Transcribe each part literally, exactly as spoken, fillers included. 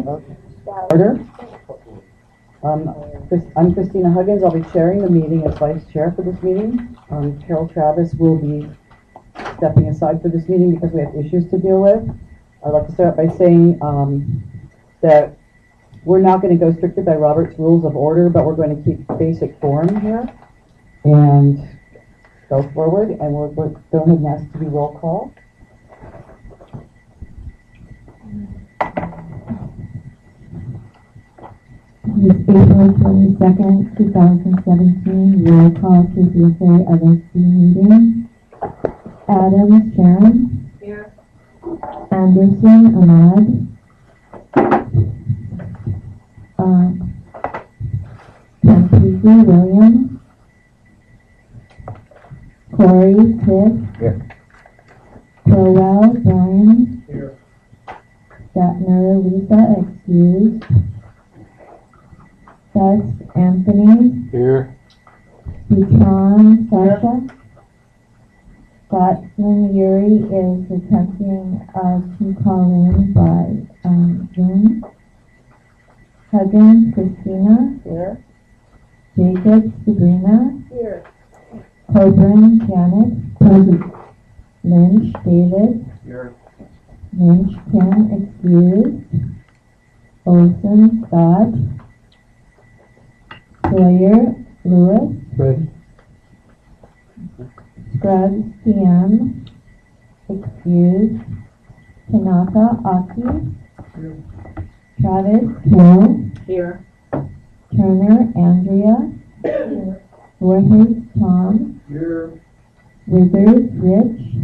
Okay. Order. Um, Chris- I'm Christina Huggins. I'll be chairing the meeting as vice chair for this meeting. Um, Carol Travis will be stepping aside for this meeting because we have issues to deal with. I'd like to start by saying um, that we're not going to go strictly by Robert's Rules of Order, but we're going to keep basic form here and go forward. And we'll, we'll go ahead and ask to be roll call. It's April twenty-second, two thousand seventeen, roll call K P F A L S D meeting. Adams, Sharon. Here. Anderson, Ahmad. Uh, Campisi, William. Corey, Chris. Here. Crowell, Brian. Here. Statner, Lisa, excused. Best, Anthony. Here. Butron, Sasha. Scotsman, Yuri is attempting uh, to call in by um, Zoom. Huggins, Christina. Here. Jacob, Sabrina. Here. Coburn, Janet. Present. Lynch, David. Here. Lynch, Kim, excused. Olson, Scott. Sawyer, Lewis. Ready. Scruggs, P M. Excused. Tanaka, Aki. Travis, Carol. Here. Turner, Andrea. Here. Voorhees, Tom. Here. Withers, Rich.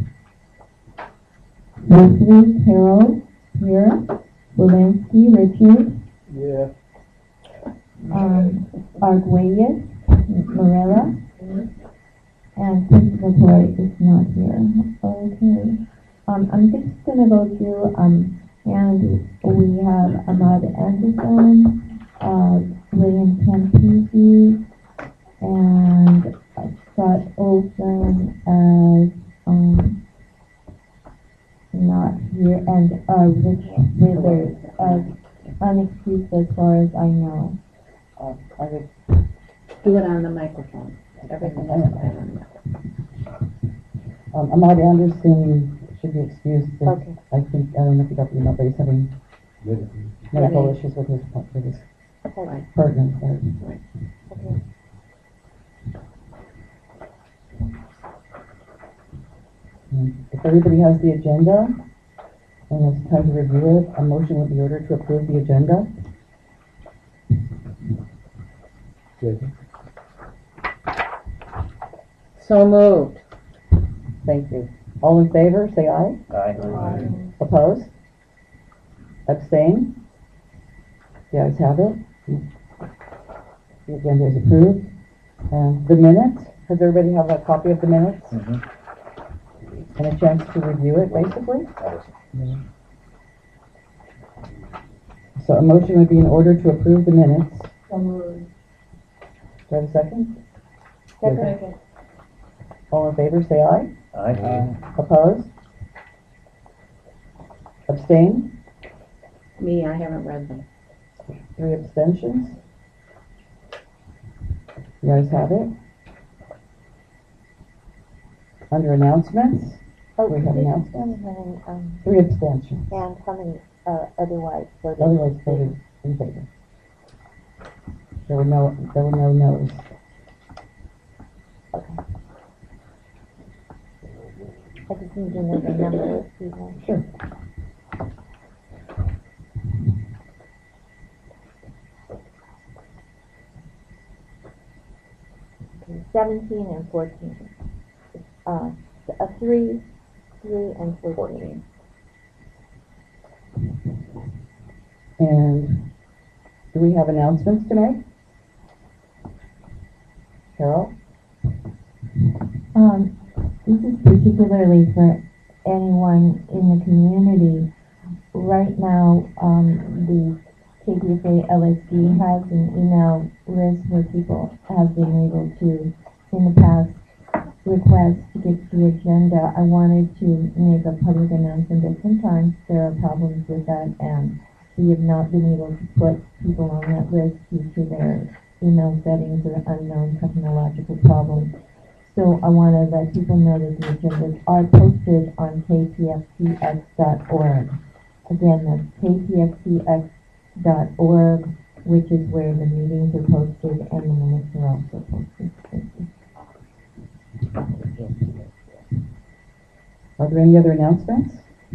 Wesley, Carol. Here. Walensky, Richard. Yeah. Um, Arguelles, Morella. And Principal Toy is not here. Okay. Um, I'm just going to go through, um, and we have Ahmad Anderson, uh, William Campisi, and uh, Scott Olson as um, not here, and uh, Rich Withers as unexcused as far as I know. Uh, I would, Do it on the microphone. Everything is fine. um, Ahmad Anderson should be excused. Okay. I think, I don't know if you got the email, but he's having medical Yeah. issues with his, with his Right. partner. So. Okay. Um, If everybody has the agenda and has time to review it, a motion would be ordered to approve the agenda. Ready. So moved. Thank you. All in favor, say aye. Aye. Opposed? Abstain? The ayes have it. The agenda is approved. And the minutes, does everybody have a copy of the minutes Mm-hmm. and a chance to review it, basically? So a motion would be in order to approve the minutes. So moved. Do I have a second? Second. All in favor, say aye. Aye. Opposed? Abstain? Me, I haven't read them. Three abstentions. The ayes have it. Under announcements, Oh, we have this announcements. one, um, Three abstentions. and how many, uh, otherwise voted? Otherwise voted in favor. There were no, there were no no's. Okay. I just need to know the number of people. Sure. Okay, seventeen and fourteen. Uh, a three, three and fourteen. And do we have announcements to make? Carol? Um, this is particularly for anyone in the community. Right now, um, the K P F A L S D has an email list where people have been able to, in the past, request to get to the agenda. I wanted to make a public announcement that sometimes there are problems with that, and we have not been able to put people on that list due to their email settings or unknown technological problems. So I want to let people know that the agendas are posted on k p f t x dot org. Again, that's k p f t x dot org, which is where the meetings are posted and the minutes are also posted. Thank you. Are there any other announcements?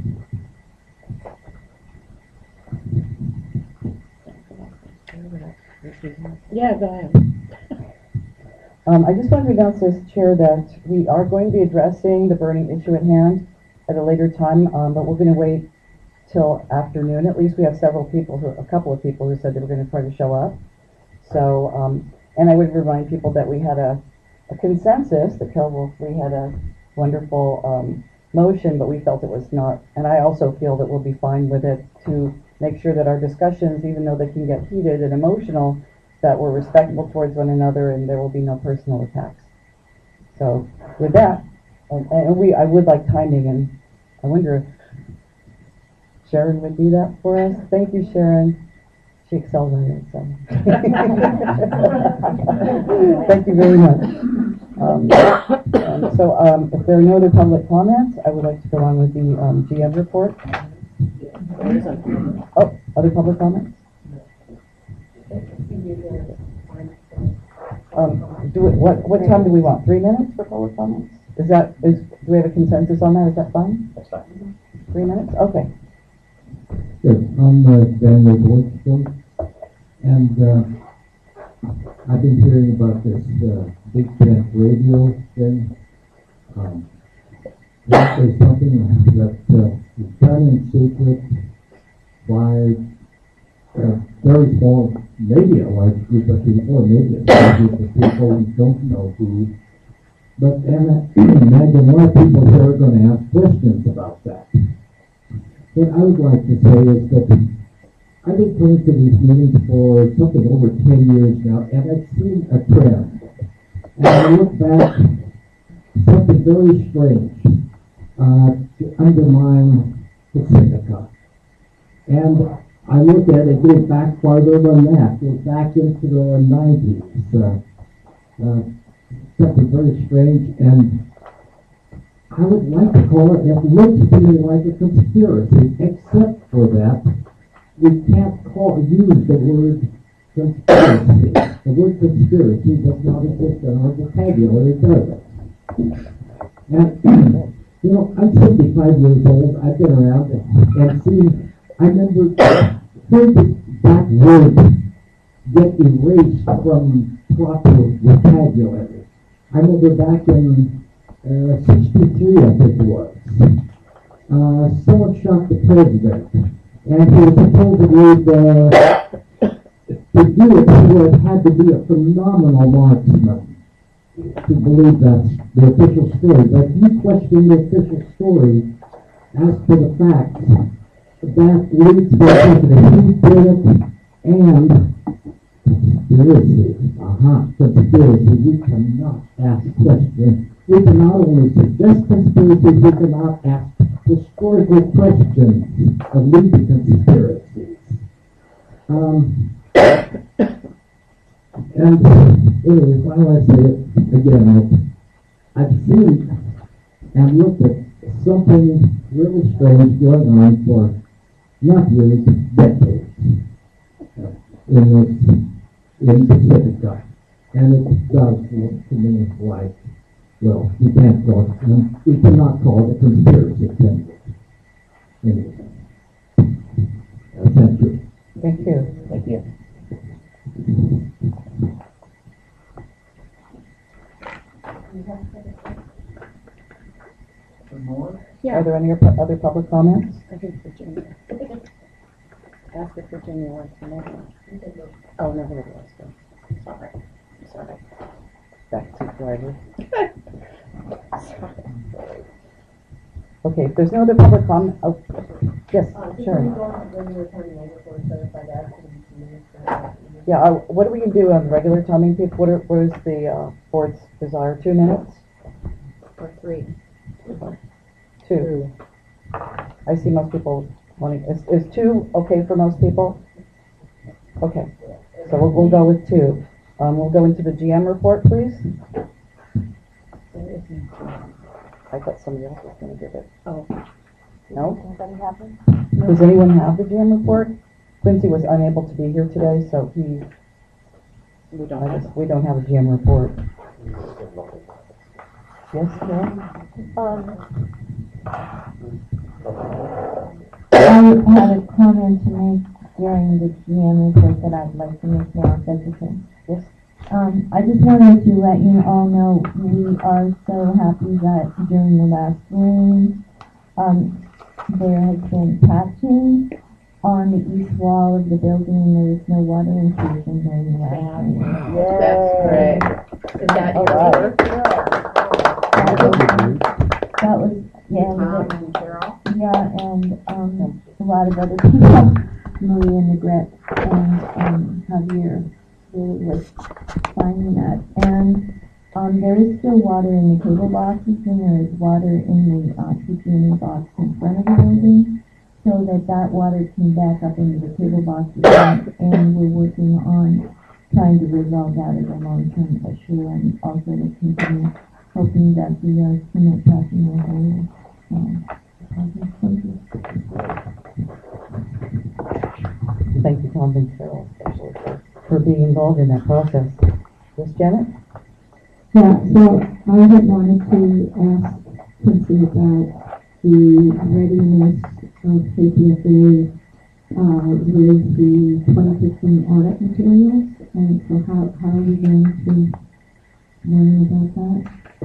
Yeah, go ahead. Um, I just wanted to announce as chair that we are going to be addressing the burning issue at hand at a later time, um, but we're going to wait till afternoon. At least we have several people, who, a couple of people who said they were going to try to show up. So, um, and I would remind people that we had a, a consensus, that Carol, we had a wonderful um, motion, but we felt it was not, and I also feel that we'll be fine with it, to make sure that our discussions, even though they can get heated and emotional, that we're respectful towards one another and there will be no personal attacks. So with that, and, and we, I would like timing, and I wonder if Sharon would do that for us. Thank you, Sharon. She excels in it, so. Thank you very much. Um, um, so um, if there are no other public comments, I would like to go on with the um, G M report. Oh, other public comments? Um, do it, what what time do we want? Three minutes for public comments? Is that is do we have a consensus on that? Is that fine? That's fine. Three minutes? Okay. Yes, I'm uh, Daniel Goldstone, and uh, I've been hearing about this uh, Big Tent radio thing. Um, This is something that uh, is done in secret by a very small, maybe a large group of people, or maybe a large group of people who don't know who. But and, imagine a lot of people here are going to have questions about that. What I would like to say is that I've been coming to these meetings for something over ten years now, and I've seen a trend. And I look back, something very strange uh, to undermine Pacifica. And I look at it, goes back farther than that, goes back into the nineties. Uh, uh, something very strange, and I would like to call it, it looks to me like a conspiracy, except for that we can't call use the word conspiracy. The word conspiracy does not exist in our vocabulary, does it? And, you know, I'm seventy-five years old, I've been around and, and seen, I remember hearing that word get erased from proper vocabulary. I remember back in Uh, sixty-three, I think it was. Uh, someone shot the president, and he was supposedly the, to do it, he would have had to be a phenomenal marksman to believe that's the official story. But if you question the official story as to the facts, that leads to the president. He did it, and conspiracy. Uh-huh, conspiracy. We cannot ask questions. We can not only suggest conspiracies, we cannot ask historical questions of leading conspiracies. Um, and anyway, why do I say it again? I've, I've seen and looked at something really strange going on for not years, decades in this, in Pacifica. And it does look to me like, well, we can't call it, um, we cannot call it a conspiracy theory. Anyway. Uh, thank you. Thank you. Thank you. Yeah. Are there any pu- other public comments? I think Virginia. Ask if Virginia wants to know. Oh, no, here it was. Sorry. Sorry. Backseat driver. Okay, if there's no other public comment, oh, yes, sure. Yeah, uh, what are we gonna do on regular timing, people? What are, what is the, uh, board's desire? Two minutes? Or three. Two. I see most people Wanting- Is, is two okay for most people? Okay, so we'll, we'll go with two. Um, we'll go into the G M report, please. I thought somebody else was gonna give it. Oh. No? Anybody have one? Does anyone have the G M report? Quincy was unable to be here today, so he, We don't I have just, we don't have a G M report. Yes, Carol? Um, I had a comment to make during the G M report that I'd like to make now, if that's okay. Yes. Um, I just wanted to let you all know we are so happy that during the last rain, um, there has been patching on the east wall of the building and there was no water intrusion during the last rain. That's great. Is that All your right. order? That was, that was, yeah, Tom and and Carol? yeah, and, um, a lot of other people, Maria Negrete and, um, Javier, really was finding that. And, um, there is still water in the cable boxes and there is water in the, uh, P G and E box in front of the building, so that that water can back up into the cable boxes, and, and we're working on trying to resolve that as a long-term issue, and also to continue hoping that the, uh, cement patching will hold. Um, thank you. Thank you, Tom and Carol, especially for, for being involved in that process. Yes, Janet? Yeah, so I had wanted to ask Quincy about the readiness of K P F A uh, with the twenty fifteen audit materials, and so how, how are we going to learn about that?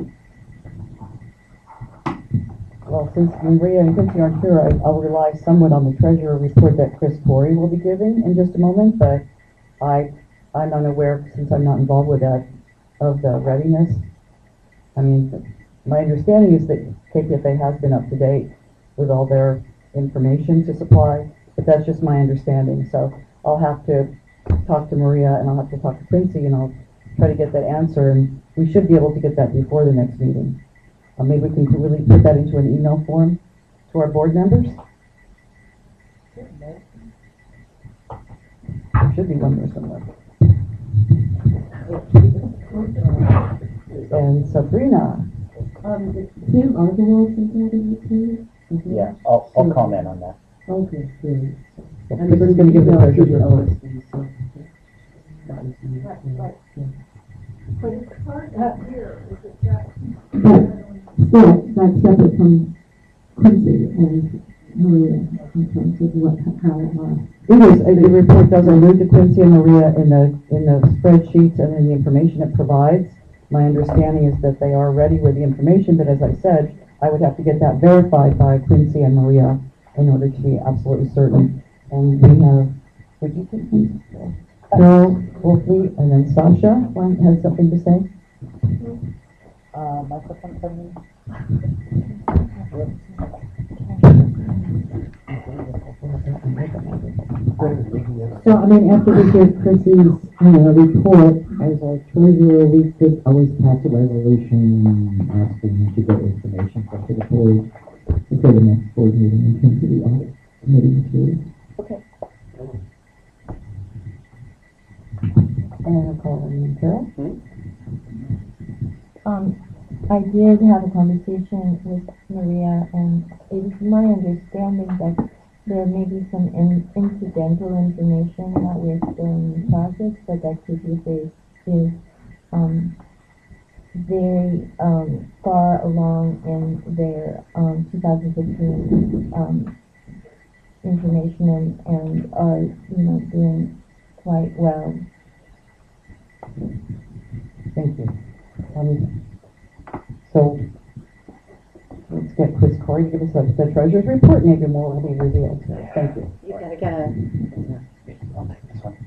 Well, since Maria and Quincy aren't here, I, I'll rely somewhat on the treasurer report that Chris Corey will be giving in just a moment, but I, I'm unaware, since I'm not involved with that, of the readiness. I mean, my understanding is that K P F A has been up to date with all their information to supply, but that's just my understanding. So I'll have to talk to Maria and I'll have to talk to Quincy and I'll try to get that answer, and we should be able to get that before the next meeting. Uh, maybe we can really put that into an email form to our board members. There should be one there somewhere. And Sabrina. Um, Tim Archibald sent out a report? Yeah, I'll, I'll comment on that. Okay, great. Chris is going to give the treasurer's report. But still, that's separate from Quincy and Maria in terms of what, how, uh, It is, uh, the report does allude to Quincy and Maria in the, in the spreadsheets and in the information it provides. My understanding is that they are ready with the information, but as I said, I would have to get that verified by Quincy and Maria in order to be absolutely certain. And we have, would you take these? Carol, Wolfley, and then Sasha one has something to say. Uh, microphone for me? so, I mean, after we get Chrissy's, you know, report, as our treasurer, we could Always pass a resolution asking to get information from the board before the next board meeting in terms of the audit committee materials. Okay. And I'll call on Carol. Um, I did have a conversation with Maria, and it is my understanding that there may be some in, incidental information that we're still in the process, but that K P F A is um, very um, far along in their um, two thousand fifteen um, information and, and are, you know, doing quite well. Thank you. Um, so let's get Chris Corey to give us a, the treasurer's report. Maybe more will be revealed. Thank you. You gotta get a, I'll take this one.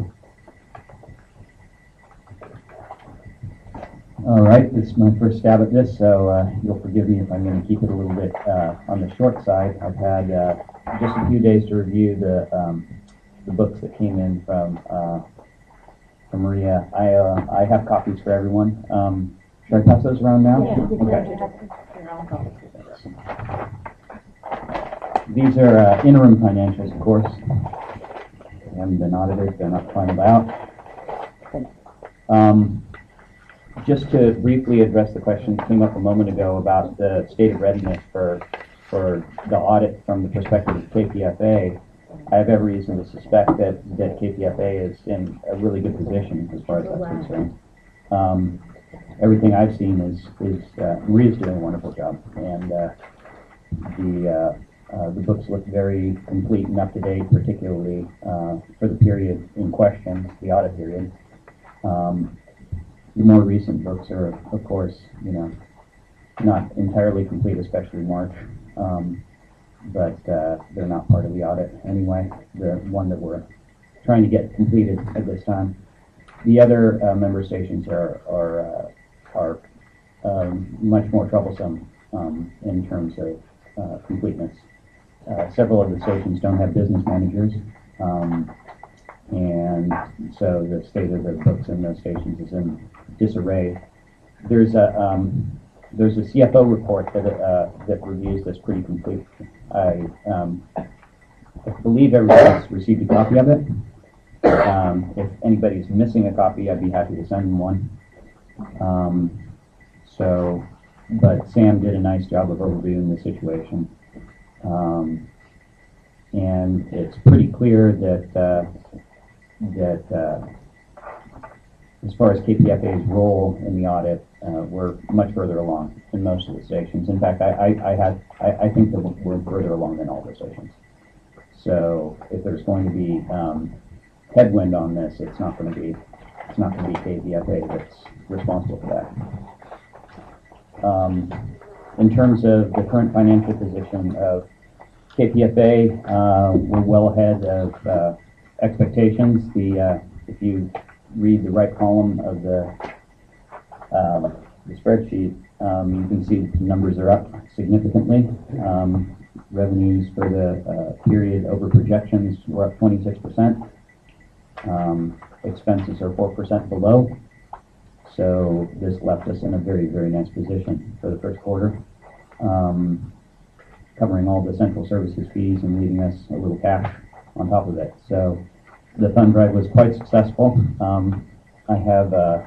All right, this is my first stab at this, so uh, you'll forgive me if I'm going to keep it a little bit uh, on the short side. I've had uh, just a few days to review the um, the books that came in from uh, from Maria. I uh, I have copies for everyone. Um, should I pass those around now? Yeah. Okay. these are uh, interim financials, of course. They haven't been audited, they're not final out. Um, just to briefly address the question that came up a moment ago about the state of readiness for for the audit from the perspective of K P F A, I have every reason to suspect that, that K P F A is in a really good position as far as that's concerned. Um, everything I've seen is, is uh, Maria's doing a wonderful job, and uh, the uh, uh, the books look very complete and up to date, particularly uh, for the period in question, the audit period. Um, the more recent books are, of course, you know, not entirely complete, especially March, um, but uh, they're not part of the audit anyway. The one that we're trying to get completed at this time. The other uh, member stations are are uh, are um, much more troublesome um, in terms of uh, completeness. Uh, several of the stations don't have business managers, um, and so the state of the books in those stations is in disarray. There's a um, there's a C F O report that uh, that reviews this pretty complete. I um, I believe everybody's received a copy of it. Um, if anybody's missing a copy, I'd be happy to send them one. Um, so, but Sam did a nice job of overviewing the situation. Um, and it's pretty clear that uh, that uh, as far as K P F A's role in the audit, uh, we're much further along than most of the stations. In fact, I, I, I, had, I, I think that we're further along than all the stations. So if there's going to be um, headwind on this, it's not going to be it's not going to be K P F A that's responsible for that. Um, in terms of the current financial position of K P F A, uh, we're well ahead of uh, expectations. The uh, if you read the right column of the um, the spreadsheet, um, you can see the numbers are up significantly. Um, revenues for the uh, period over projections were up twenty-six percent. Um, expenses are four percent below. So this left us in a very, very nice position for the first quarter, um, covering all the central services fees and leaving us a little cash on top of it. So the fund drive was quite successful. Um, I have, uh,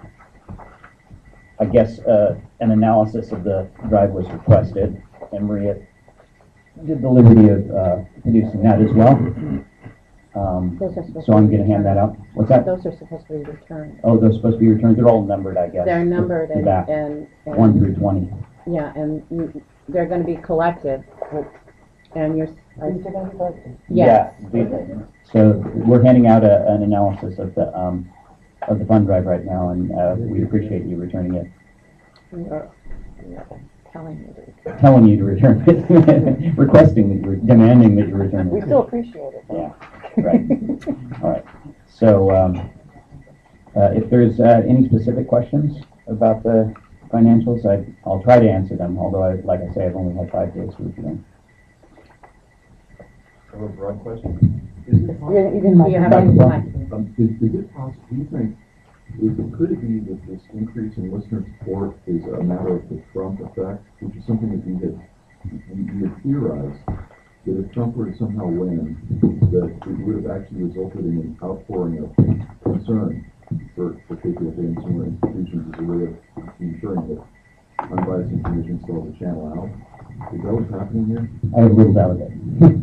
I guess, uh, an analysis of the drive was requested, and Maria did the liberty of uh, producing that as well. Um, Those are supposed so I'm to be going to hand that returned. out. What's that? Those are supposed to be returned. Oh, those are supposed to be returned. They're all numbered, I guess. They're numbered The and, back, and, and one through twenty. yeah, and mm, they're going to be collected. And you're, I, Yeah. yes. the- So we're handing out a, an analysis of the um, of the fund drive right now, and uh, we appreciate you returning it. You're- you're telling me to return. Telling you to return it, requesting that you, re- demanding that you return it. We still appreciate it. Yeah. Right. All right. So, um, uh, if there's uh, any specific questions about the financials, I, I'll try to answer them, although, I, like I say, I've only had five days to review them. I have a broad question. Is it possible, You you can Do you have microphone. any- um, is, is it possible, do you think, is it, could it be that this increase in listener support is a matter of the Trump effect, which is something that we had, we, we had theorized, that if Trump were to somehow win, that it would have actually resulted in an outpouring of concern for, for K P F A and similar institutions as a way of ensuring that unbiased information still has a channel out? Is that what's happening here? I have little doubt of it.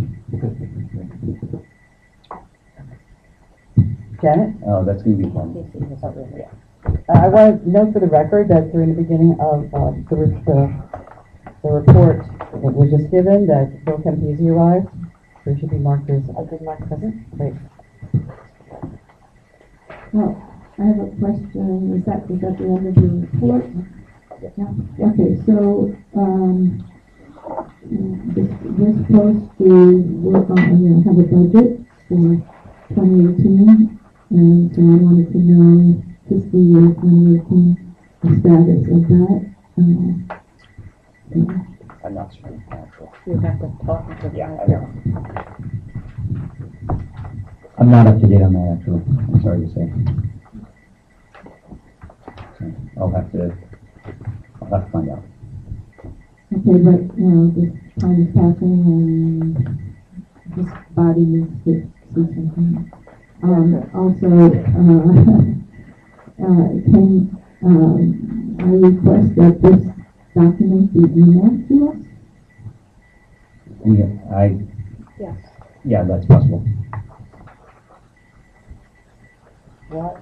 Janet? Oh, that's going to be fun. Uh, I want to note for the record that during the beginning of uh, the, re- the, the report that was just given, that Bill Campese arrived, so he should be marked as a good mark present. Great. Well, I have a question. Is that, is that the end of your report? Yeah. Okay, so, um, this, this supposed to work on, you know, have a budget for twenty eighteen, and so I wanted to know fiscal year twenty eighteen, the status of that. Um, yeah. I'm not sure. Actually. You have to talk to the Yeah, I know. I'm not up to date on that, actually. I'm sorry to say. So I'll have to, I'll have to find out. Okay, but, you know, this time is passing and this body needs to see something. Um, also, uh, uh, can um, I request that this document be emailed to us? Yeah, I, Yes. yeah, that's possible. What?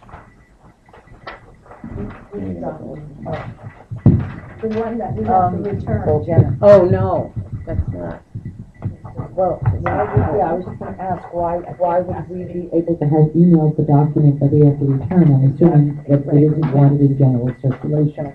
The one that we have Um, to return. oh, Jenna. Oh, no, that's not. Well, why would, yeah, I was just gonna ask, why, why would we be able To have emailed the document that we have to return, I'm assuming that it isn't wanted in general circulation.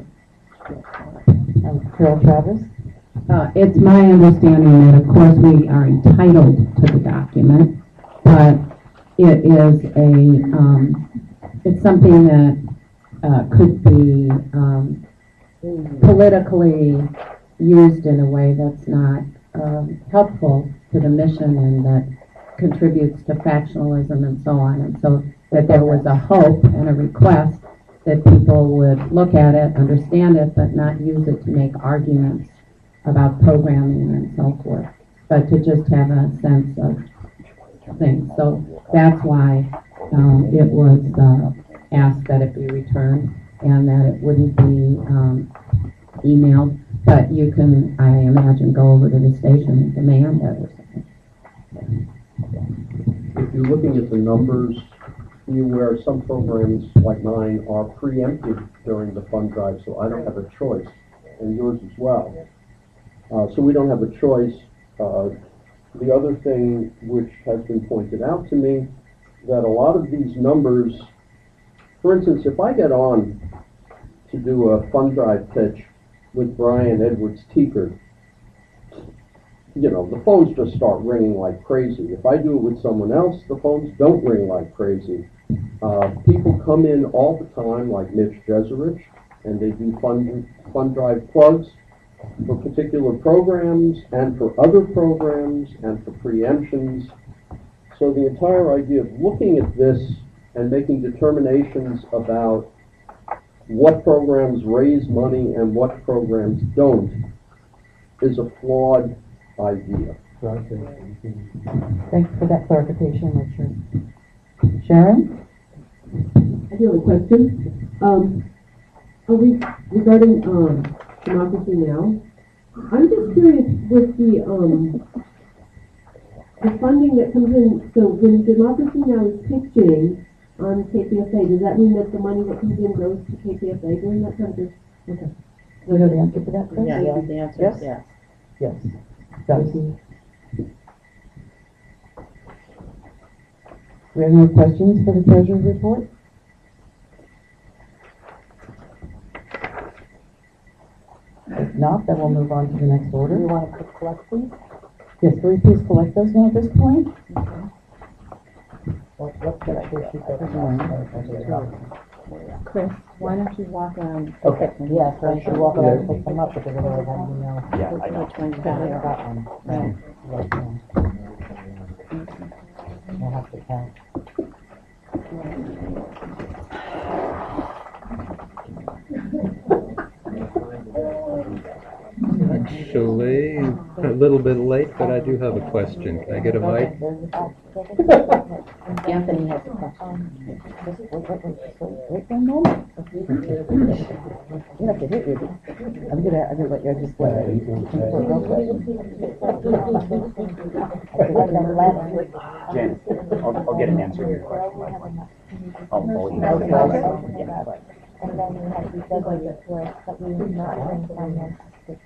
Um, Carol Travis? Uh, it's my understanding that, of course, we are entitled to the document, but it is a, um, it's something that uh, could be um, politically used in a way that's not um, helpful to the mission and that contributes to factionalism and so on. And so that there was a hope and a request that people would look at it, understand it, but not use it to make arguments about programming and so forth, but to just have a sense of things. So that's why um, it was uh, asked that it be returned and that it wouldn't be um, emailed, but you can, I imagine, go over to the station and demand it or something. If you're looking at the numbers, you aware some programs like mine are preempted during the fund drive, so I don't have a choice, and yours as well. Uh, so we don't have a choice. Uh, the other thing which has been pointed out to me, that a lot of these numbers, for instance, if I get on to do a fund drive pitch with Brian Edwards Teekard, you know, the phones just start ringing like crazy. If I do it with someone else, the phones don't ring like crazy. Uh, people come in all the time, like Mitch Jeserich, and they do fund, fund drive plugs for particular programs and for other programs and for preemptions. So the entire idea of looking at this and making determinations about what programs raise money and what programs don't is a flawed idea. Thank you for that clarification, Richard. Sharon? I do have a question. Um, are we, regarding um, Democracy Now!, I'm just curious with the um, the funding that comes in. So when Democracy Now! Is pitching on K P F A, does that mean that the money that comes in goes to K P F A during that time? Okay. Do you know the answer to that, Chris? Yeah, yeah, the answer is yes. Yes. Does. We have no questions for the treasurer's report? If not, then we'll move on to the next order. Do you want to collect these? Yes, will you please collect those now at this point? Okay. What, what should I do? Keep those Chris, why don't you walk around? Okay. Yes, I should walk around and pick them up because otherwise how do you know? Yeah, I know. Which one you got here? That one. Right. Right, yeah. I'll have to count. Actually, a little bit late, but I do have a question. Can I get a mic? Anthony has a question. Just wait, wait, wait, just wait, wait one moment. You don't have to hit Ruby. I'm gonna, I'm gonna let you just let it. Real quick. Jen, I'll, I'll get an answer to your question. I'll, I'll email it. Yeah. And then we have the deadline for it, but we have not been financed.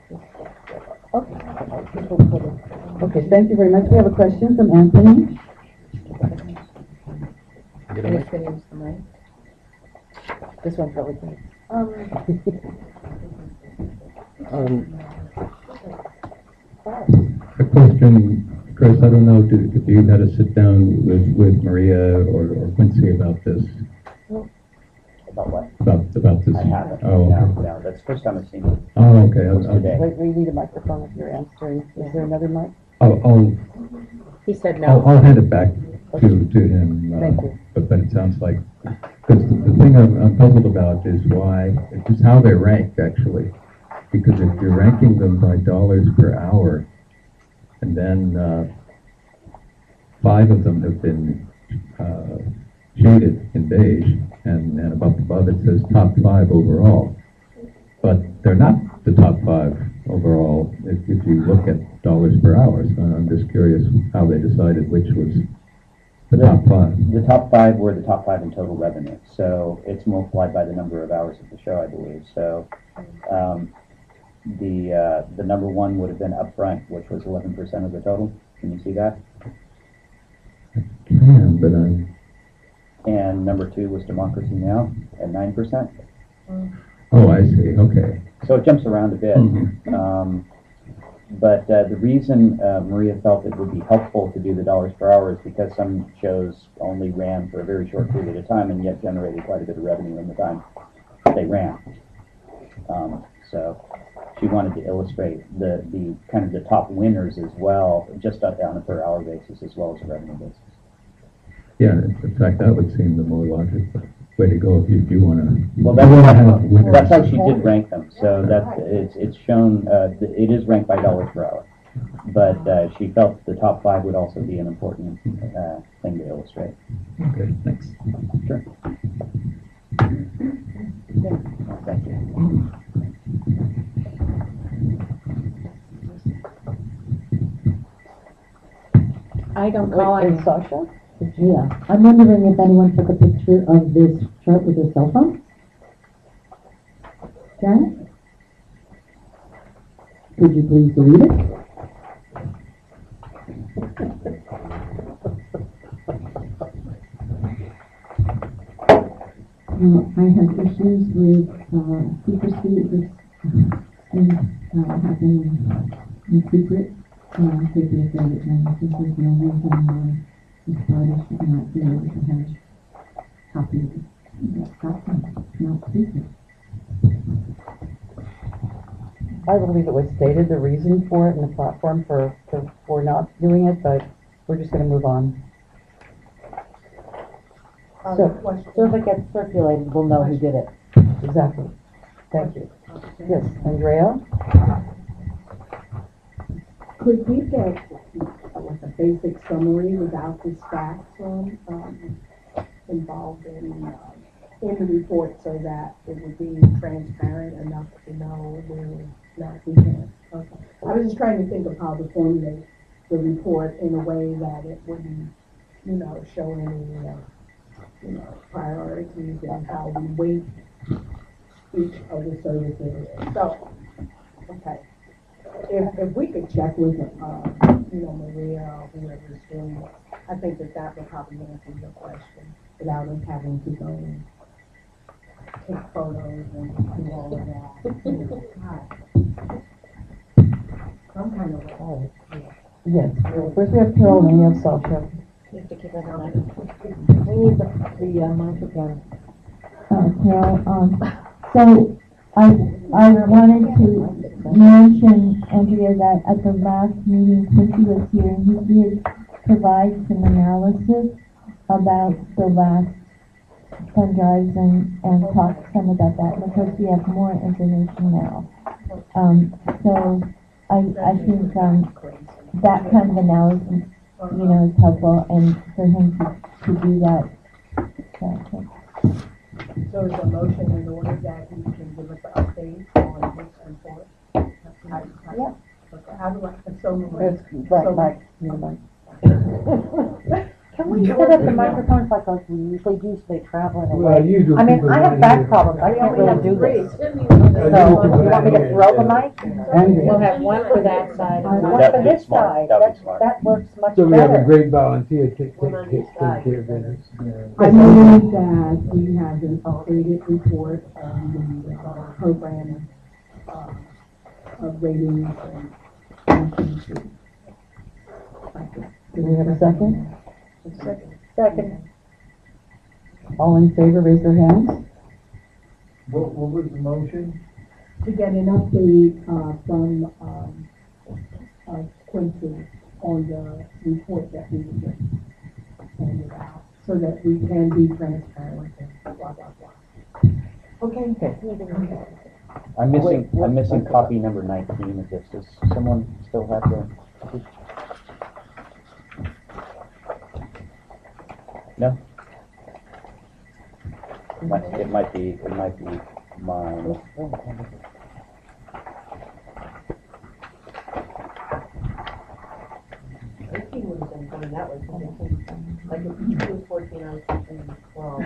Okay. Okay, thank you very much. We have a question from Anthony. Get a mic? Can you use the mic? This one's really good. Um, Um, a question, Chris, I don't know do, if you had to sit down with, with Maria or, or Quincy about this. About what? About, about this. I haven't. Oh, No, okay. no, that's the first time I've seen it. Oh, okay. I, It was I, today. Wait, we need a microphone if you're answering. Is there another mic? I'll, I'll, He said I'll, no. I'll hand it back to, to him. Uh, Thank you. But, but it sounds like, because the, the thing I'm, I'm puzzled about is why, is how they're ranked, actually. Because if you're ranking them by dollars per hour, and then uh, five of them have been uh, shaded in beige, and, and above above it says top five overall. But they're not the top five overall if, if you look at dollars per hour. So I'm just curious how they decided which was the, the top five. The top five were the top five in total revenue. So it's multiplied by the number of hours of the show, I believe. So um, the uh, the number one would have been Upfront, which was eleven percent of the total. Can you see that? I can, but I'm... And number two was Democracy Now! At nine percent. Oh, I see. Okay. So it jumps around a bit. Mm-hmm. Um, but uh, the reason uh, Maria felt it would be helpful to do the dollars per hour is because some shows only ran for a very short period of time and yet generated quite a bit of revenue in the time they ran. Um, so she wanted to illustrate the, the kind of the top winners as well, just on a per hour basis as well as a revenue basis. Yeah, in fact, that would seem the more logical way to go if you do want to. Well, that's, how, that's how she did rank them. So that's it's it's shown. Uh, it is ranked by dollars per hour, but uh, she felt the top five would also be an important uh, thing to illustrate. Okay, thanks. Sure. Thank you. I don't call Wait, it. is Sasha? Yeah, I'm wondering if anyone took a picture of this chart with their cell phone? Janet? Could you please delete it? Well, I have issues with uh, secrecy. This things uh, happen in secret. Uh, K P F A, and I think there's no reason why this body should not be able to have copies of that document, not secret. I believe it was stated the reason for it and the platform for, for, for not doing it, but we're just going to move on. Um, So, so if it gets circulated, we'll know who did it. exactly. Thank you. Yes, Andrea? Could we get uh, like a basic summary without the stats um, um, involved in, uh, in the report so that it would be transparent enough to know where that we can? Okay. I was just trying to think of how to formulate the report in a way that it wouldn't, you know, show any, uh, you know, priorities and how we weight each of the services. So, okay. If, if we could check with, uh, you know, Maria or whoever's doing it, I think that that would probably answer your question without us having to go and take photos and do all of that. You know, God. I'm kind of like, oh, yeah. Yes. First we have Carol, then we have Sasha. You have to keep it on. We need the, the uh, microphone. Uh, Carol, um, so I, I wanted to mention, Andrea, that at the last meeting, Quincy was here and he did provide some analysis about the last fund drives and, and talk some about that. And of course, we have more information now. Um, so I, I think um, that kind of analysis, you know, is helpful, and for him to, to do that. So, So is a motion in order that he can give us an update on this report? How, how, Yeah. okay, how do I, so. It's right back, you know, Can we set up the microphones like like we usually do so they travel in a Well, way? usually I mean, people I don't have back hear. problems. I can't really do this. So, Uh, you want me to throw the mic? Andrea. We'll have one for that side. And one That for would be this smart. side. That would That, be smart. that works much So we have a better. great volunteer take, take, take, take care of business. I believe that we have an updated report on the uh, program uh, of ratings and efficiency. Do we have a second? Second. All in favor, raise their hands. What, what was the motion? To get an update uh, from um, uh, Quincy on the report that we were handed out, so that we can be transparent and blah, blah, blah. Okay. Okay. I'm missing. I'm missing copy number nineteen of this. Does someone still have the? No? It might, it might be, it might be mine. Eighteen would have been coming that way, because eighteen, like if you was fourteen, I was thinking twelve.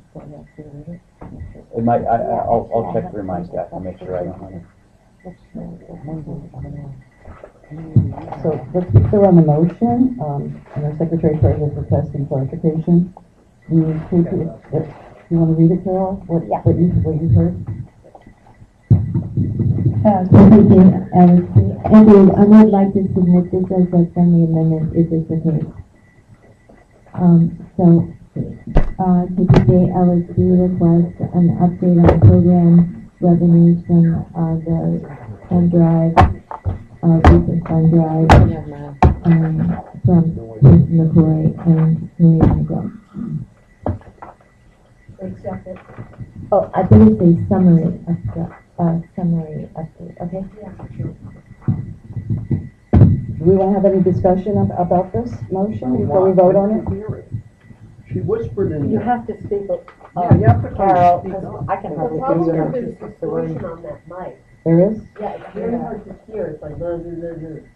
It might, I, I- I'll, I'll check through my staff and make sure I don't have it. So let's be clear on the motion, um, and our secretary treasurer is requesting clarification. The K P, if, you wanna read it, Carol? What, Yeah. what you, what you heard? Uh, K P J L S D, and I would like to submit this as a friendly amendment if it's okay. Um, so, uh, K P J L S D requests an update on program revenues from, uh, the fund drive, uh, recent fund drive, um, from Miz McCoy and Maria McGraw. Accept it. Oh, I think it's a summary of the, uh, summary update, okay? Do we wanna have any discussion ab- about this motion before we vote on it? She whispered in You there. have to speak up, Yeah, you have to Carol, speak 'cause up. I can The hardly problem hear is you. there's distortion on that mic. There is? Yeah, it's very hard to hear, it's like, blah, blah, blah, blah.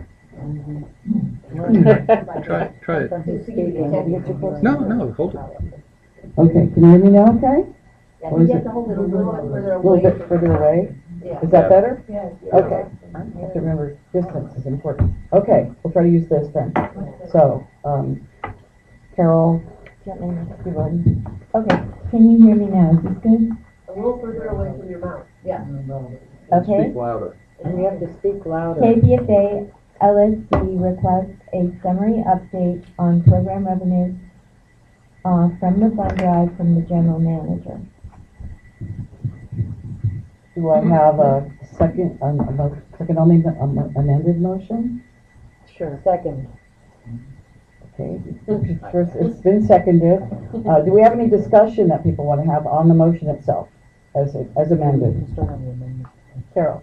Try, try it. Just to give you a head- No, no, hold it. Okay, can you hear me now, okay? Yeah, Or you is have it to hold it a little bit further a little away. bit further away? Yeah. Is that better? Yes. Okay, I have to remember distance is important. Okay, we'll try to use this then. So, um, Carol, Do you want me to- you ready? Okay, can you hear me now? Is this good? A little further away from your mouth, yeah. Okay. Speak louder. And you have to speak louder. K P F A L S D requests a summary update on program revenues uh, from the fund drive from the general manager. Do I have a second, um, a mo- second on the um, amended motion? Sure. Second. Okay, first, it's been seconded. Uh, do we have any discussion that people want to have on the motion itself as, as amended? Carol?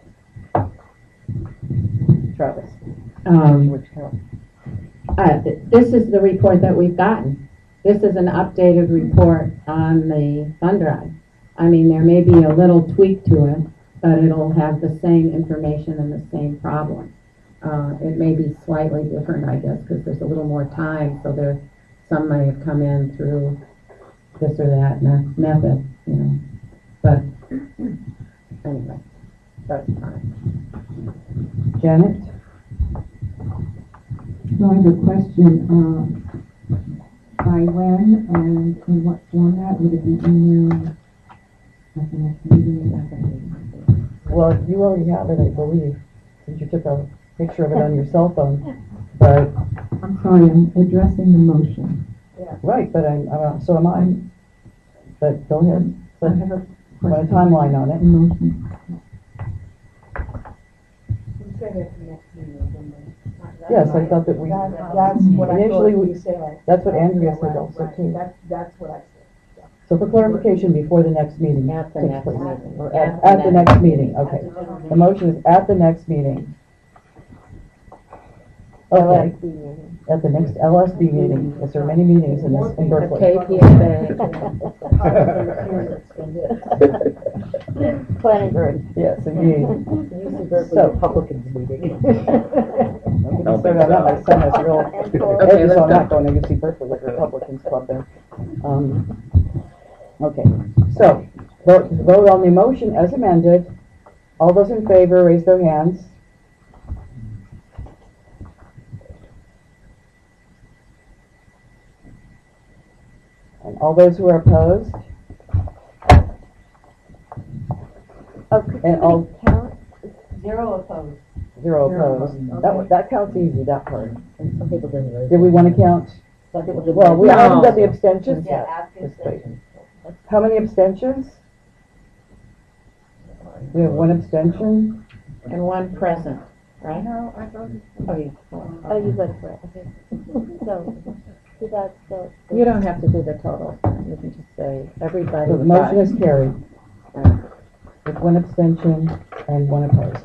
Travis? Um, Which Carol? uh, th- this is the report that we've gotten. This is an updated report on the fund drive. I mean, there may be a little tweak to it, but it'll have the same information and the same problem. Uh, it may be slightly different, I guess, because there's a little more time, so there, some may have come in through this or that me- method, you know. But anyway, that's fine. Janet? So I have a question, uh, by when and in what format would it be emailed at the next meeting? Well, you already have it, I believe, since you took a picture of it on your cell phone. But, I'm sorry, I'm addressing the motion. right, but I'm, uh, so am I. But go ahead. I But have a put a question. timeline on The it. motion. Yes, I thought that we, That's what I initially, thought we- you said. that's what Andrea said Right, also right. too. That's, that's what I said. So for clarification, before the next meeting At the takes next place. meeting. Or at, at the next meeting, okay. The motion is at the next meeting. Okay, at the next L S B meeting, because there are many meetings in this, in Berkeley. K P F A. Planning board. Yes, indeed. U C Berkeley So- Republicans meeting. I'm gonna start on that, my son has real, Okay, edges let's on go. that going to U C Berkeley with the Republicans Club there. Um, okay, so, vote, vote on the motion as amended. All those in favor, raise their hands. And all those who are opposed? Oh, could And all- somebody count? Zero opposed. Zero Zero opposed. opposed. That, that counts easy, that part. And some people didn't raise Did we want to count? Some people didn't. Well, we raise haven't their got the hands. abstentions Yeah, yet. ask Let's wait. abstentions. How many abstentions? We have one abstention. And one present, right? No, I voted. Oh, yeah. Oh, you voted for it, okay. So, so that's, so. You don't have to do the total. You can just say everybody. So the motion got- is carried Right. with one abstention and one opposed.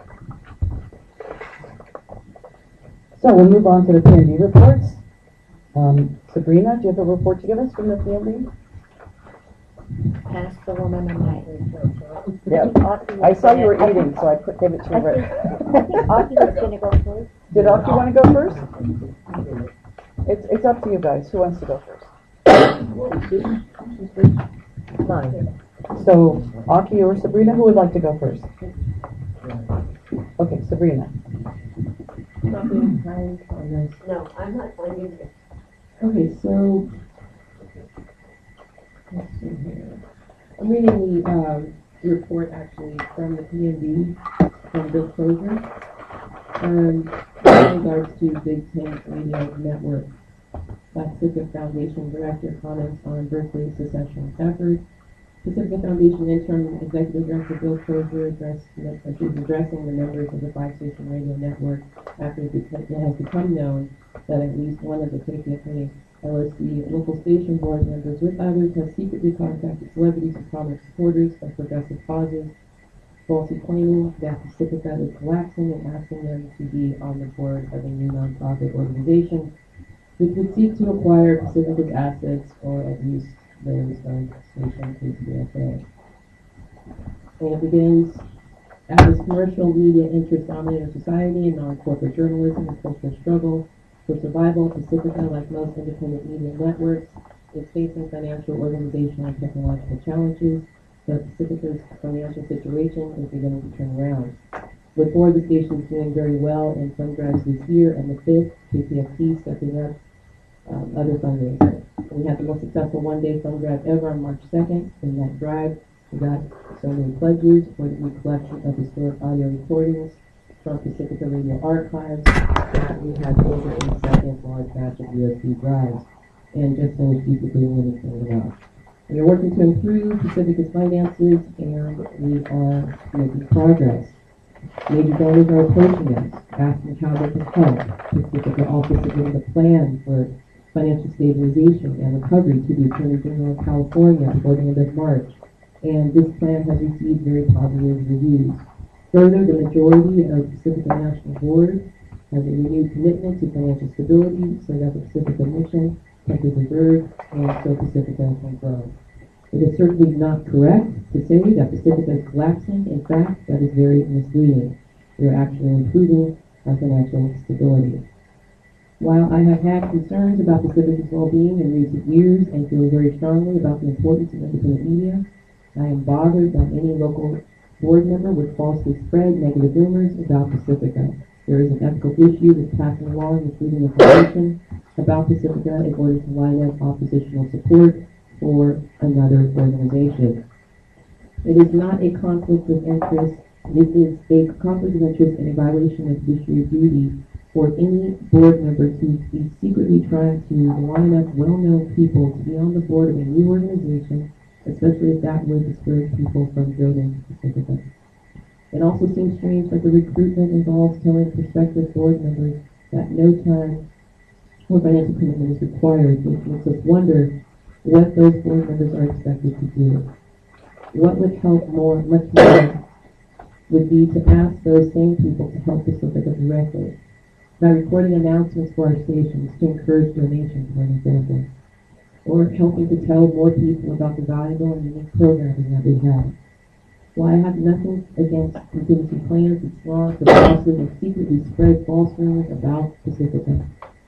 So we'll move on to the P and D reports. Um, Sabrina, do you have a report to give us from the P M B? Pass the woman a mic. Yep. I saw you were eating, so I put, gave it to you. I think, I think Audrey was gonna go first. Did Aki want to go first? It's, it's up to you guys. Who wants to go first? Mine. So, Aki or Sabrina, who would like to go first? Okay, Sabrina. Nothing kind comments. No, I'm not finding it. Okay, so let's see here. I'm reading the um, report actually from the P M B from Bill Crozier um, in regards to Big Tent Radio Network. Pacifica Foundation Director comments on Berkeley secession efforts. Pacifica Foundation Interim Executive Director Bill Crozier addressed, uh, is addressing the members of the Five Station Radio Network after it has become known that at least one of the K P F A L S D local station board members with others have secretly contacted celebrities and prominent supporters of progressive causes, falsely claiming that Pacifica is collapsing and asking them to be on the board of a new nonprofit organization which would seek to acquire Pacifica's assets or at least those of station K P F A. And it begins, as commercial media interests dominate our society and non-corporate journalism and cultural struggle for survival, Pacifica, like most independent media networks, is facing financial, organizational, and technological challenges, but Pacifica's financial situation is beginning to turn around. With four of the stations doing very well in fund drives this year, and the fifth, K P F T, stepping up um, other fundraisers. We had the most successful one-day fund drive ever on March second. In that drive, we got so many pledges for the collection of historic audio recordings from Pacifica Radio archives that we had over a second large batch of U S B drives, and just finished duplicating anything else. We are working to improve Pacifica's finances, and we are making progress. Major donors are approaching us, asking how they can help. Pacifica also submitted a plan for financial stabilization and recovery to the Attorney General of California before the end of March, and this plan has received very positive reviews. Further, the majority of Pacifica National Board has a renewed commitment to financial stability so that the Pacifica mission can be preserved and so Pacifica can grow. It is certainly not correct to say that Pacifica is collapsing. In fact, that is very misleading. We are actually improving our financial stability. While I have had concerns about Pacifica's well-being in recent years and feel very strongly about the importance of independent media, I am bothered that any local board member would falsely spread negative rumors about Pacifica. There is an ethical issue with passing along misleading information about Pacifica in order to line up oppositional support for another organization. It is not a conflict of interest. It is a conflict of interest and a violation of fiduciary duty for any board member to be secretly trying to line up well-known people to be on the board of a new organization, especially if that would discourage people from joining Pacifica. It also seems strange that the recruitment involves telling prospective board members that no time or financial commitment is required, which makes us wonder what those board members are expected to do. What would help more, much more, would be to ask those same people to help Pacifica directly by recording announcements for our stations to encourage donations, for example, or helping to tell more people about the valuable and unique programming that we have. While I have nothing against contingency plans, it's wrong to falsely and secretly spread false rumors about Pacifica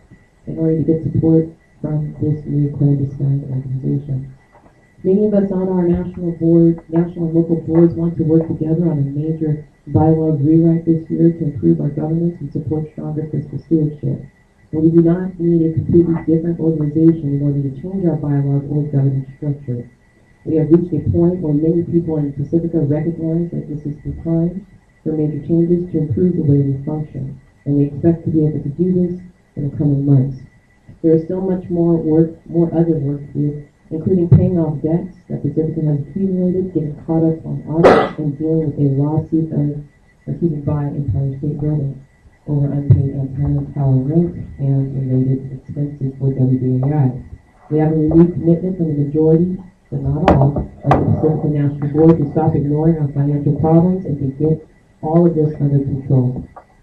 in order to get support from this new clandestine organization. Many of us on our national board, national and local boards want to work together on a major bylaw rewrite this year to improve our governance and support stronger fiscal stewardship. But we do not need a completely different organization in order to change our bylaws or governance structure. We have reached a point where many people in Pacifica recognize that this is the time for major changes to improve the way we function, and we expect to be able to do this in the coming months. There is still much more work, more other work to do, including paying off debts that Pacifica has accumulated, getting caught up on audits, and dealing with a lawsuit of accusing by Empire State Building over unpaid antenna tower rent and related expenses for W B A I. We have a renewed commitment from the majority, but not all, of the Pacifica National Board to stop ignoring our financial problems and to get all of this under control.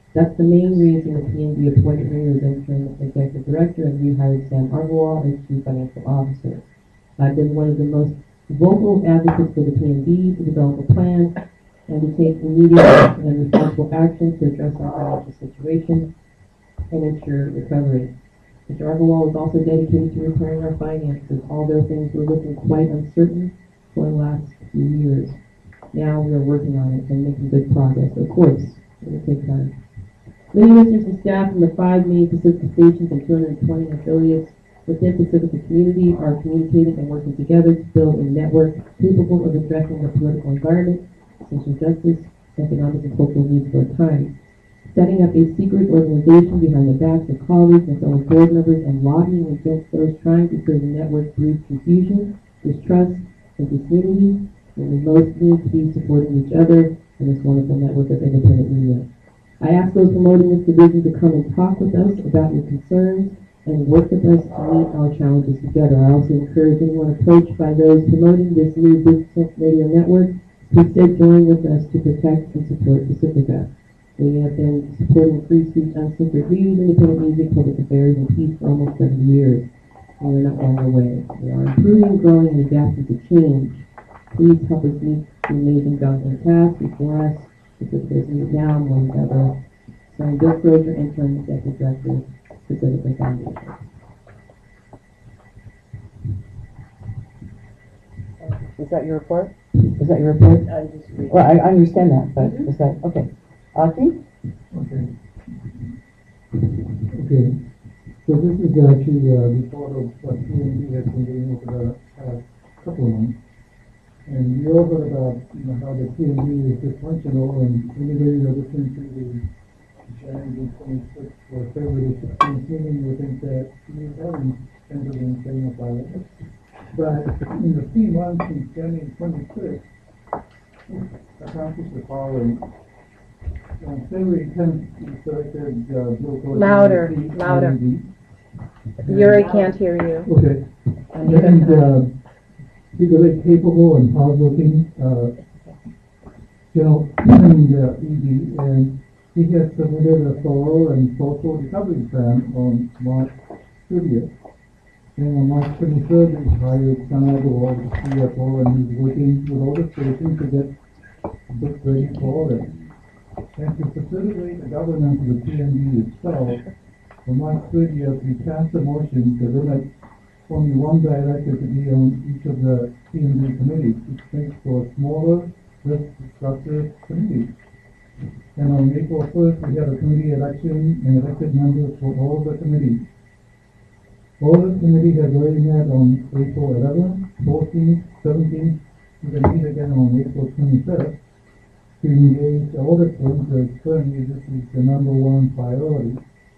That's the main reason the P N D appointed me as interim executive director and rehired Sam Arvawal as chief financial officer. I've been one of the most vocal advocates for the P N D to develop a plan and to take immediate and responsible action to address our financial situation and ensure recovery. Mister Arvawal was also dedicated to repairing our finances, although things were looking quite uncertain for the last few years. Now we are working on it and making good progress. Of course, it will take time. Many listeners and staff from the five main Pacifica stations and two hundred twenty affiliates within Pacifica community are communicating and working together to build a network capable of addressing the political environment, social justice, economic and cultural needs of our time. Setting up a secret organization behind the backs of colleagues and fellow board members and lobbying against those trying to create a network breeds confusion, distrust, and disunity, and we most need to be supporting each other in this wonderful network of independent media. I ask those promoting this division to come and talk with us about your concerns and work with us to meet our challenges together. I also encourage anyone approached by those promoting this new business radio network to instead join with us to protect and support Pacifica. We have been supporting free speech, uncensored news, independent music, public affairs, and peace for almost seventy years. And we're not going away. We are improving, growing, and adapting to change. Please help us meet the amazing God in the past before us. Pacifica is meet now more than ever. So I'm Bill Crozier, interim executive director, Pacifica Foundation. Is that your report? Is that your report? I just read. Well, I, I understand that, but mm-hmm. Is that, okay. Audrey? Okay. Okay. So this is actually a report of what P N D has been doing over the past couple of months. And we all heard about, you know, how the P N D is dysfunctional, and anybody that listened to the January twenty-sixth or February sixteenth meeting would think that we haven't entered in saying about it. But in the three months since January twenty-sixth, accomplished the following. On February tenth, we selected uh, Bill Cosby. Louder, louder. Yuri can't hear you. Okay. And uh, he's a very capable and hardworking uh, general and uh, E D, and he has submitted a thorough and thoughtful recovery plan on March thirtieth. And on March twenty-third, we hired Sam Arvawal, the C F O, and he's working with all the stations to get books ready for audit. And to facilitate the governance of the P N D itself, on March thirtieth, we passed a motion to limit only one director to be on each of the P N D committees, which makes for a smaller, less structured committee. And on April first, we had a committee election and elected members for all the committees. All the committee has already met on April eleventh, fourteenth, seventeenth, we're going to meet again on April twenty-fifth. To engage audit firms, as currently this is the number one priority.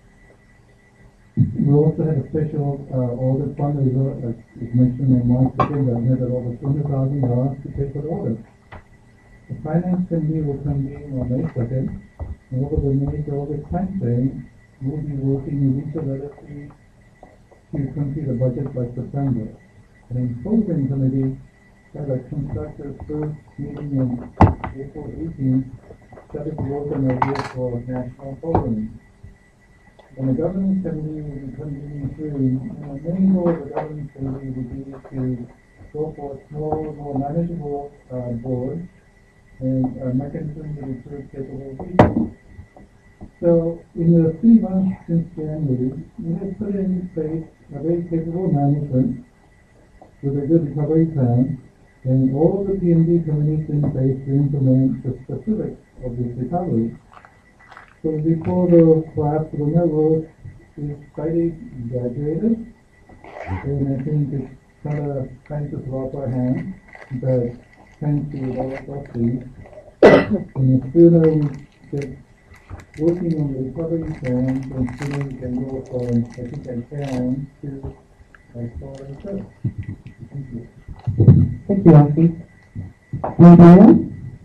We also had a special uh, audit fundraiser, as is mentioned on March second, that netted over two hundred thousand dollars to pay for the audit. The finance committee will convene on May second, and over the May to August time frame, we'll be working with each of the three to complete the budget by September. And in closing committee, had a constructive first meeting on April eighteenth, started to work on ideas for national programming. And the governance committee will be continuing through, and the main goal of the governance committee will be to go for a small, more manageable uh, board and a mechanism to recruit capable people. So, in the three months since January, we have put in place a very capable management with a good recovery plan, and all of the P N D committees in place to implement the specifics of this recovery. So before the collapse of the network is slightly exaggerated, and I think it's kind of trying to throw up our hands, but trying to develop our feet. And the sooner we get working on the recovery plan, the sooner we can go from I think I can to I saw and said. Thank you. Thank you, Alfie. Andrea?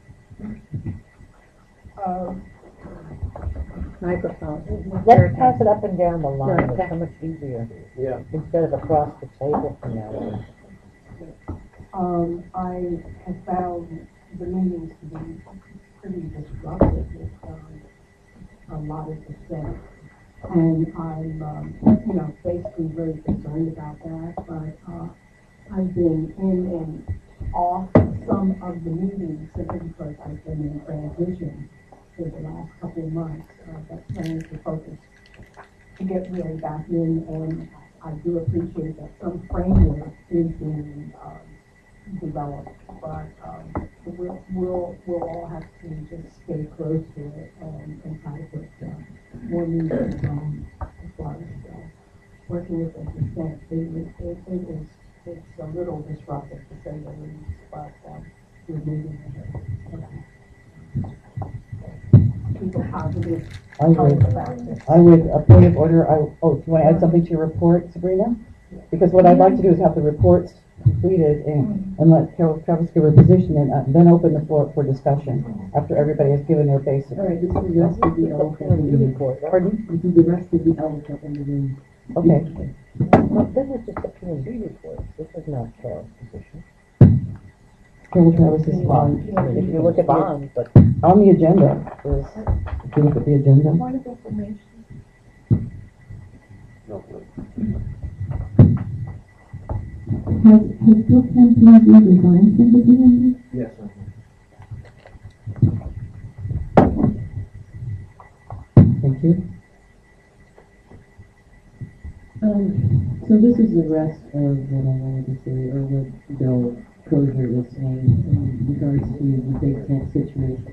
Uh, Microphone. Let's pass it up and down the line. No, It's so much easier. Yeah. Instead of across the table from now on. Um, I have found the meetings to be pretty disruptive. Um, a lot of dissent. And I'm, um, you know, basically very concerned about that, but uh, I've been in and off some of the meetings simply because I've been in transition for the last couple of months, uh, but planning to focus to get really back in, and I do appreciate that some framework is being um, developed, but um, we'll, we'll, we'll all have to just stay close to it and, and try to put uh, more meetings on as far as uh, working with the dissent. It, it, it, it is, it's a little disruptive to say the least, but um, we're moving ahead. People positive. I would, I would, a point of order, I, oh, do you want to add something to your report, Sabrina? Because what I'd like to do is have the reports completed and, and let Carol Travis give her position and uh, then open the floor for discussion after everybody has given their basic. All right, this is the rest of the elephant in the room. Pardon? This is the rest of the elephant in the room. Okay. Well, this is just a P and D report. This is not Carol's position. Carol Travis is on. If you look at bond, but on the agenda is, if you look at the agenda. Point of information. No, Has, has Bill Campbell resigned from the D M V? yes, Thank you. Um, so this is the rest of what I wanted to say, or what Bill Crozier was saying in regards to the big tent situation.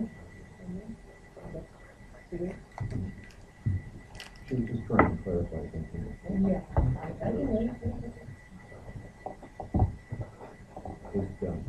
she was just trying to clarify something. Yeah. It's done.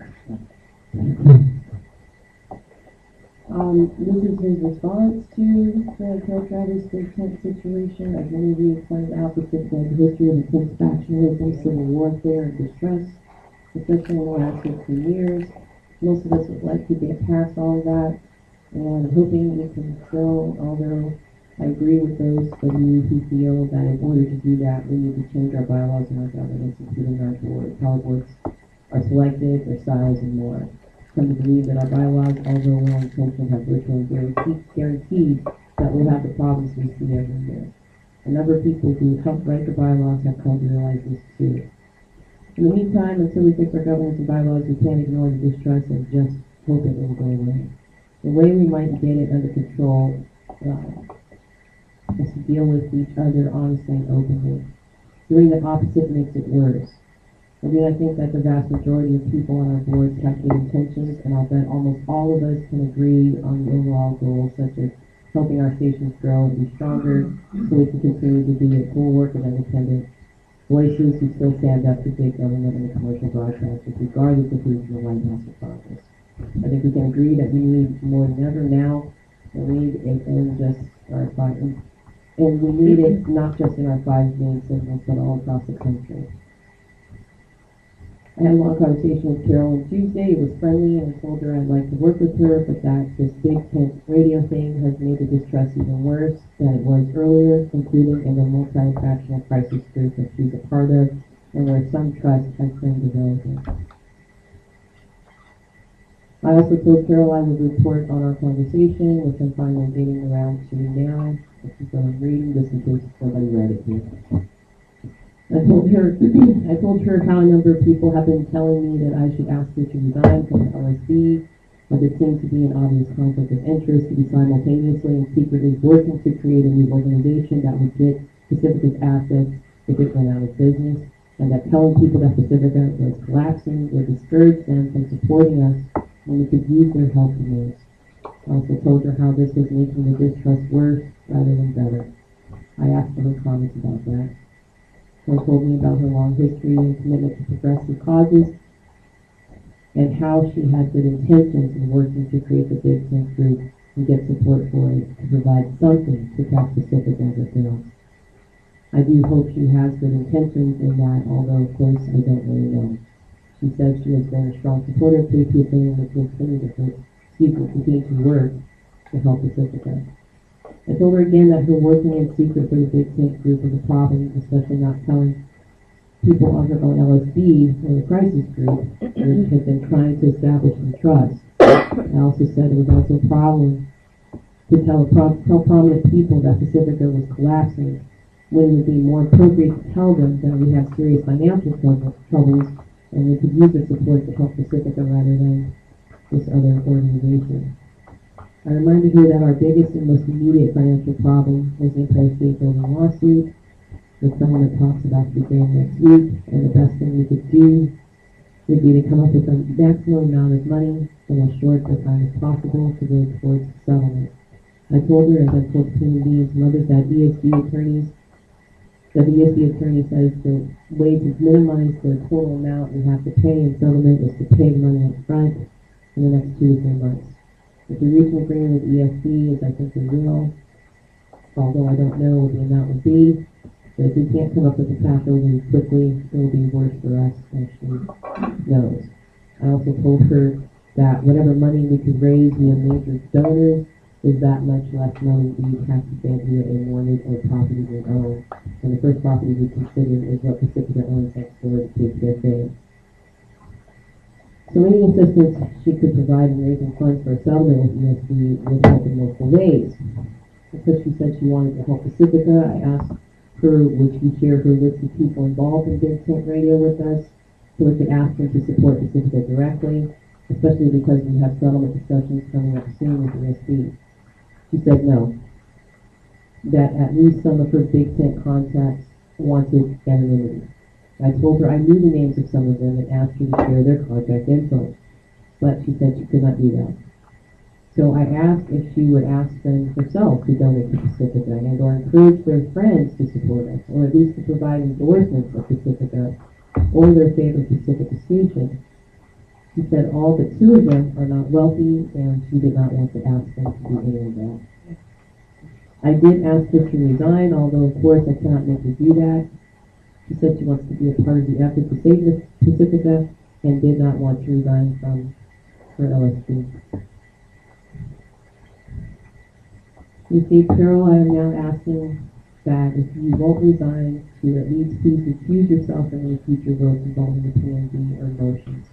Um, this is his response to the Carol Travis big tent situation. As many of you have pointed out, this is the history of intense factionalism, civil warfare, and distress, especially in the last fifteen years. Most of us would like to get past all of that, and I'm hoping we can still, although I agree with those of you who feel that in order to do that, we need to change our bylaws and our governance, including our board, how boards are selected, their size, and more. Come to believe that our bylaws, although well-intentioned, have virtually guaranteed, guaranteed that we'll have the problems we see every year. A number of people who helped write the bylaws have come to realize this too. In the meantime, until we fix our governance and bylaws, we can't ignore the distrust and just hope it will go away. The way we might get it under control uh, is to deal with each other honestly and openly. Doing the opposite makes it worse. I mean, I think that the vast majority of people on our boards have good intentions, and I'll bet almost all of us can agree on the overall goals, such as helping our stations grow and be stronger so we can continue to be a bulwark of independent voices who still stand up to big government and the commercial broadcasters, regardless of who's in the White House or Congress. I think we can agree that we need more than ever now, and we need it in just our five, and we need it not just in our five main signals, but all across the country. I had a long conversation with Carol on Tuesday. It was friendly, and I told her I'd like to work with her, but that this big tent radio thing has made the distrust even worse than it was earlier, including in the multi-factional crisis group that she's a part of, and where some trust has been developing. I also told Carol I would report on our conversation, which I'm finally getting around to now. This is what I'm reading, just in case somebody read it here. I told her, I told her how a number of people have been telling me that I should ask her to resign from the L S D, but there seemed to be an obvious conflict of interest to be simultaneously and secretly working to create a new organization that would get Pacifica's assets if it went out of business, and that telling people that Pacifica was collapsing would discourage them from supporting us when we could use their help the most. I also told her how this was making the distrust worse rather than better. I asked for her comments about that. She told me about her long history and commitment to progressive causes and how she had good intentions in working to create the Big Tent Group and get support for it to provide something to catch Pacific as it builds. I do hope she has good intentions in that, although of course I don't really know. She said she has been a strong supporter of K P F A and will continue to, excuse me, continue to work to help Pacifica. I told her again that her working in secret for the Big Tent Group was a problem, especially not telling people on her own L S D or the crisis group, which had been trying to establish some trust. I also said it was also a problem to tell, pro- tell prominent people that Pacifica was collapsing, when it would be more appropriate to tell them that we have serious financial trouble, troubles and we could use their support to help Pacifica rather than this other organization. I reminded her that our biggest and most immediate financial problem was the Empire State Building lawsuit. The settlement talks about to begin next week, and the best thing we could do would be to come up with a maximum amount of money in as short a time as possible to go towards the settlement. I told her, as I told Tim B and some others, that E S B attorneys, that the E S B attorney says the way to minimize the total amount we have to pay in settlement is to pay the money up front in the next two to three months. If we reach an agreement with E S B, as I think we will, although I don't know what the amount would be, but if we can't come up with a path overly quickly, it will be worse for us than she knows. I also told her that whatever money we could raise via major donors is that much less money we have to spend via a mortgage or property we own. And the first property we considered is what Pacifica owns next door to K P F A. So any assistance she could provide in raising funds for a settlement with E S B would help in multiple ways. Because she said she wanted to help Pacifica, I asked her would she share her list of people involved in Big Tent Radio with us, so we could ask them to support Pacifica directly, especially because we have settlement discussions coming up soon with E S B. She said no, that at least some of her Big Tent contacts wanted anonymity. I told her I knew the names of some of them and asked her to share their contact info, but she said she could not do that. So I asked if she would ask them herself to donate to Pacifica and or encourage their friends to support us, or at least to provide endorsements of Pacifica or their favorite Pacifica station. She said all but two of them are not wealthy and she did not want to ask them to do any of that. I did ask her to resign, although of course I cannot make her do that. She said she wants to be a part of the effort to save Pacifica and did not want to resign from her L S D. You see, Carol, I am now asking that if you won't resign, to at least please recuse yourself from any future votes involving the P M D or motions.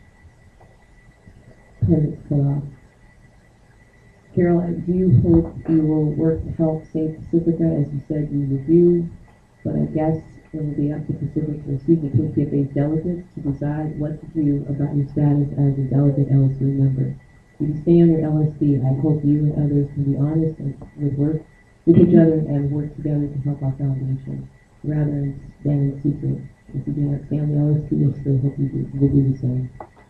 Ten minutes cut off. Carol, do you hope you will work to help save Pacifica as you said you would do? But I guess it will be up to Pacifica, excuse me, K P F A's delegates to decide what to do about your status as a delegate L S D member. If you stay on your L S D, I hope you and others can be honest and with work with each other and work together to help our foundation, rather than stand in secret. If you do not stay on the L S D, I still hope you do, will do the same.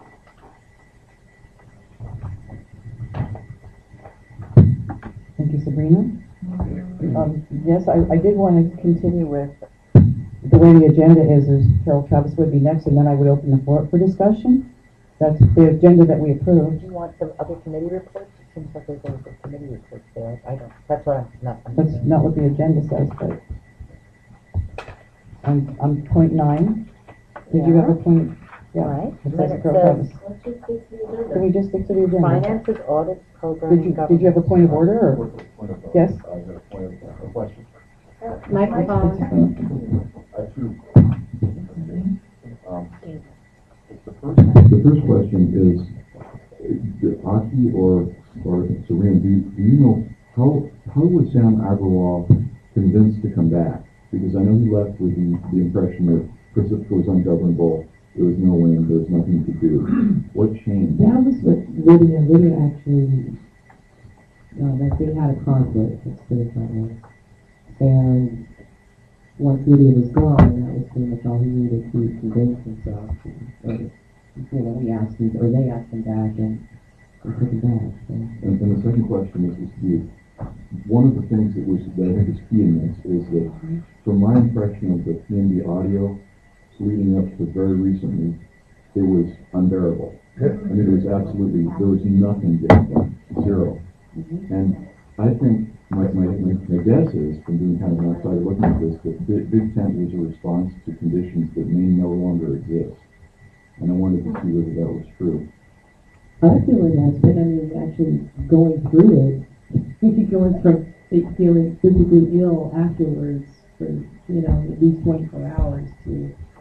Thank you, Sabrina. Um, yes, I, I did want to continue with the way the agenda is, is Carol Travis would be next, and then I would open the floor for discussion. That's the agenda that we approved. Do you want some other committee reports? It seems like there's a committee reports there. I don't, that's what I'm not That's understanding. not what the agenda says, but on, on point nine, did you have a point? Yeah. Right. It Then says it Carol says, Travis. Can we just stick to the agenda? finances, audits, program, Did you, did you have a point of order, or? Yes? I got a point of, a question. Microphone. I have two. Um, the first, the first question is, uh, Aki or, or Serena, do, do you know, how, how was Sam Agarwal convinced to come back? Because I know he left with the, the impression that Pacifica was ungovernable, there was no wind, there was nothing to do. What changed? That was what Lydia, Lydia actually, uh, that they had a conflict, let's put it that way. And once Lydia was gone, that was pretty much all he needed to convince himself. Or, you know, he asked him, or they asked him back, and they took him back. So. And, and the second question is, is the, one of the things that was, that I think is key in this is that, from my impression of the P M D audio leading up to very recently, it was unbearable. I mean, it was absolutely, there was nothing getting done, zero. Mm-hmm. And I think my, my, my, my guess is, from doing kind of an outsider looking at this, that Big, Big Tent was a response to conditions that may no longer exist. And I wanted to see whether that was true. I feel it has been, I mean, actually going through it, going from feeling physically ill afterwards for, you know, at least twenty-four hours to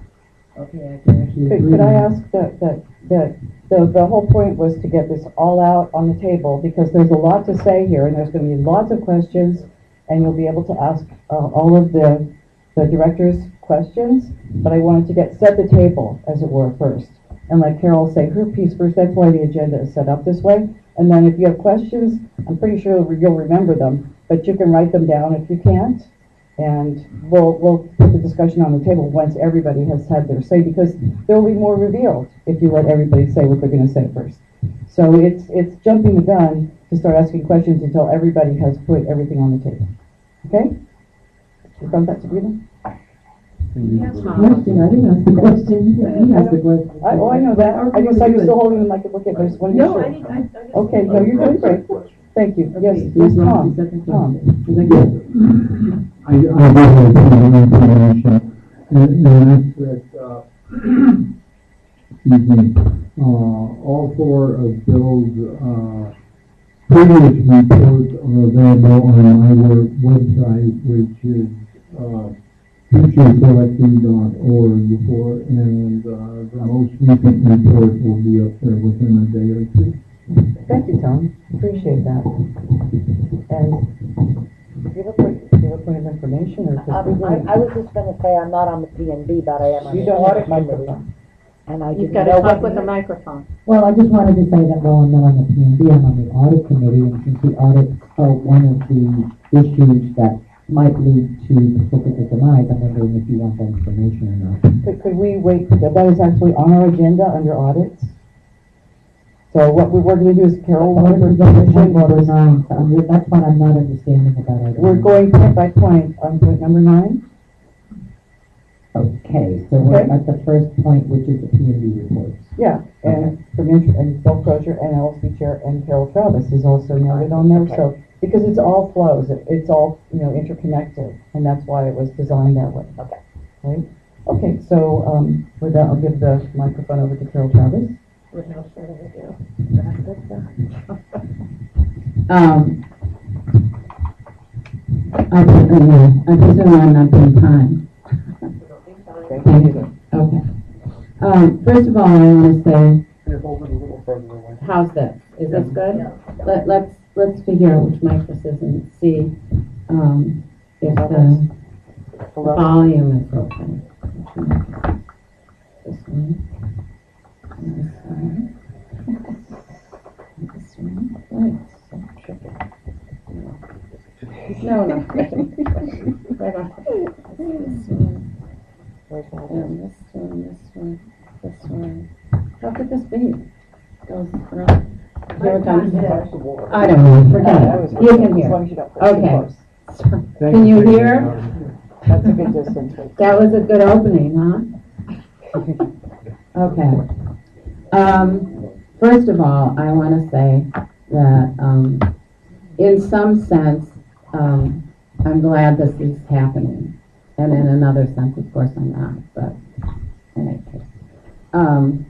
Okay, I can actually Could, agree. could I with ask that, that, that, the, the whole point was to get this all out on the table, because there's a lot to say here, and there's gonna be lots of questions, and you'll be able to ask, uh, all of the, the director's questions, but I wanted to get, set the table, as it were, first. And let Carol say her piece first, that's why the agenda is set up this way. And then if you have questions, I'm pretty sure you'll remember them, but you can write them down if you can't. And we'll, we'll put the discussion on the table once everybody has had their say, because there will be more revealed if you let everybody say what they're going to say first. So it's, it's jumping the gun to start asking questions until everybody has put everything on the table. Okay? You found that, Sabrina? Yes, question, I didn't ask the question, you asked the question. I, oh, I know that. I guess I was still holding the mic and looking, but I just wanted to No, make I sure. didn't, I, I just. Okay, no, you're doing great. Thank you. Yes, Okay, yes, so Tom. the second Tom. question. Is that good? I, I do have some information, and, and that's that, uh, excuse me, uh, all four of Bill's, uh, previous reports are available on my work website, which is, uh, future selecting dot org for, and, uh, the most recent report will be up there within a day or two. Thank you, Tom. Appreciate that. And do you have a point, do you have a point of information, or? 'cause we Um, really- I, I was just gonna say, I'm not on the P N B, but I am on You the don't audit have a committee. microphone. And I You've didn't got know to talk what with the microphone. Well, I just wanted to say that while I'm not on the P N B, I'm on the audit committee, and since the audits are one of the issues that might lead to Pacifica's demise, I'm wondering if you want that information or not. Could, could we wait, that is actually on our agenda under audits? So what we, we're gonna do is Carol will Audit her is on point definition. number nine, so I'm- that's what I'm not understanding about it. We're going point by point on point number nine. Okay, so we're Okay. at the first point, which is the P and B reports. Yeah, and from int- and Bill Crozier and L S D Chair and Carol Travis is also noted on there, so, because it's all flows, it- it's all, you know, interconnected, and that's why it was designed that way. Okay. Right? Okay, so, um, with that, I'll give the microphone over to Carol Travis. Without further ado. Um, I, uh, I presume I'm not being time. Thank you. Okay. Um, first of all, I want to say, Can you hold it a little further away? how's this? Is this good? Let, let's, let's figure out which mic this is and see, um, if the volume is okay. This one. And this one. This one. Right. So tricky. No, no. Right on. This one. And this one, this one, this one. How could this be? Goes around. Here it comes. I don't know, forget it. You can hear. As long as you don't push too Okay. close. Can you hear? That's a good distance. right there. That was a good opening, huh? Okay. Um, first of all, I want to say that, um, in some sense, um, I'm glad this is happening. And in another sense, of course, I'm not, but in any case. Um,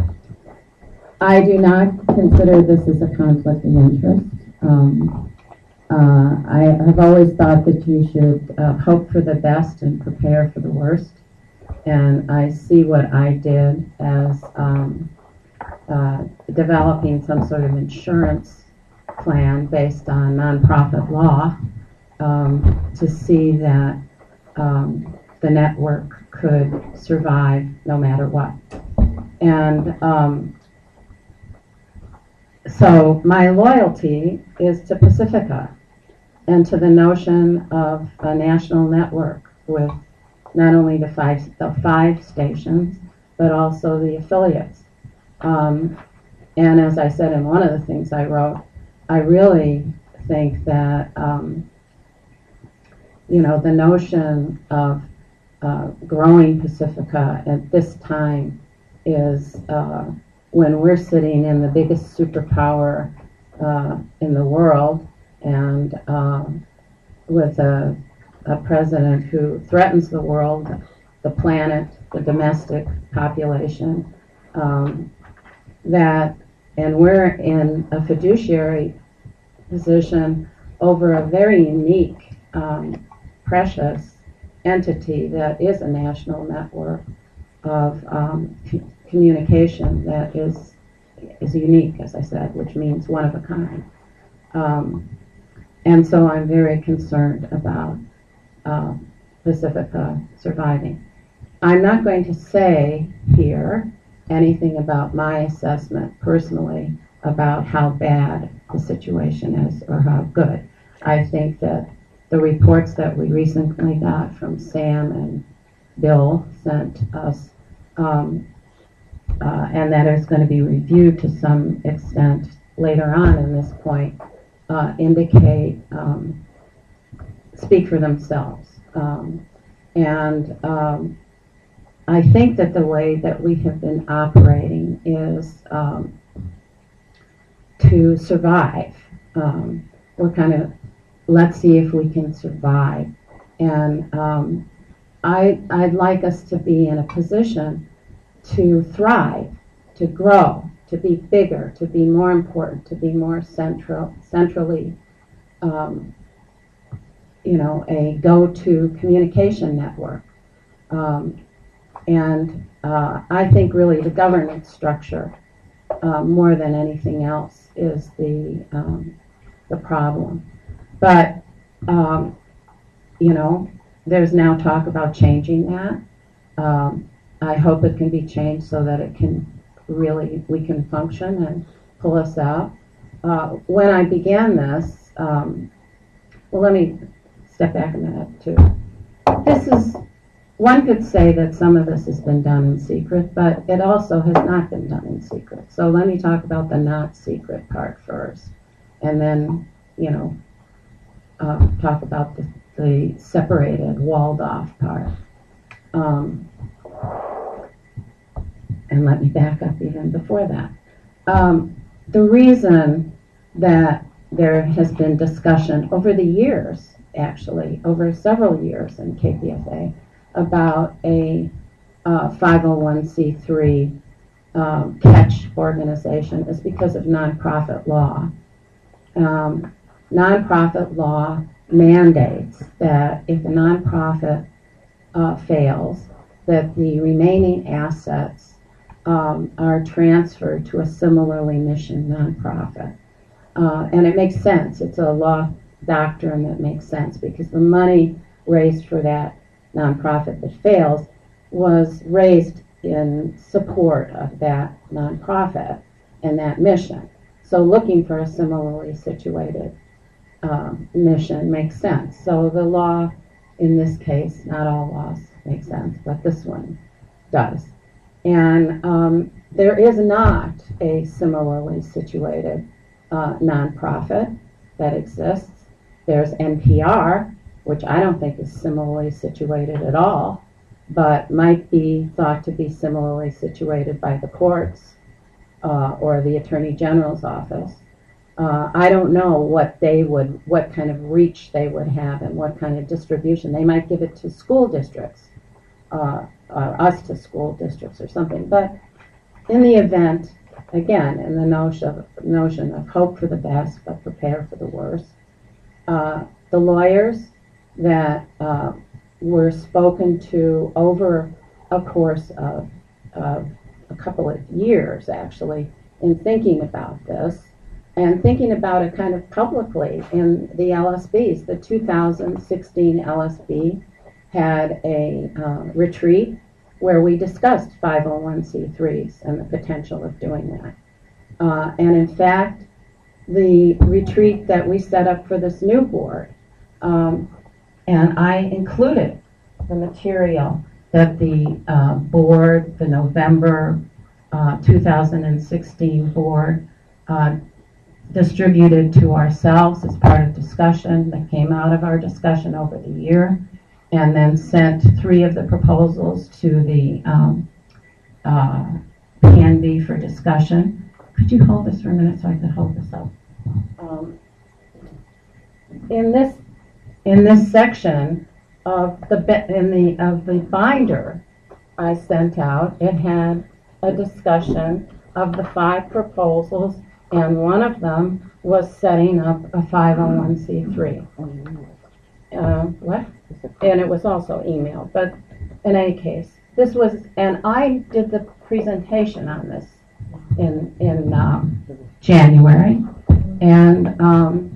I do not consider this as a conflict of interest. Um, uh, I have always thought that you should uh, hope for the best and prepare for the worst. And I see what I did as um, uh, developing some sort of insurance plan based on nonprofit law um, to see that um, the network could survive no matter what. And um, so my loyalty is to Pacifica and to the notion of a national network with not only the five, the five stations, but also the affiliates. Um, and as I said in one of the things I wrote, I really think that, um, you know, the notion of uh, growing Pacifica at this time is uh, when we're sitting in the biggest superpower uh, in the world, and um, with a, a president who threatens the world, the planet, the domestic population, um, that, and we're in a fiduciary position over a very unique, um, precious entity that is a national network. of um, c- communication that is is unique, as I said, which means one of a kind. Um, and so I'm very concerned about uh, Pacifica surviving. I'm not going to say here anything about my assessment personally about how bad the situation is or how good. I think that the reports that we recently got from Sam and Bill sent us, um, uh, and that is going to be reviewed to some extent later on in this point, uh, indicate, um, speak for themselves. Um, and um, I think that the way that we have been operating is um, to survive. Um, we're kind of, let's see if we can survive. And um, I, I'd like us to be in a position to thrive, to grow, to be bigger, to be more important, to be more central, centrally, um, you know, a go-to communication network. Um, and uh, I think really the governance structure, uh, more than anything else, is the um, the problem. But um, you know, there's now talk about changing that. Um, I hope it can be changed so that it can really, we can function and pull us out. Uh, when I began this, um, well, let me step back a minute too. This is, one could say that some of this has been done in secret, but it also has not been done in secret. So let me talk about the not secret part first, and then, you know, uh, talk about the, the separated, walled off part. Um, and let me back up even before that. Um, the reason that there has been discussion over the years, actually, over several years in K P F A, about a uh, five oh one c three um, catch organization is because of nonprofit law. Um, nonprofit law mandates that if a nonprofit uh, fails, that the remaining assets um, are transferred to a similarly mission nonprofit. Uh, and it makes sense. It's a law doctrine that makes sense because the money raised for that nonprofit that fails was raised in support of that nonprofit and that mission. So looking for a similarly situated um, mission makes sense. So the law in this case, not all laws make sense, but this one does. And um, there is not a similarly situated uh, nonprofit that exists. There's N P R, which I don't think is similarly situated at all, but might be thought to be similarly situated by the courts uh, or the Attorney General's office. Uh, I don't know what they would, what kind of reach they would have and what kind of distribution. They might give it to school districts, uh, uh, us to school districts or something. But in the event, again, in the notion of, notion of hope for the best but prepare for the worst, uh, the lawyers that uh, were spoken to over a course of, of a couple of years, actually, in thinking about this, and thinking about it kind of publicly in the L S Bs. The two thousand sixteen L S B had a uh, retreat where we discussed five oh one c threes and the potential of doing that. Uh, and in fact, the retreat that we set up for this new board, um, and I included the material that the uh, board, the November uh, two thousand sixteen board, uh, distributed to ourselves as part of discussion that came out of our discussion over the year, and then sent three of the proposals to the um, uh, P N B for discussion. Could you hold this for a minute so I could hold this up? Um, in this in this section of the in the of the binder I sent out, it had a discussion of the five proposals, and one of them was setting up a five oh one c three. Uh, what? And it was also emailed, but in any case, this was, and I did the presentation on this in, in um, January. And um,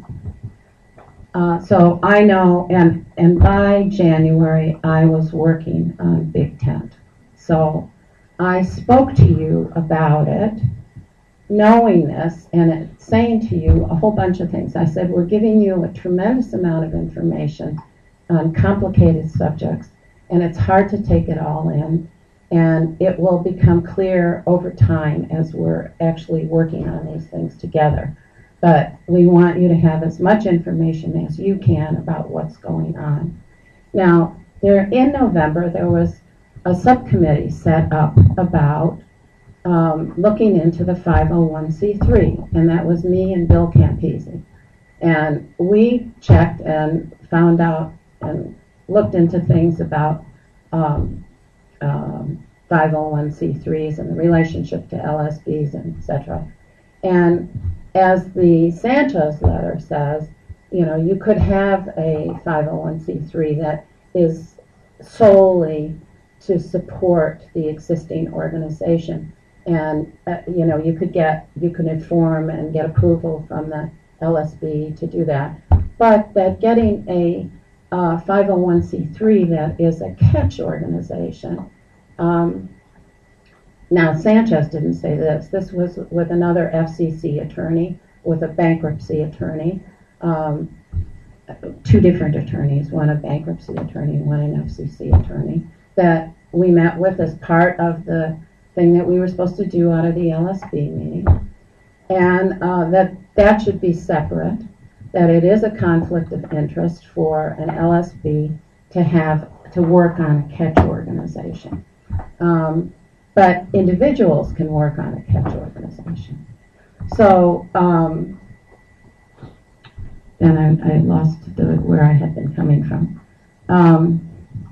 uh, so I know, and, and by January, I was working on Big Tent. So I spoke to you about it, knowing this, and it, saying to you a whole bunch of things. I said, we're giving you a tremendous amount of information on complicated subjects, and it's hard to take it all in, and it will become clear over time as we're actually working on these things together. But we want you to have as much information as you can about what's going on. Now, there in November, there was a subcommittee set up about um, looking into the five oh one c three, and that was me and Bill Campese. And we checked and found out and looked into things about um, um, five oh one c threes and the relationship to L S Bs and et cetera. And as the Sanchez letter says, you know, you could have a five oh one c three that is solely to support the existing organization. And, uh, you know, you could get, you could inform and get approval from the L S B to do that. But that getting a uh, five oh one c three that is a catch organization, um, now Sanchez didn't say this, this was with another F C C attorney, with a bankruptcy attorney, um, two different attorneys, one a bankruptcy attorney, one an F C C attorney, that we met with as part of the thing that we were supposed to do out of the L S B meeting, and uh, that that should be separate, that it is a conflict of interest for an L S B to have to work on a catch organization. Um, but individuals can work on a catch organization. So, um, then I, I lost the, where I had been coming from. Um,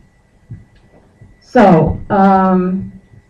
so, um,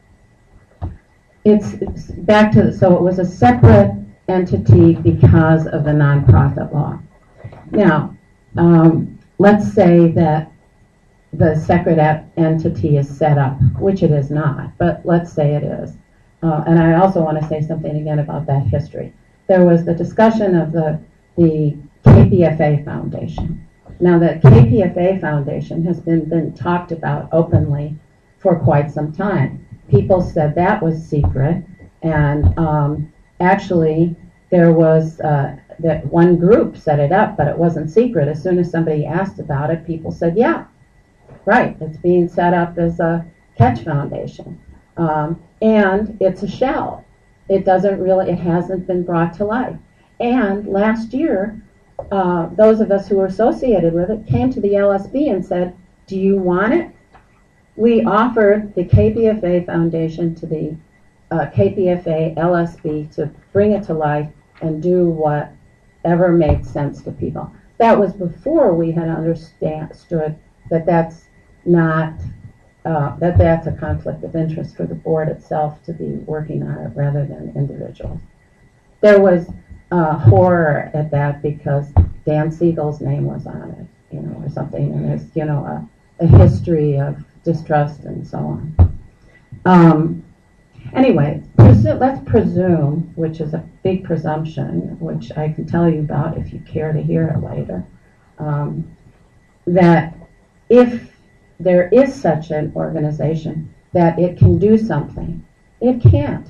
It's, it's back to, so it was a separate entity because of the nonprofit law. Now, um, let's say that the separate entity is set up, which it is not, but let's say it is. Uh, and I also want to say something again about that history. There was the discussion of the, the K P F A Foundation. Now, the K P F A Foundation has been, been talked about openly for quite some time. People said that was secret, and um, actually there was uh, that one group set it up, but it wasn't secret. As soon as somebody asked about it, people said, yeah, right, it's being set up as a catch foundation. Um, and it's a shell. It doesn't really, it hasn't been brought to life. And last year, uh, those of us who were associated with it came to the L S B and said, do you want it? We offered the K P F A Foundation to the uh, K P F A L S B to bring it to life and do whatever made sense to people. That was before we had understood that that's not, uh, that that's a conflict of interest for the board itself to be working on it rather than individuals. There was uh, horror at that because Dan Siegel's name was on it, you know, or something, and there's, you know, a, a history of distrust and so on. Um, anyway, presu- let's presume, which is a big presumption, which I can tell you about if you care to hear it later, um, that if there is such an organization, that it can do something. It can't.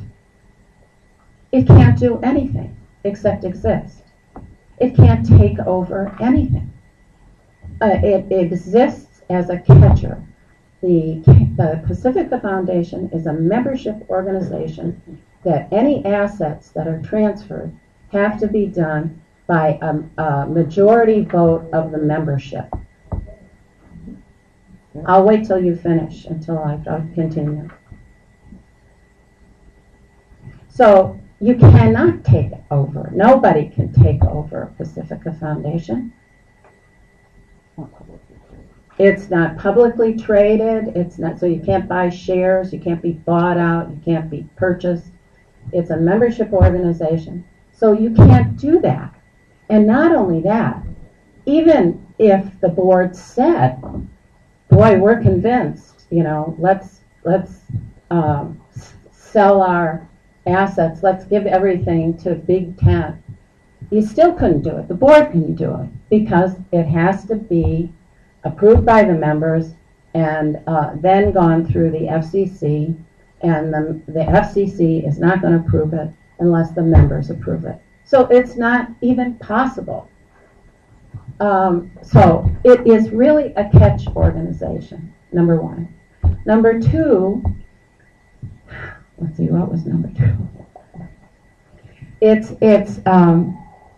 It can't do anything except exist. It can't take over anything. Uh, it, it exists as a catcher. The, the Pacifica Foundation is a membership organization that any assets that are transferred have to be done by a, a majority vote of the membership. I'll wait till you finish until I I'll continue. So you cannot take over. Nobody can take over Pacifica Foundation. It's not publicly traded. It's not, so you can't buy shares. You can't be bought out. You can't be purchased. It's a membership organization. So you can't do that. And not only that, even if the board said, boy, we're convinced, you know, let's let's um, s- sell our assets, let's give everything to Big Tent. You still couldn't do it. The board couldn't do it because it has to be approved by the members and uh, then gone through the F C C, and the, the F C C is not going to approve it unless the members approve it. So it's not even possible. Um, so it is really a catch organization, number one. Number two, let's see, what was number two? It's, it's, um,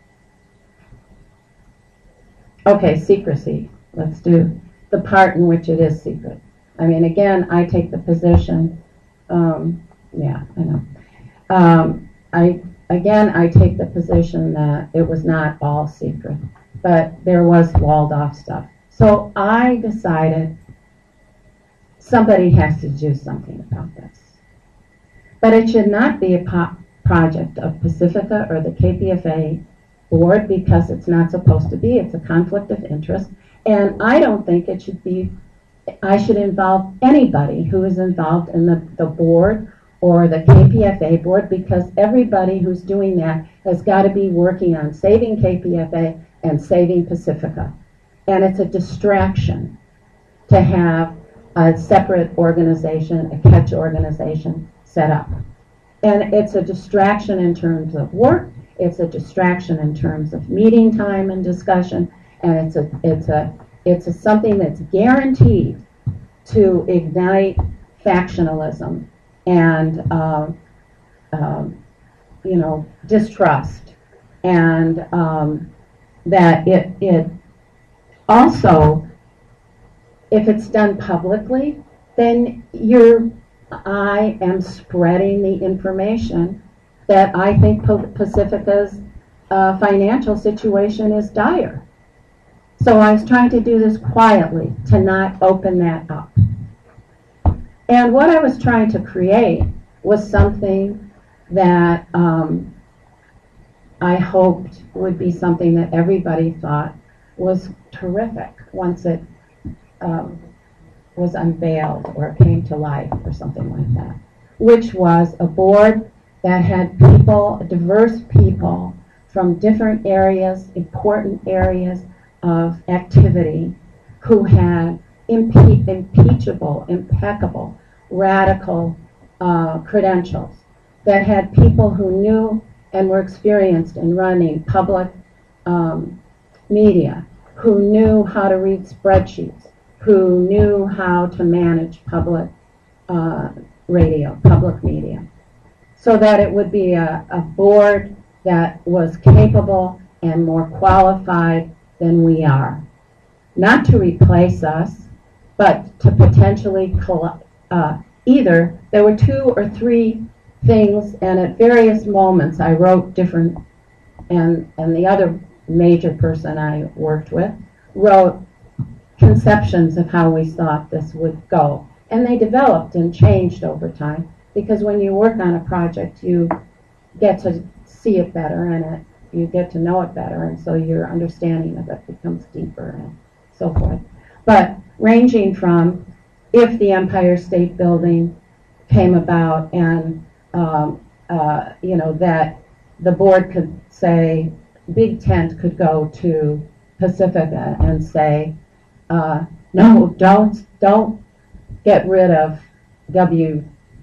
okay, secrecy. Let's do the part in which it is secret. I mean, again, I take the position, um, yeah, I know. Um, I, again, I take the position that it was not all secret, but there was walled off stuff. So I decided somebody has to do something about this. But it should not be a po- project of Pacifica or the K P F A board, because it's not supposed to be. It's a conflict of interest. And I don't think it should be, I should involve anybody who is involved in the, the board or the K P F A board, because everybody who's doing that has got to be working on saving K P F A and saving Pacifica. And it's a distraction to have a separate organization, a catch organization set up. And it's a distraction in terms of work, it's a distraction in terms of meeting time and discussion, and it's a it's a it's a something that's guaranteed to ignite factionalism and um, um, you know, distrust, and um, that it it also, if it's done publicly, then you're I am spreading the information that I think Pacifica's uh, financial situation is dire. So I was trying to do this quietly, to not open that up. And what I was trying to create was something that um, I hoped would be something that everybody thought was terrific once it um, was unveiled or came to life or something like that, which was a board that had people, diverse people from different areas, important areas of activity, who had impe- impeachable, impeccable, radical uh, credentials, that had people who knew and were experienced in running public um, media, who knew how to read spreadsheets, who knew how to manage public uh, radio, public media, so that it would be a, a board that was capable and more qualified than we are. Not to replace us, but to potentially coll- uh, either, there were two or three things, and at various moments I wrote different, and, and the other major person I worked with wrote conceptions of how we thought this would go. And they developed and changed over time, because when you work on a project, you get to see it better, and it, you get to know it better, and so your understanding of it becomes deeper and so forth. But ranging from, if the Empire State Building came about and, um, uh, you know, that the board could say, Big Tent could go to Pacifica and say, uh, no, don't, don't get rid of W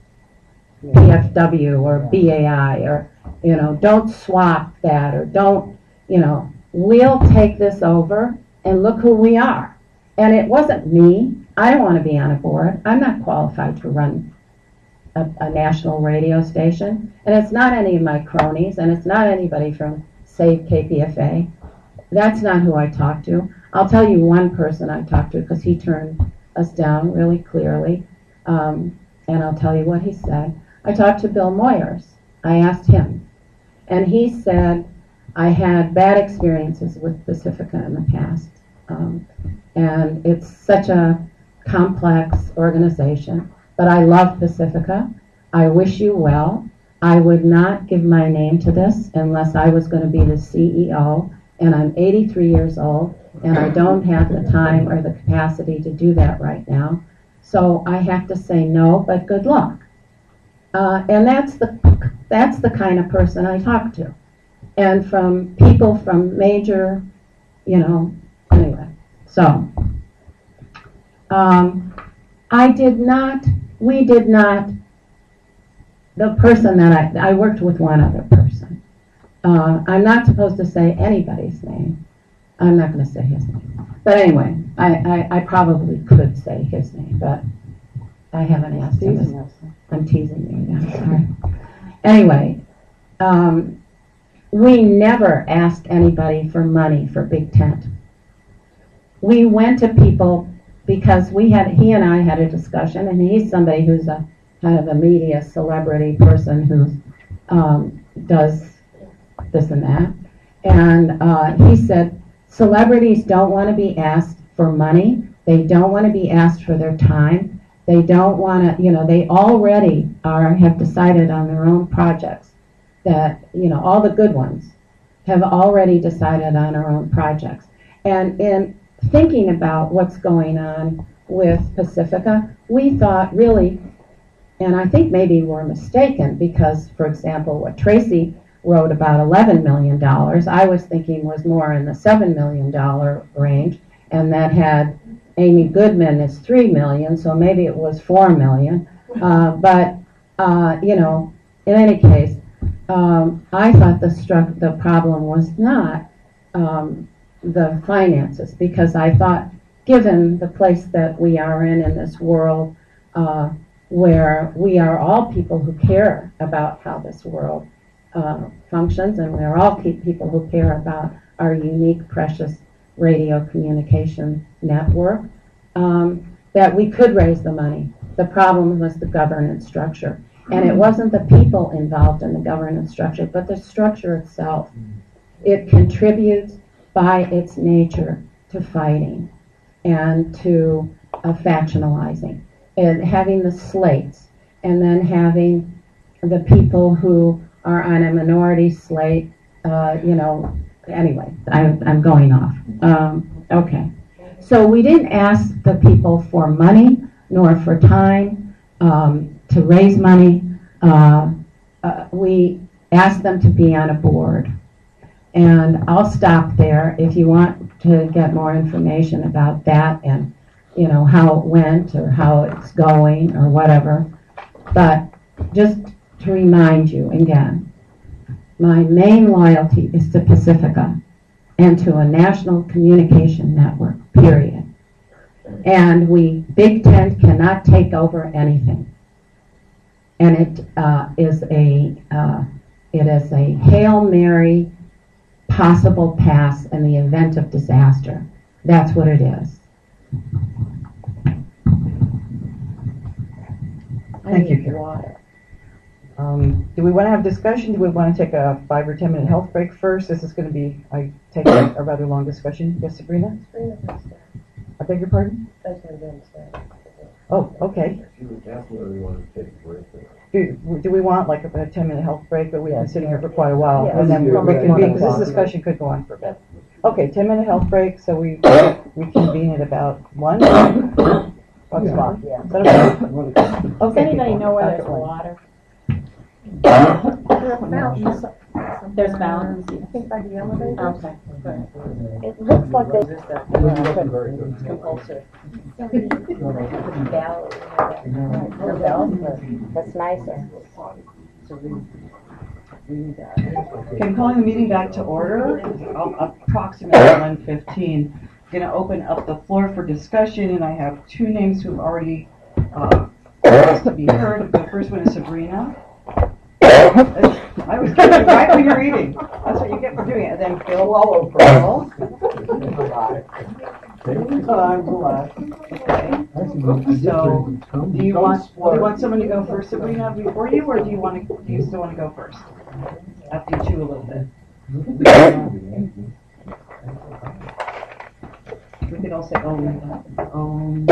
P F W or B A I, or, you know, don't swap that, or don't, you know, we'll take this over and look who we are. And it wasn't me. I don't want to be on a board. I'm not qualified to run a, a national radio station. And it's not any of my cronies, and it's not anybody from Save K P F A. That's not who I talked to. I'll tell you one person I talked to, because he turned us down really clearly, um, and I'll tell you what he said. I talked to Bill Moyers. I asked him, and he said, I had bad experiences with Pacifica in the past, um, and it's such a complex organization, but I love Pacifica. I wish you well. I would not give my name to this unless I was going to be the C E O, and I'm eighty-three years old, and I don't have the time or the capacity to do that right now. So I have to say no, but good luck. Uh, and that's the that's the kind of person I talk to. And from people from major, you know, anyway. So um, I did not, we did not, the person that I, I worked with one other person. Uh, I'm not supposed to say anybody's name. I'm not going to say his name. But anyway, I, I, I probably could say his name, but I haven't asked him. I'm teasing you, yeah, sorry. Anyway, um, we never asked anybody for money for Big Tent. We went to people because we had, he and I had a discussion, and he's somebody who's a kind of a media celebrity person who um, does this and that. And uh, he said, celebrities don't want to be asked for money. They don't want to be asked for their time. They don't want to, you know, they already are, have decided on their own projects that, you know, all the good ones have already decided on our own projects. And in thinking about what's going on with Pacifica, we thought really, and I think maybe we're mistaken because, for example, what Tracy wrote about eleven million dollars, I was thinking was more in the seven million dollars range, and that had Amy Goodman is three million dollars, so maybe it was four million dollars. Uh, but, uh, you know, in any case, um, I thought the, struck, the problem was not um, the finances, because I thought, given the place that we are in in this world, uh, where we are all people who care about how this world uh, functions, and we're all people who care about our unique, precious radio communication network, um, that we could raise the money. The problem was the governance structure. And it wasn't the people involved in the governance structure, but the structure itself. It contributes by its nature to fighting and to uh, factionalizing, and having the slates, and then having the people who are on a minority slate, uh, you know, anyway, I, I'm going off. Um, okay. So we didn't ask the people for money, nor for time um, to raise money. Uh, uh, we asked them to be on a board. And I'll stop there. If you want to get more information about that and, you know, how it went or how it's going or whatever. But just to remind you again, my main loyalty is to Pacifica and to a national communication network, period. And we, Big Tent cannot take over anything. And it uh, is a, uh, it is a Hail Mary possible pass in the event of disaster. That's what it is. Thank you, Carol. Um, do we want to have discussion? Do we want to take a five or ten minute health break first? This is going to be, I take a, a rather long discussion. Yes, Sabrina? I beg your pardon? Oh, okay. Do, do we want like a, a ten minute health break? But we've been sitting here for quite a while, Yeah, and then yeah, reconvene, yeah. because this discussion could go on for a bit. Okay, ten minute health break, so we reconvene at about one. One o'clock, yeah. Is that okay? Does anybody know where there's water? Fountains. There's fountains. I think by the elevator. Okay. It looks like there's it's compulsory. Bell. The bell. That's nicer. Okay, calling the meeting back to order. Approximately one fifteen. Going to open up the floor for discussion, and I have two names who've already uh, asked to be heard. The first one is Sabrina. I was getting right when you're eating. That's what you get for doing it. And then Phil Wallow Pearl. I'm relaxed. Okay. So, do you want do you want someone to go first, Sabrina, before you, or do you want to? Do you still want to go first? After you chew a little bit. We could all say "oh." Um.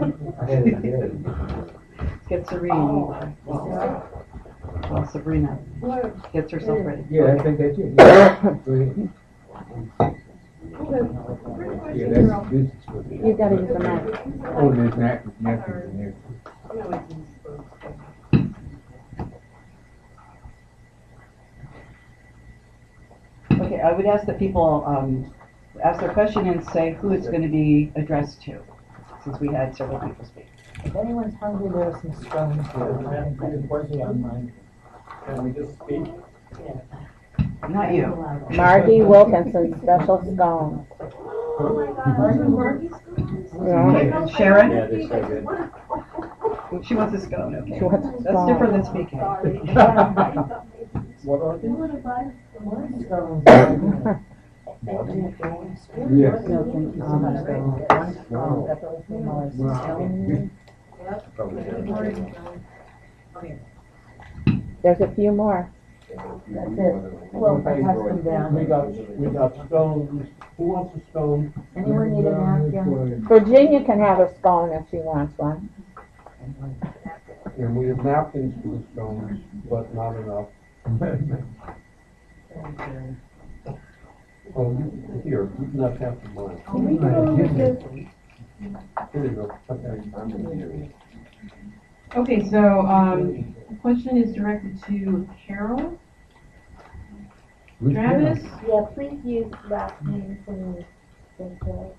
Get Serena. Well, Sabrina gets herself ready. Yeah, I think that's it. Yeah. Yeah, that's, this is for the. You gotta use the mic. Oh, there's not, nothing in there. Okay, I would ask that people, um, ask their question and say who it's gonna be addressed to, since we had several people speak. If anyone's hungry, there are some scones here. Can we just speak? Not you. Margie Wilkinson, special scone. Yeah. Sharon? Yeah, they're so good. She wants a scone, okay. She wants a That's scone. different than speaking. What are they? Yes. There's a few more. That's it. Well, I have them down. We got, we got stones. Who wants a stone? Anyone need a napkin? Virginia can have a scone if she wants one. And we have napkins for the stones, but not enough. Oh, you- here, you can have half of mine. Can we go with this? Here you go. Okay. Okay, so, um, the question is directed to Carol. Travis? Yeah, please use last name for me. Thank you.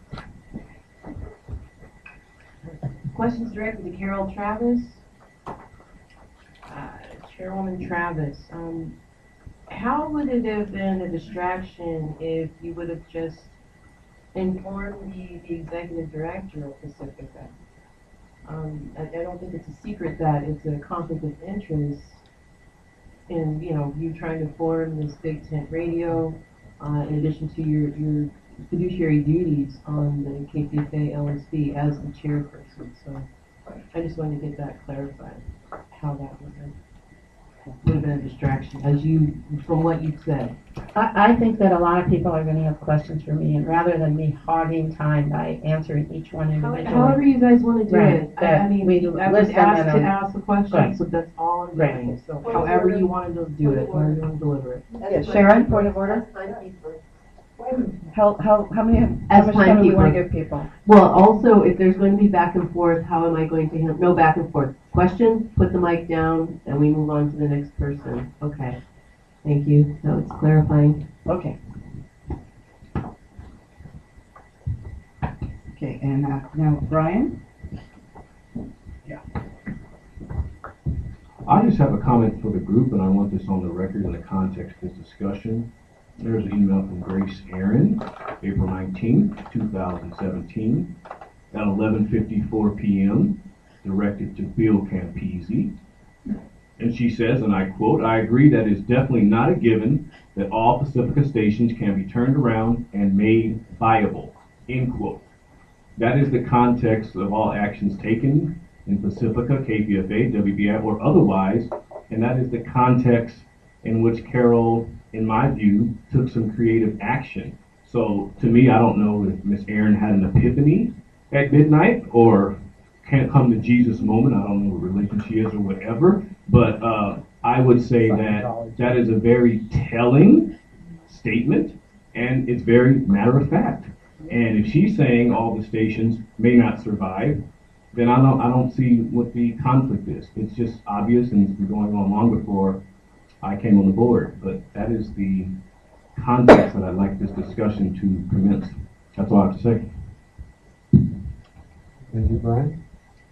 Questions directed to Carol Travis. Uh, Chairwoman Travis, um, how would it have been a distraction if you would have just informed the, the executive director of Pacifica? Um, I, I don't think it's a secret that it's a conflict of interest in, you know, you trying to form this big tent radio, uh, in addition to your, your fiduciary duties on the K P F A L S B as the chairperson. So I just wanted to get that clarified, how that would have, would have been a distraction, as you, from what you said. I, I think that a lot of people are going to have questions for me, and rather than me hogging time by answering each one individually. However you guys want to do Right, it. I, that I mean, we I was listen asked and, to um, ask the question, right. so that's all I'm Right. doing. So however you want to do it, however you want to deliver it. Yes, Sharon, point of order? How, how, how many, how As much time do we want to timekeeper. give people? Well, also, if there's going to be back and forth, how am I going to handle, no back and forth. Question, put the mic down, and we move on to the next person. Okay. Thank you. Now it's clarifying. Okay. Okay, and uh, now Brian? I just have a comment for the group, and I want this on the record in the context of this discussion. There's an email from Grace Aaron, April nineteenth, two thousand seventeen, at eleven fifty-four p m, directed to Bill Campese. And she says, and I quote, "I agree that it's definitely not a given that all Pacifica stations can be turned around and made viable," end quote. That is the context of all actions taken in Pacifica, K P F A, W B I, or otherwise, and that is the context in which Carol, in my view, took some creative action. So to me, I don't know if Miss Aaron had an epiphany at midnight or can't come to Jesus moment. I don't know what religion she is or whatever, but uh, I would say that that is a very telling statement, and it's very matter of fact. And if she's saying all the stations may not survive, then I don't I don't see what the conflict is. It's just obvious, and it's been going on long before I came on the board. But that is the context that I'd like this discussion to commence. That's all I have to say. Thank you, Brian.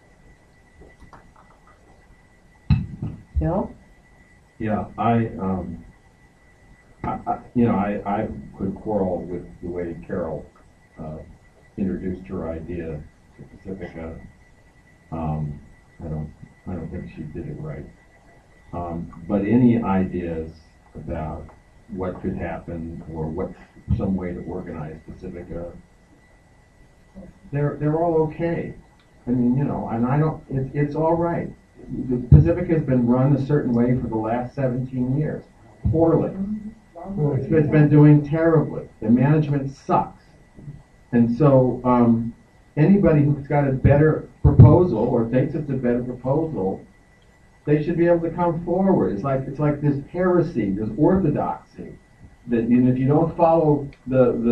Bill? Yeah, I, um, I, I, you know, I, I could quarrel with the way Carol uh, introduced her idea to Pacifica. Um, I don't, I don't think she did it right. Um, but any ideas about what could happen or what some way to organize Pacifica, they're they're all okay. I mean, you know, and I don't. It, it's all right. The Pacifica has been run a certain way for the last seventeen years, poorly. It's, it's been doing terribly. The management sucks, and so um, anybody who's got a better proposal or thinks it's a better proposal, they should be able to come forward. It's like it's like this heresy, this orthodoxy, that you know, if you don't follow the the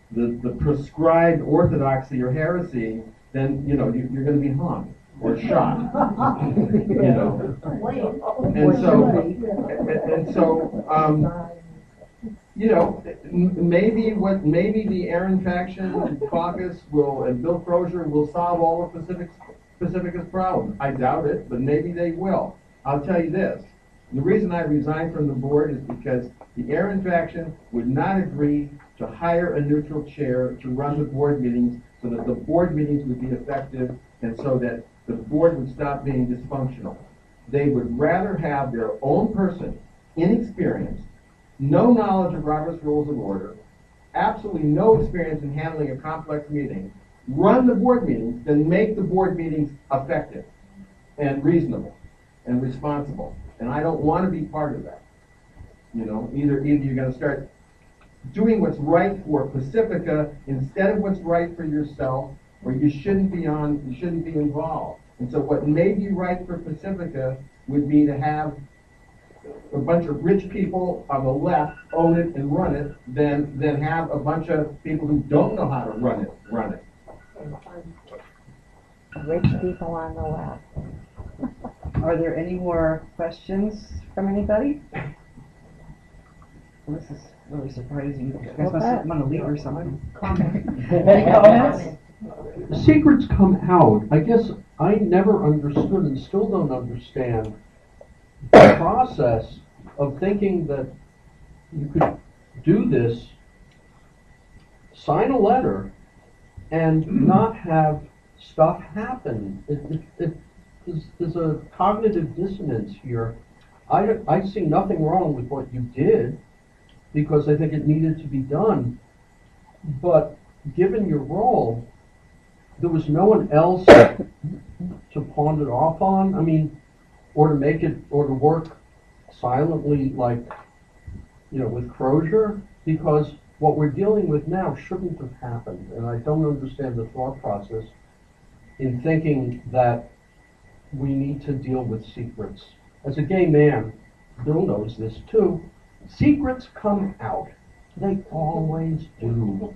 the, the prescribed orthodoxy or heresy, then, you know, you, you're gonna be hung or shot, you know. And so, and, and so, um, you know, m- maybe what, maybe the Aaron faction caucus will, and Bill Crozier will solve all of Pacific's, Pacifica's problems. I doubt it, but maybe they will. I'll tell you this. The reason I resigned from the board is because the Aaron faction would not agree to hire a neutral chair to run the board meetings so that the board meetings would be effective and so that the board would stop being dysfunctional. They would rather have their own person, inexperienced, no knowledge of Robert's Rules of Order, absolutely no experience in handling a complex meeting, run the board meetings than make the board meetings effective and reasonable and responsible. And I don't want to be part of that. You know, either either you're going to start doing what's right for Pacifica instead of what's right for yourself, or you shouldn't be on, you shouldn't be involved. And so what may be right for Pacifica would be to have a bunch of rich people on the left own it and run it, than than have a bunch of people who don't know how to run it run it. Rich people on the left. Are there any more questions from anybody? Well, this is really surprising. You guys must want to leave or something. Any comments? Secrets come out. I guess I never understood and still don't understand the process of thinking that you could do this, sign a letter, and not have stuff happen. It, it, it, there's, there's a cognitive dissonance here. I, I see nothing wrong with what you did because I think it needed to be done. But given your role, there was no one else to pawn it off on. I mean, or to make it, or to work silently like, you know, with Crozier, because what we're dealing with now shouldn't have happened. And I don't understand the thought process in thinking that we need to deal with secrets. As a gay man, Bill knows this too, secrets come out. They always do.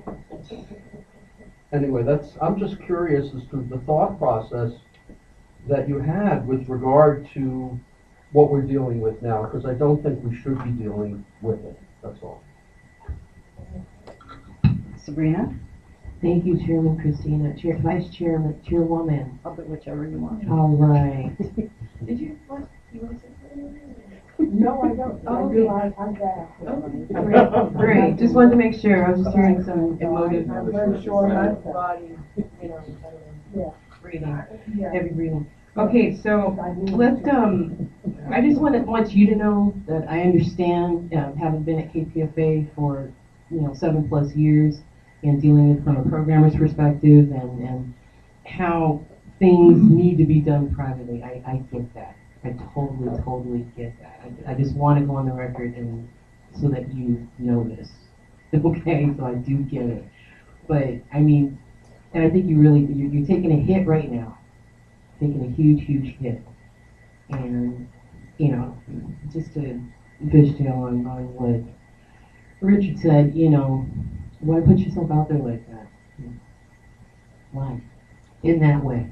Anyway, that's, I'm just curious as to the thought process that you had with regard to what we're dealing with now, because I don't think we should be dealing with it. That's all. Sabrina? Thank you, Chairman Christina. Chair, Vice Chairman, Chairwoman. I'll do whichever you want. All right. Did you, what, you want to say something? No, I don't. Oh, I do. okay. I, I'm back. Great, great. Just wanted to make sure. I was just hearing some emotive. I'm very sure my body, you know, Yeah. breathing, Yeah. heavy breathing. Okay, so let's. Um, I just want to want you to know that I understand, uh, having been at K P F A for you know seven plus years, and dealing with from a programmer's perspective, and and how things need to be done privately. I, I get that. I totally, totally get that. I, I just want to go on the record and so that you know this. Okay, so I do get it. But I mean, and I think you really you're, you're taking a hit right now, taking a huge, huge hit, and you know, just to fishtail on on what Richard said. You know, why put yourself out there like that? Why? In that way.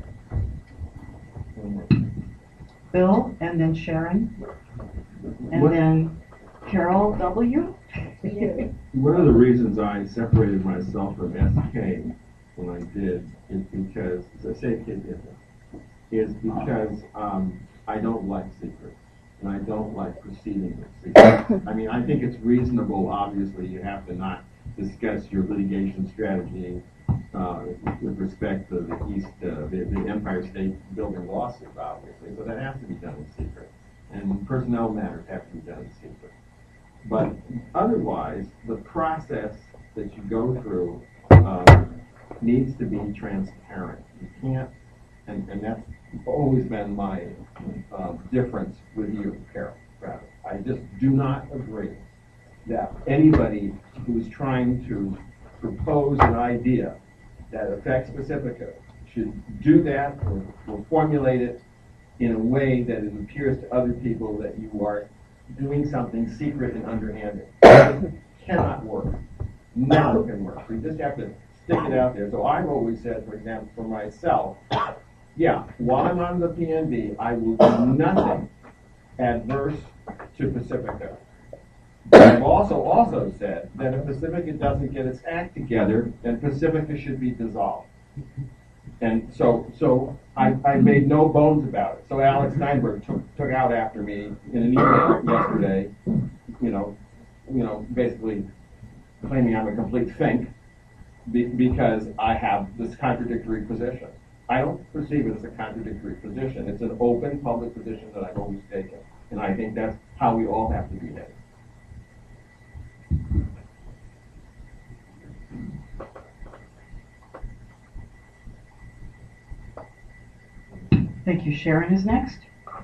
Bill, and then Sharon, and What? then Carol W. One of the reasons I separated myself from S K when I did is because, as I say, kid, is because um, I don't like secrets, and I don't like proceeding with secrets. I mean, I think it's reasonable, obviously, you have to not discuss your litigation strategy uh, with respect to the East, uh, the, the Empire State Building lawsuit, obviously, so that has to be done in secret. And personnel matters have to be done in secret. But otherwise, the process that you go through um, needs to be transparent. You can't, and, and that's always been my uh, difference with you, Carol Travis. I just do not agree that anybody who's trying to propose an idea that affects Pacifica should do that or, or formulate it in a way that it appears to other people that you are doing something secret and underhanded. It cannot work. None can work. We just have to stick it out there. So I've always said, for example, for myself, yeah, while I'm on the P N B, I will do nothing adverse to Pacifica. But I've also also said that if Pacifica doesn't get its act together, then Pacifica should be dissolved. And so so I, I made no bones about it. So Alex Steinberg took took out after me in an email yesterday, you know, you know, basically claiming I'm a complete fink be, because I have this contradictory position. I don't perceive it as a contradictory position. It's an open public position that I've always taken. And I think that's how we all have to behave. Thank you. Sharon is next.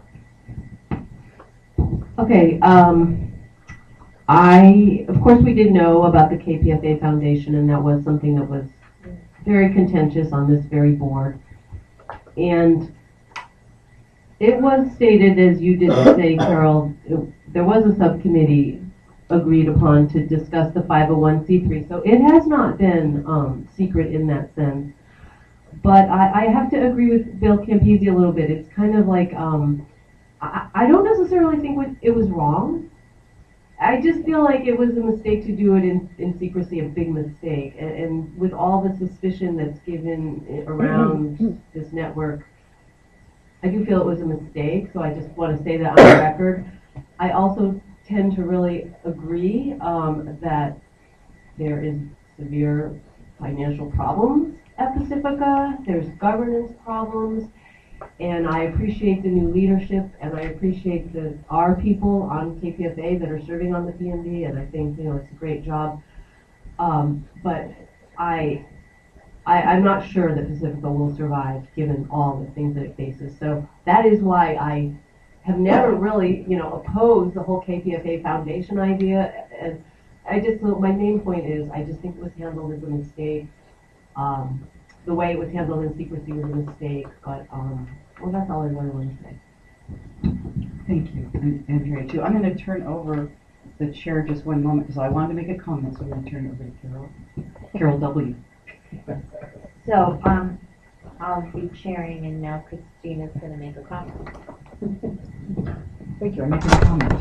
Okay, um, I, of course, we did know about the K P F A Foundation, and that was something that was very contentious on this very board. And it was stated, as you did say, Carol, it, there was a subcommittee agreed upon to discuss the five oh one c three. So it has not been um, secret in that sense. But I, I have to agree with Bill Campisi a little bit. It's kind of like, um, I, I don't necessarily think it was wrong. I just feel like it was a mistake to do it in, in secrecy, a big mistake. And, and with all the suspicion that's given around this network, I do feel it was a mistake, so I just want to say that on the record. I also tend to really agree um, that there is severe financial problems at Pacifica. There's governance problems, and I appreciate the new leadership, and I appreciate the our people on K P F A that are serving on the P N B, and I think you know it's a great job. Um, but I, I, I'm not sure that Pacifica will survive given all the things that it faces. So that is why I have never really you know opposed the whole K P F A Foundation idea. And I just my main point is I just think it was handled as a mistake. Um, the way it was handled in secrecy was a mistake, but um, well, that's all I really want to say. Thank you, and Andrea too. I'm going to turn over the chair just one moment because I wanted to make a comment, so I'm going to turn it over to Carol. Carol W. So um, I'll be chairing, and now Christina's going to make a comment. Thank you. I'm making a comment.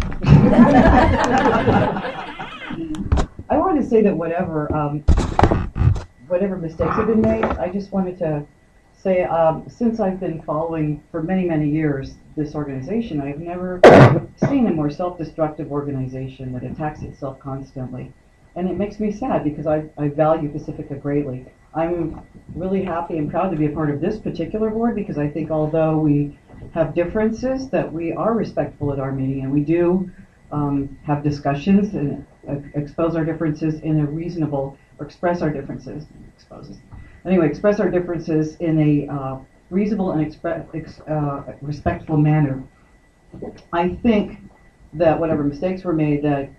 I wanted to say that whatever. Um, whatever mistakes have been made, I just wanted to say, um, since I've been following for many, many years this organization, I've never seen a more self-destructive organization that attacks itself constantly. And it makes me sad because I, I value Pacifica greatly. I'm really happy and proud to be a part of this particular board because I think although we have differences, that we are respectful at our meeting, and we do um, have discussions and uh, expose our differences in a reasonable or express our differences, exposes. Anyway, express our differences in a uh, reasonable and expre ex uh, respectful manner. I think that whatever mistakes were made, that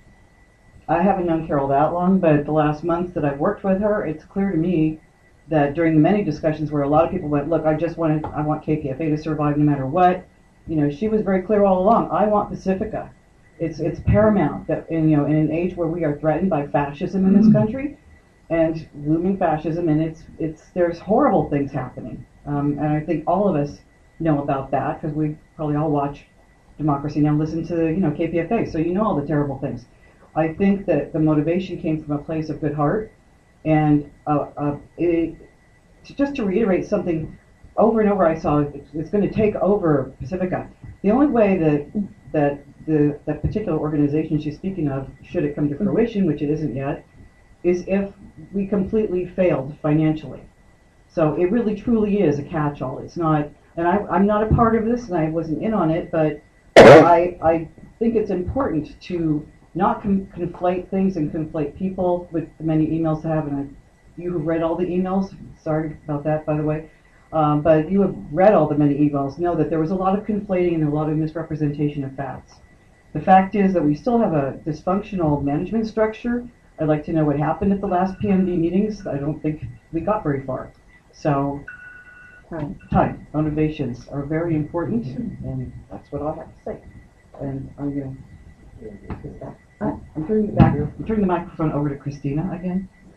I haven't known Carol that long, but the last month that I've worked with her, it's clear to me that during the many discussions where a lot of people went, look, I just wanted, I want K P F A to survive no matter what, you know, she was very clear all along, I want Pacifica. It's, it's paramount that, in, you know, in an age where we are threatened by fascism in this country, and looming fascism, and it's it's there's horrible things happening, um, and I think all of us know about that because we probably all watch Democracy Now!, listen to you know K P F A, so you know all the terrible things. I think that the motivation came from a place of good heart, and uh, uh, it, to, just to reiterate something over and over, I saw it's, it's going to take over Pacifica. The only way that that the that particular organization she's speaking of, should it come to fruition, which it isn't yet, is if we completely failed financially. So it really truly is a catch-all. It's not, and I, I'm not a part of this, and I wasn't in on it, but I, I think it's important to not con conflate things and conflate people with the many emails I have, and I, you have read all the emails, sorry about that, by the way, um, but you have read all the many emails, know that there was a lot of conflating and a lot of misrepresentation of facts. The fact is that we still have a dysfunctional management structure. I'd like to know what happened at the last P N B meetings. I don't think we got very far. So, time, time, motivations are very important, and that's what I'll have to say. And I'm going to, I'm turning the back, I'm turning the microphone over to Christina again.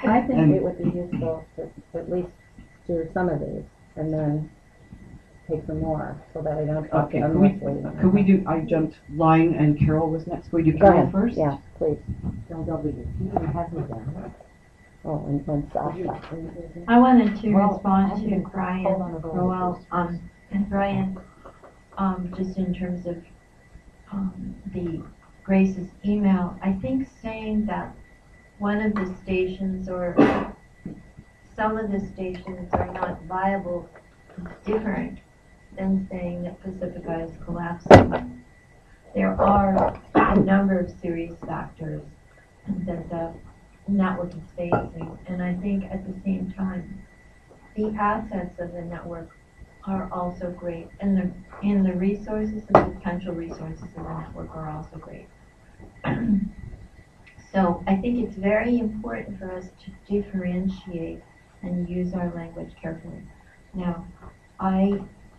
I think And- it would be useful to at least do some of these and then take some more so that I don't talk Okay, could we, endlessly. could we do, I jumped line and Carol was next. Could we do Go Carol ahead. first? Yeah, please. Don't go with it. You don't have me down. Oh, and then Sasha. I wanted to Well, respond I to think- Brian hold on a moment. Roel, um, and Brian, um, just in terms of, um, the Grace's email. I think saying that one of the stations or some of the stations are not viable is different than saying that Pacifica is collapsing. There are a number of serious factors that the network is facing, and I think at the same time, the assets of the network are also great, and the and the resources, the potential resources of the network are also great. So I think it's very important for us to differentiate and use our language carefully. Now, I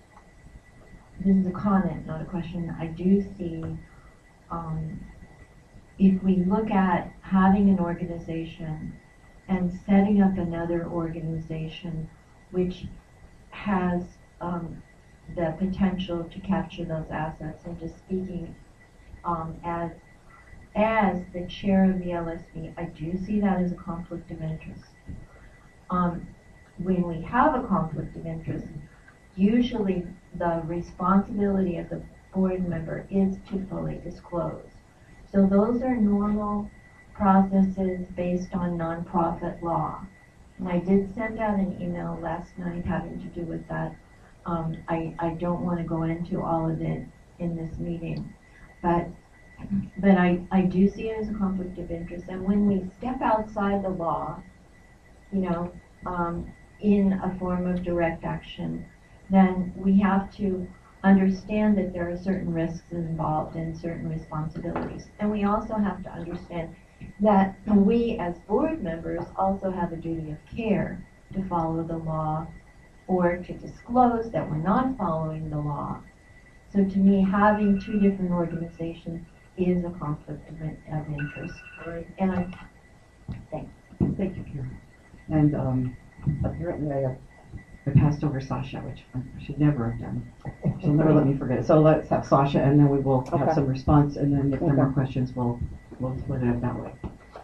this is a comment, not a question. I do see, um, if we look at having an organization and setting up another organization which has um, the potential to capture those assets, and just speaking um, as as the chair of the L S B, I do see that as a conflict of interest. Um, when we have a conflict of interest, usually the responsibility of the board member is to fully disclose. So those are normal processes based on nonprofit law. And I did send out an email last night having to do with that. Um, I, I don't want to go into all of it in this meeting, but but I, I do see it as a conflict of interest. And when we step outside the law, you know, um, in a form of direct action, then we have to understand that there are certain risks involved and certain responsibilities. And we also have to understand that we as board members also have a duty of care to follow the law or to disclose that we're not following the law. So to me, having two different organizations is a conflict of, of interest. And I thank Thank you, Karen. And um, apparently I, have, I passed over Sasha, which I should never have done. She'll never let me forget it. So let's have Sasha, and then we will have Okay. some response, and then if there are Okay. more questions, we'll we'll split it up that way.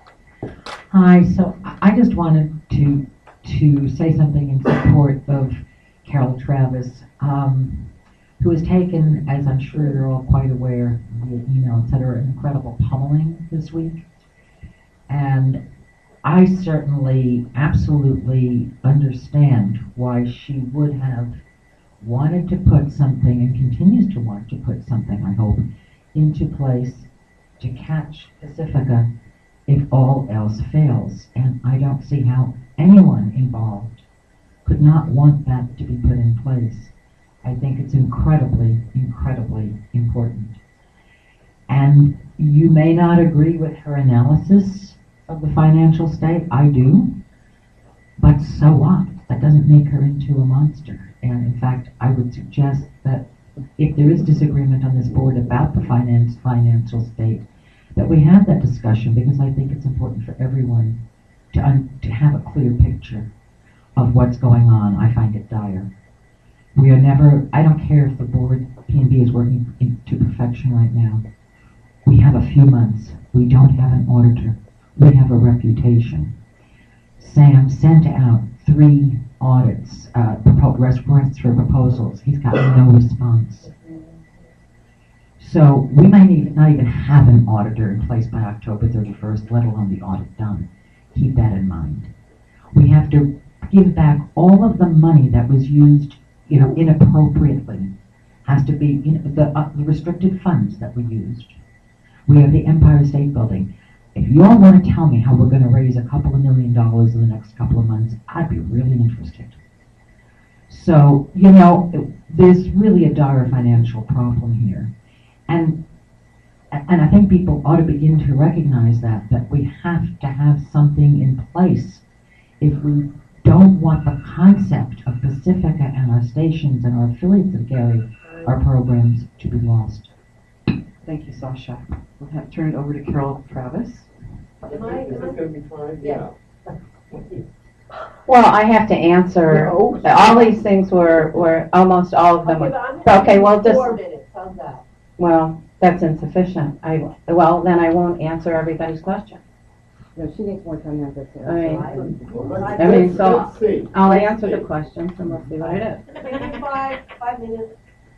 Hi, so I just wanted to to say something in support of Carol Travis, um, who has taken, as I'm sure you're all quite aware via email, et cetera, an incredible pummeling this week. And I certainly absolutely understand why she would have wanted to put something, and continues to want to put something, I hope, into place to catch Pacifica if all else fails. And I don't see how anyone involved could not want that to be put in place. I think it's incredibly, incredibly important. And you may not agree with her analysis of the financial state. I do. But so what? That doesn't make her into a monster. And in fact, I would suggest that if there is disagreement on this board about the finance financial state, that we have that discussion, because I think it's important for everyone to un- to have a clear picture of what's going on. I find it dire. We are never, I don't care if the board, P and B is working in, to perfection right now. We have a few months. We don't have an auditor. We have a reputation. Sam sent out three audits, uh, propo- requests for proposals. He's got no response. So we might even, not even have an auditor in place by October thirty-first, let alone the audit done. Keep that in mind. We have to give back all of the money that was used, you know, inappropriately. Has to be, you know, the, uh, the restricted funds that we used. We have the Empire State Building. If you all want to tell me how we're going to raise a couple of million dollars in the next couple of months, I'd be really interested. So, you know, there's really a dire financial problem here. And and I think people ought to begin to recognize that, that we have to have something in place if we don't want the concept of Pacifica and our stations and our affiliates that carry our programs to be lost. Thank you, Sasha. We'll have turn it over to Carol Travis. Is this gonna be fine? Yeah. Well, I have to answer, all these things were, were, almost all of them were, okay, well, just, Four minutes, how's that? well, that's insufficient. I, well, then I won't answer everybody's question. No, she needs more time to answer too. I mean, I mean, so I'll answer the questions and we'll see what it is. Maybe five, five minutes.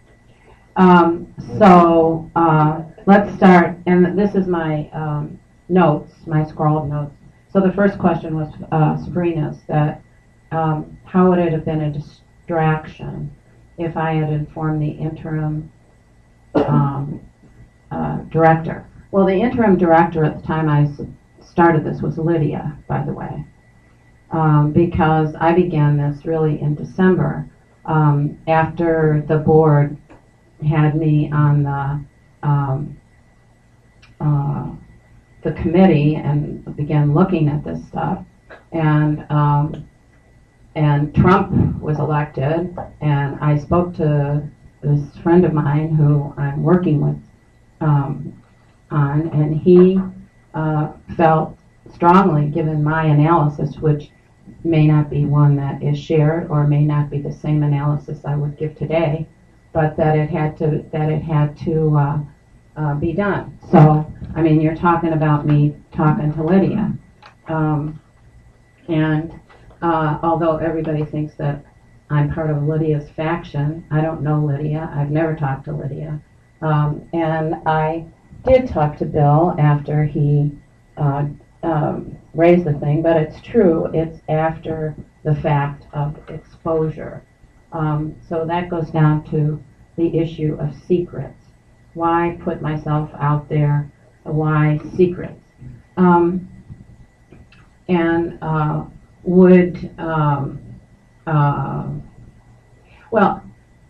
Um, so, uh, let's start, and this is my, um, notes, my scrawled notes. So the first question was, uh, Sabrina's, that, um, how would it have been a distraction if I had informed the interim, um, uh, director? Well, the interim director at the time I s- started this was Lydia, by the way, um, because I began this really in December, um, after the board had me on the, um, uh, the committee and began looking at this stuff, and um, and Trump was elected, and I spoke to this friend of mine who I'm working with um, on, and he uh, felt strongly, given my analysis, which may not be one that is shared or may not be the same analysis I would give today, but that it had to that it had to uh, uh, be done. So, I mean, you're talking about me talking to Lydia, um, and uh, although everybody thinks that I'm part of Lydia's faction, I don't know Lydia. I've never talked to Lydia, um, and I did talk to Bill after he uh, um, raised the thing. But it's true; it's after the fact of exposure. Um, so that goes down to the issue of secrets. Why put myself out there? Why secrets? Um, and uh, would, um, uh, well,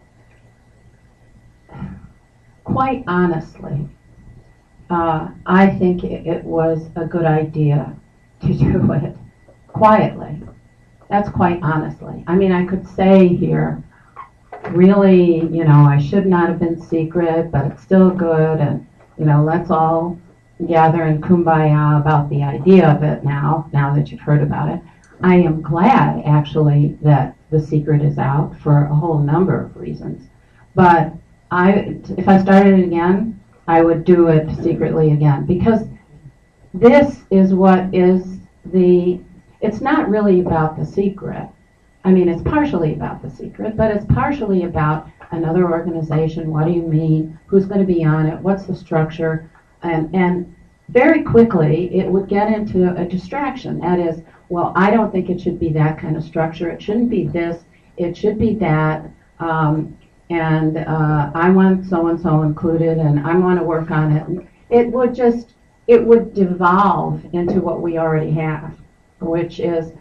quite honestly, uh, I think it, it was a good idea to do it quietly. That's quite honestly. I mean, I could say here, really, you know, I should not have been secret, but it's still good, and, you know, let's all gather in kumbaya about the idea of it now, now that you've heard about it. I am glad, actually, that the secret is out for a whole number of reasons. But I, if I started it again, I would do it secretly again, because this is what is the, it's not really about the secret. I mean, it's partially about the secret, but it's partially about another organization. What do you mean? Who's going to be on it? What's the structure? And, and very quickly, it would get into a distraction. That is, well, I don't think it should be that kind of structure. It shouldn't be this. It should be that. Um, and uh, I want so-and-so included, and I want to work on it. It would just, it would devolve into what we already have, which is,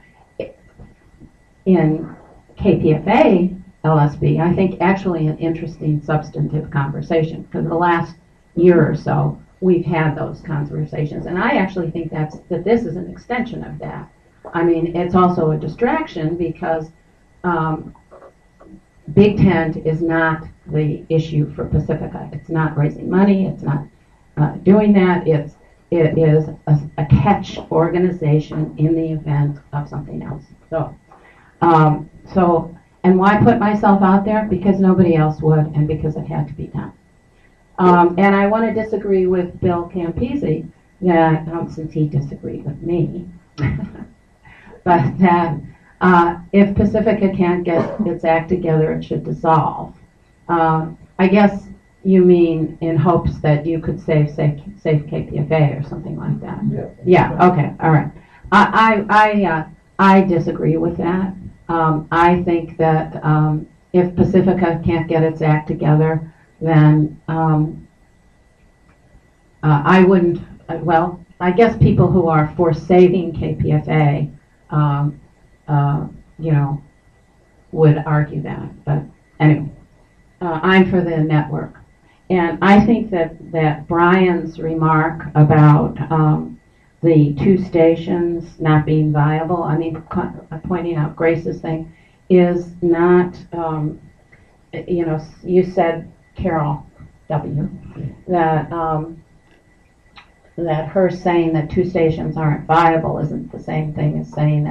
in K P F A L S B, I think actually an interesting substantive conversation. For the last year or so, we've had those conversations, and I actually think that's that this is an extension of that. I mean, it's also a distraction because um, Big Tent is not the issue for Pacifica. It's not raising money. It's not uh, doing that. It's it is a, a catch organization in the event of something else. So. Um, so, and why put myself out there? Because nobody else would, and because it had to be done. Um, and I want to disagree with Bill Campisi, that, um, since he disagreed with me, but that uh, if Pacifica can't get its act together, it should dissolve. Um, I guess you mean in hopes that you could save, save, save K P F A or something like that. Yeah. Yeah, okay, all right. I, I, I, uh, I disagree with that. Um, I think that um, if Pacifica can't get its act together, then um, uh, I wouldn't, uh, well, I guess people who are for saving K P F A, um, uh, you know, would argue that. But anyway, uh, I'm for the network. And I think that, that Brian's remark about um, the two stations not being viable, I mean, pointing out Grace's thing, is not, um, you know, you said, Carol W., that um, that her saying that two stations aren't viable isn't the same thing as saying that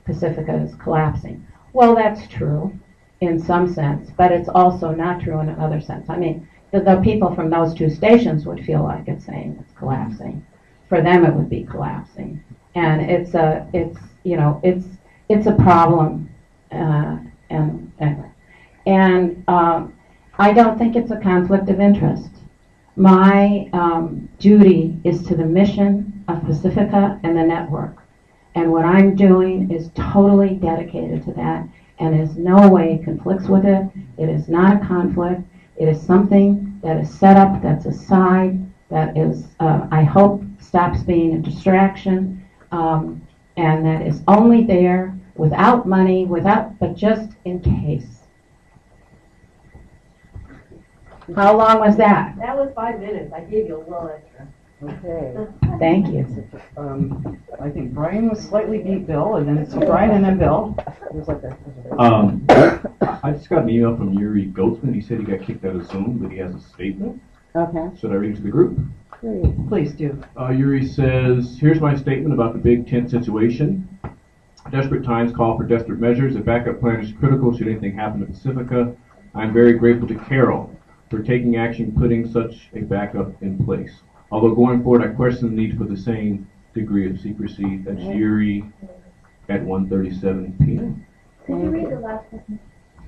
Pacifica is collapsing. Well, that's true in some sense, but it's also not true in another sense. I mean, the, the people from those two stations would feel like it's saying it's collapsing. For them, it would be collapsing, and it's a, it's you know, it's it's a problem, uh, and and, and um, I don't think it's a conflict of interest. My um, duty is to the mission of Pacifica and the network, and what I'm doing is totally dedicated to that, and in no way conflicts with it. It is not a conflict. It is something that is set up, that's a side, that is, uh, I hope, stops being a distraction, um, and that is only there without money, without, but just in case. How long was that? That was five minutes. I gave you a little extra. Okay. Thank you. Um, I think Brian was slightly beat Bill, and then so Brian and then Bill. Um, I just got an email from Yuri Goldsman. He said he got kicked out of Zoom, but he has a statement. Okay. Should I read it to the group? Please, Please do. Uh, Yuri says, here's my statement about the big tent situation. Desperate times call for desperate measures. A backup plan is critical should anything happen to Pacifica. I'm very grateful to Carol for taking action putting such a backup in place. Although going forward, I question the need for the same degree of secrecy. That's Yuri at one thirty-seven p m Could you read the last one?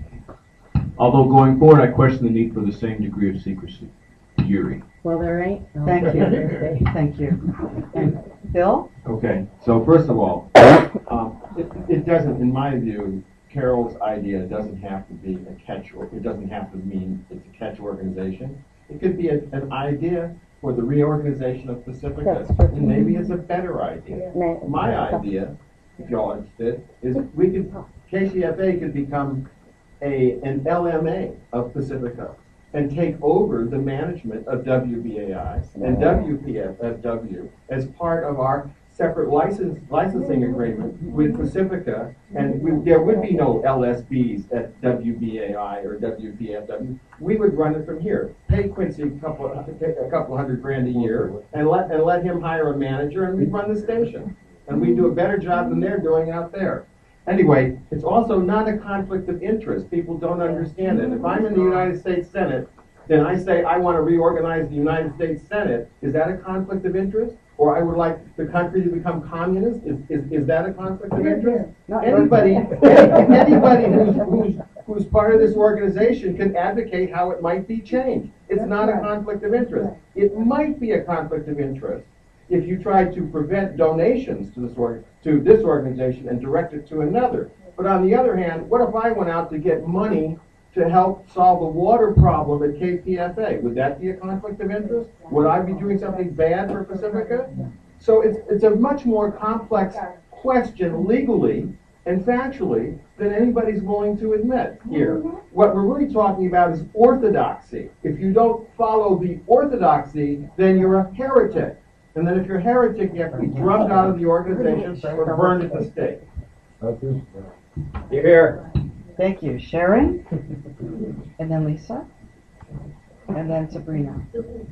Although going forward, I question the need for the same degree of secrecy. Yuri. Well, there ain't. Thank you. Thank you. And Bill? Okay, so first of all, um, it, it doesn't, in my view, Carol's idea doesn't have to be a catch, or it doesn't have to mean it's a catch organization. It could be a, an idea for the reorganization of Pacifica, and maybe it's a better idea. My idea, if y'all are interested, is we could, K C F A could become a, an L M A of Pacifica and take over the management of W B A I and W P F F W as part of our separate license licensing agreement with Pacifica, and we, there would be no L S Bs at W B A I or W P F W. We would run it from here. Pay Quincy a couple, a couple hundred grand a year, and let and let him hire a manager, and we'd run the station, and we'd do a better job than they're doing out there. Anyway, it's also not a conflict of interest. People don't understand it. If I'm in the United States Senate, then I say I want to reorganize the United States Senate. Is that a conflict of interest? Or I would like the country to become communist? Is, is, is that a conflict of interest? Anybody, anybody who's, who's, who's part of this organization can advocate how it might be changed. It's not a conflict of interest. It might be a conflict of interest if you try to prevent donations to this, org to this organization and direct it to another. But on the other hand, what if I went out to get money to help solve the water problem at K P F A? Would that be a conflict of interest? Would I be doing something bad for Pacifica? So it's, it's a much more complex question legally and factually than anybody's willing to admit here. What we're really talking about is orthodoxy. If you don't follow the orthodoxy, then you're a heretic. And then if you're a heretic, you have to be drummed out of the organization or burned at the stake. You're here. Thank you. Sharon? And then Lisa? And then Sabrina.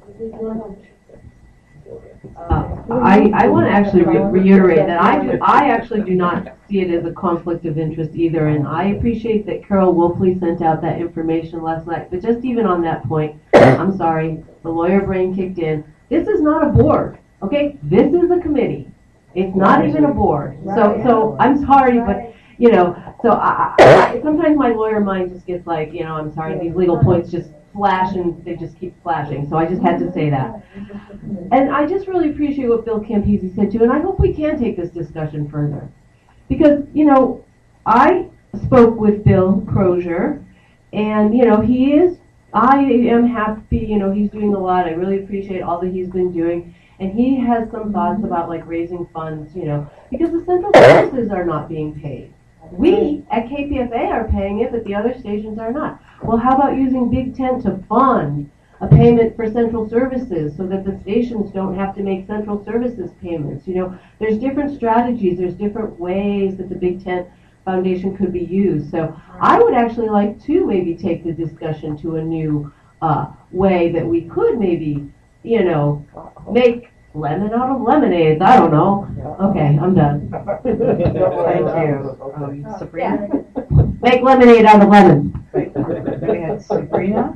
Uh, I, I want to actually re reiterate that I, do, I actually do not see it as a conflict of interest either, and I appreciate that Carol Wolfley sent out that information last night, but just even on that point, I'm sorry, the lawyer brain kicked in. This is not a board, okay? This is a committee. It's not even a board. So, so I'm sorry, but, you know, so I, I, sometimes my lawyer mind just gets like, you know, I'm sorry, these legal points just flash and they just keep flashing. So I just had to say that. And I just really appreciate what Bill Campisi said too, and I hope we can take this discussion further. Because, you know, I spoke with Bill Crozier, and, you know, he is, I am happy, you know, he's doing a lot. I really appreciate all that he's been doing. And he has some thoughts about, like, raising funds, you know, because the central services are not being paid. We at K P F A are paying it, but the other stations are not. Well, how about using Big Tent to fund a payment for central services so that the stations don't have to make central services payments? You know, there's different strategies, there's different ways that the Big Tent Foundation could be used. So I would actually like to maybe take the discussion to a new uh, way that we could maybe, you know, make lemon out of lemonades. I don't know. Okay, I'm done. Thank you. Um, Sabrina? Make lemonade out of lemon. Then we had Sabrina.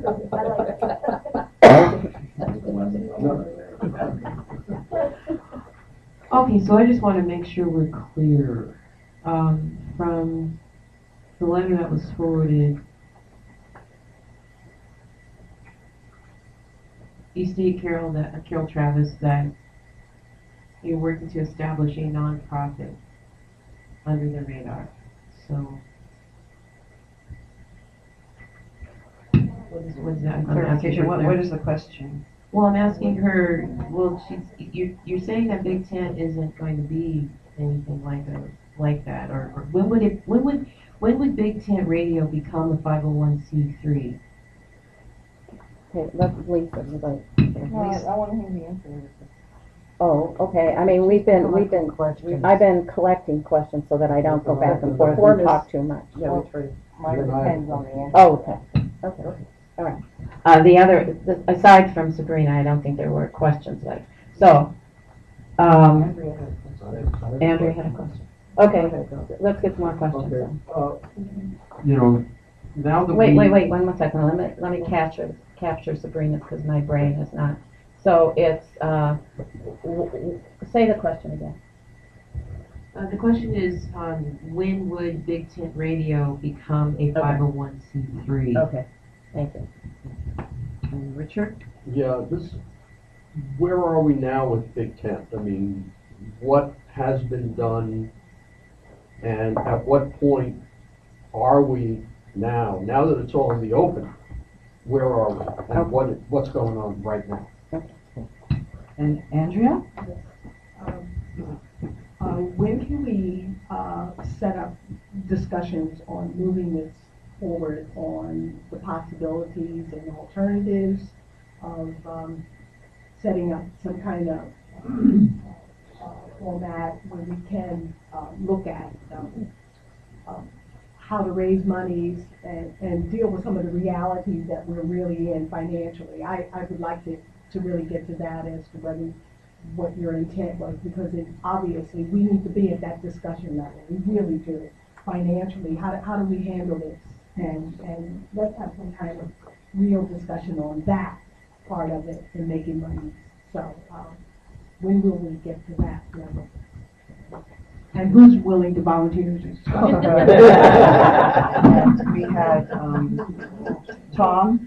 Okay, so I just want to make sure we're clear. Um, from the letter that was forwarded, you see, Carol, that uh, Carol Travis, that you're working to establish a nonprofit under the radar. So, what is, what is that? I'm asking Clarification, her what, clar- what is the question? Well, I'm asking her. Well, she's you're, you're saying that Big Tent isn't going to be anything like a like that, or, or when would it? When would when would Big Tent Radio become a five oh one c three? Okay, let's Lisa. Like, No, I, I want to hear the answer. oh, okay. I mean, we've been we've been Questions. I've been collecting questions so that I don't go back and forth and talk too much. Yeah, we try. Mine depends on the answer. Oh, okay. Okay. All right. Uh, the other, the, aside from Sabrina, I don't think there were questions like, so, um, Andrea had a question. Okay, let's get some more questions then. Uh, You know, now that we. Wait, wait, wait, one more second, let me, let me capture, capture Sabrina, because my brain is not. So it's, uh, w- w- say the question again. Uh, the question is, um, when would Big Tent Radio become a five oh one c three? Okay, thank you. And Richard? Yeah, this, where are we now with Big Tent? I mean, what has been done, and at what point are we now? Now that it's all in the open, where are we? And what, what's going on right now? And Andrea? Um, uh, when can we uh, set up discussions on moving this forward on the possibilities and alternatives of um, setting up some kind of uh, format where we can uh, look at um, um, how to raise monies and, and deal with some of the realities that we're really in financially. I, I would like to, to really get to that as to whether what your intent was, because it, obviously we need to be at that discussion level. We really do. Financially, how do, how do we handle this? And, and let's have some kind of real discussion on that part of it and making money. So um, when will we get to that level? And who's willing to volunteer to start? And we had, um, Tom.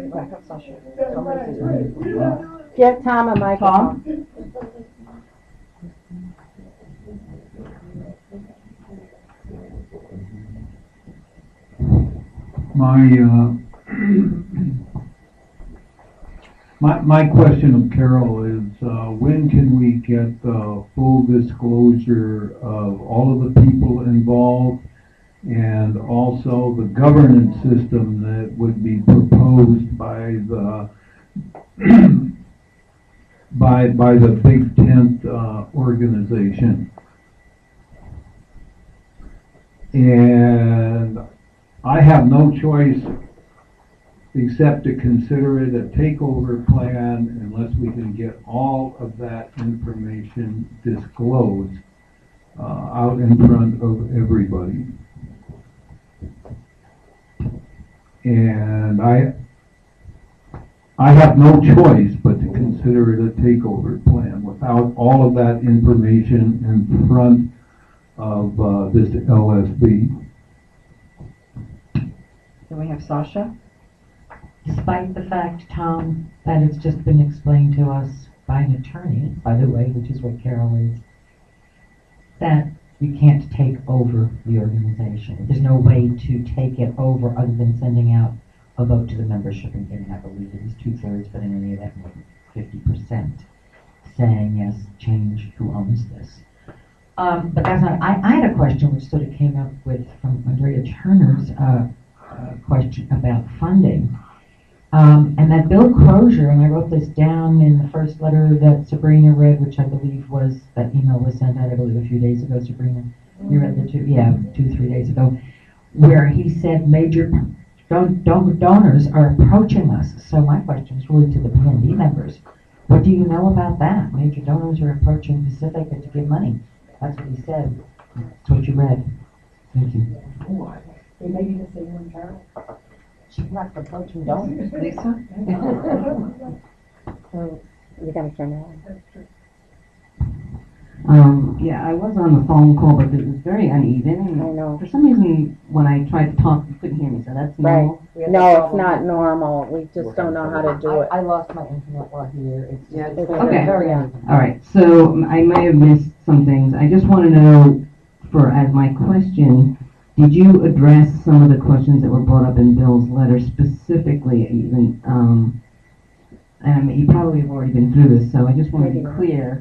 Give Tom a microphone. Tom? My, uh, my, my question of Carol is, uh, when can we get the full disclosure of all of the people involved and also the governance system that would be proposed by the by by the Big Tent uh, organization? And I have no choice except to consider it a takeover plan unless we can get all of that information disclosed uh, out in front of everybody. And I I have no choice but to consider it a takeover plan without all of that information in front of uh, this L S B. Then we have Sasha. Despite the fact, Tom, that it's just been explained to us by an attorney, by the way, which is what Carol is, that you can't take over the organization. There's no way to take it over other than sending out a vote to the membership, and getting, I believe it was two-thirds, but in any event, fifty percent, saying, yes, change who owns this. Um, but that's not, I, I had a question which sort of came up with from Andrea Turner's uh, uh, question about funding. Um, and that Bill Crozier, and I wrote this down in the first letter that Sabrina read, which I believe was, that email was sent out, I believe, a few days ago, Sabrina. You read the two, yeah, two, three days ago, where he said major don- don- donors are approaching us. So my question is really to the P N D members. What do you know about that? Major donors are approaching Pacifica to give money. That's what he said. That's what you read. Thank you. It may be the same one, Carol. She's not approaching donors. Lisa? So, you gotta turn it on. Um, yeah, I was on the phone call, but it was very uneven. And I know. For some reason, when I tried to talk, you couldn't hear me, so that's Right. normal. No, it's not normal. We just don't know how to do it. I, I lost my internet while here. It's, Yeah, it's Okay. very uneven. All right, so um, I may have missed some things. I just want to know, for as my question, did you address some of the questions that were brought up in Bill's letter specifically, even? Um, um, you probably have already been through this, so I just want to be clear.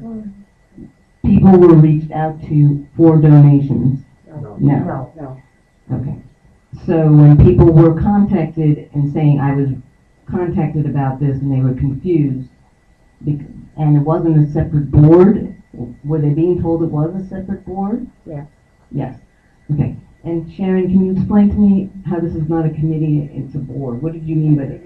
People were reached out to for donations. No. No. No, no. Okay. So when people were contacted and saying I was contacted about this and they were confused, bec- and it wasn't a separate board, were they being told it was a separate board? Yeah. Yes. Okay. And Sharon, can you explain to me how this is not a committee, it's a board? What did you mean by that?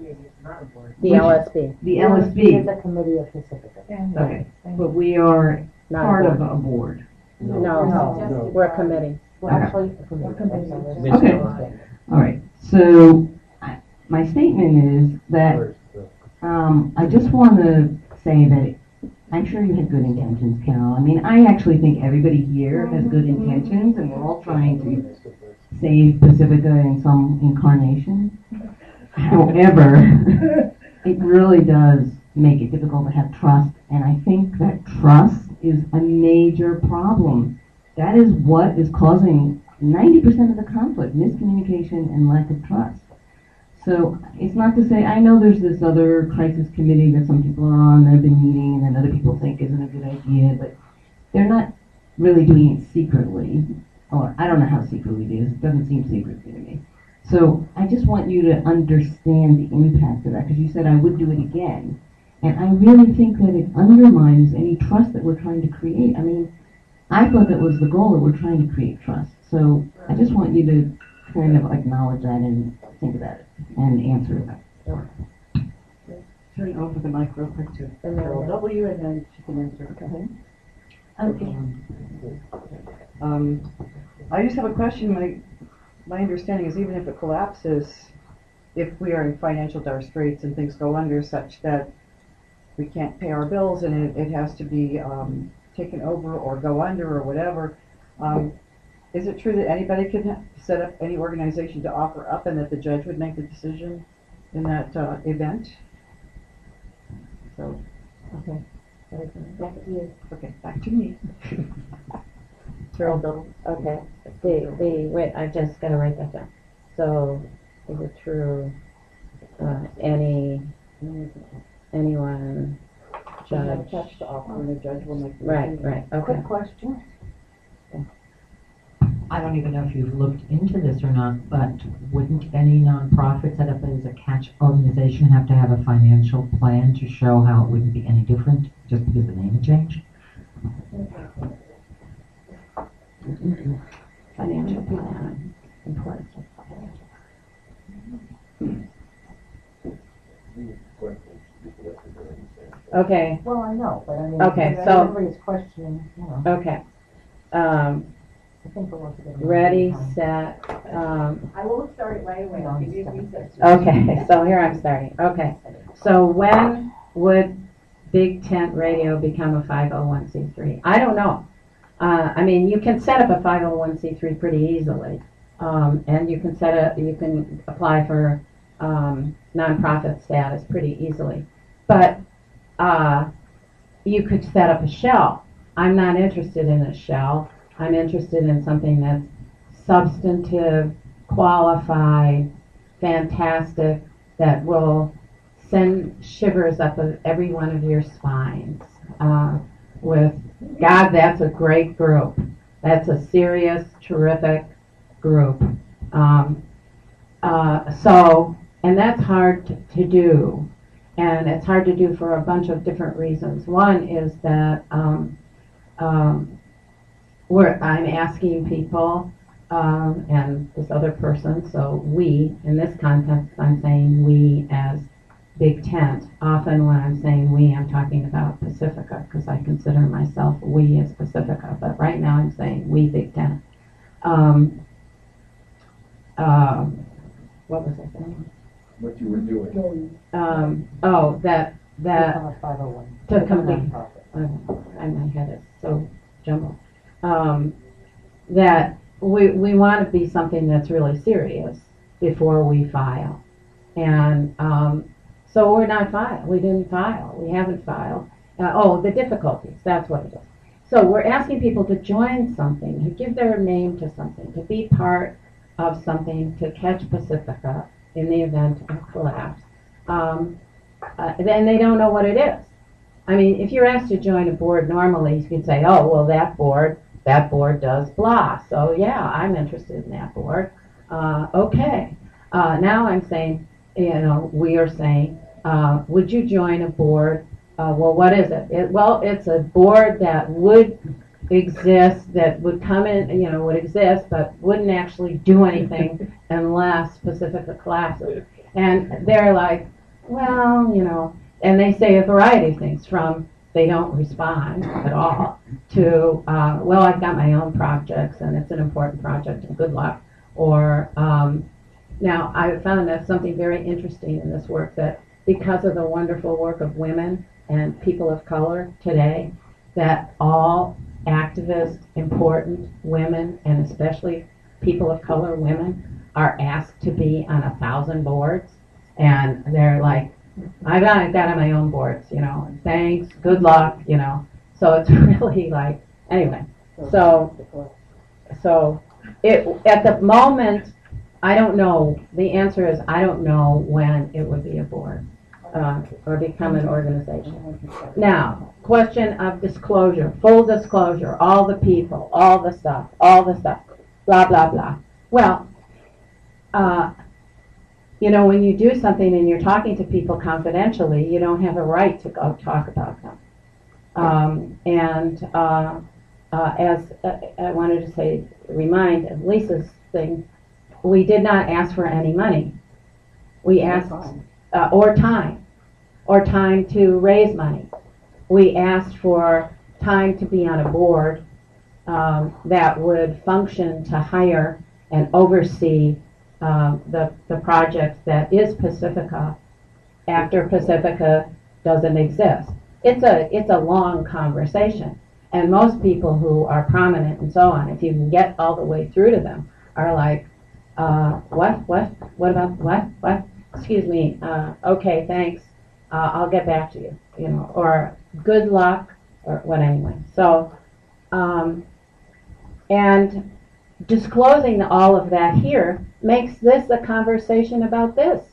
The Which- L S B. The L S B. is a committee of Pacifica. Okay. But we are Not a part board. of a board. No, No. we're a committee. We're Okay. actually a committee. Okay. All right. So I- my statement is that um, I just want to say that I'm sure you had good intentions, Carol. I mean, I actually think everybody here has good intentions, and we're all trying to save Pacifica in some incarnation. However, it really does make it difficult to have trust, and I think that trust is a major problem. That is what is causing ninety percent of the conflict, miscommunication and lack of trust. So it's not to say, I know there's this other crisis committee that some people are on that have been meeting and that other people think isn't a good idea, but they're not really doing it secretly. Or I don't know how secretly it is. It doesn't seem secretly to me. So I just want you to understand the impact of that, because you said I would do it again. And I really think that it undermines any trust that we're trying to create. I mean, I thought that was the goal, that we're trying to create trust. So I just want you to kind of acknowledge that and think about it and answer that. Turn over the mic real quick to Carol W. and then she can answer. Okay. Okay. Um, I just have a question. My, my understanding is even if it collapses, if we are in financial dire straits and things go under such that we can't pay our bills and it, it has to be um, taken over or go under or whatever, um, is it true that anybody could ha- set up any organization to offer up and that the judge would make the decision in that uh, event? So, Okay. Back to you. okay, back to me. Carol, okay. The, the, wait, I just gotta write that down. So, is it true, uh, any, anyone, judge? Touch the offer and the judge will make the Right, decision. right, okay. Quick question. I don't even know if you've looked into this or not, but wouldn't any nonprofit set up as a catch organization have to have a financial plan to show how it wouldn't be any different just because the name had changed? Financial plan. Important. Okay, Well, I know, but I mean, Okay, so- everybody's questioning, you know. okay. Um, I think we're also gonna- ready, set, um, I will start it right away. I'll give you a recess. okay, so here I'm starting. Okay. So when would Big Tent Radio become a five oh one c three? I don't know. Uh, I mean, you can set up a five oh one c three pretty easily. Um, and you can set up, you can apply for um, nonprofit status pretty easily. But uh, you could set up a shell. I'm not interested in a shell. I'm interested in something that's substantive, qualified, fantastic, that will send shivers up of every one of your spines. Uh, with, God, that's a great group. That's a serious, terrific group. Um, uh, so, and that's hard to, to do. And it's hard to do for a bunch of different reasons. One is that um, um, we're, I'm asking people, um, and this other person, so we, in this context, I'm saying we as Big Tent. Often when I'm saying we, I'm talking about Pacifica because I consider myself we as Pacifica. But right now I'm saying we Big Tent. Um, uh, what was I saying? What you were doing. Um, oh, that that Become a five oh one. to Become a complete. nonprofit. And my head is so jumbled. Um, that we we want to be something that's really serious before we file, and um, so we're not filed. We didn't file. We haven't filed. Uh, oh, the difficulties. That's what it is. So we're asking people to join something, to give their name to something, to be part of something, to catch Pacifica in the event of collapse. Um, uh, then they don't know what it is. I mean, if you're asked to join a board normally, you can say, oh, well, that board, that board does blah. So, yeah, I'm interested in that board. Uh, okay. Uh, now I'm saying, you know, we are saying, uh, would you join a board? Uh, well, what is it? it? Well, it's a board that would exist, that would come in, you know, would exist, but wouldn't actually do anything unless Pacifica collapses. And they're like, well, you know, and they say a variety of things from they don't respond at all to, uh, well, I've got my own projects and it's an important project and good luck. Or um, now I found that something very interesting in this work, that because of the wonderful work of women and people of color today, that all activist, important women, and especially people of color women, are asked to be on a thousand boards. And they're like, I've got, I've got on my own boards, you know, thanks, good luck, you know. So it's really like, anyway, so, so it, at the moment, I don't know, the answer is I don't know when it would be a board uh, or become an organization. Now, question of disclosure, full disclosure, all the people, all the stuff, all the stuff, blah, blah, blah. Well, uh, you know, when you do something and you're talking to people confidentially, you don't have a right to go talk about them. Um, and uh, uh, as uh, I wanted to say, remind of Lisa's thing, we did not ask for any money. We asked, uh, or time, or time to raise money. We asked for time to be on a board um, that would function to hire and oversee Um, the, the project that is Pacifica after Pacifica doesn't exist. It's a, it's a long conversation. And most people who are prominent and so on, if you can get all the way through to them, are like, uh, what, what, what about, what, what? Excuse me, uh, okay, thanks, uh, I'll get back to you, you know, or good luck, or what anyway. So, um, and disclosing all of that here makes this a conversation about this.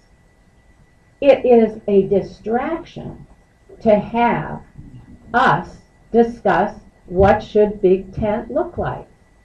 It is a distraction to have us discuss what should Big Tent look like.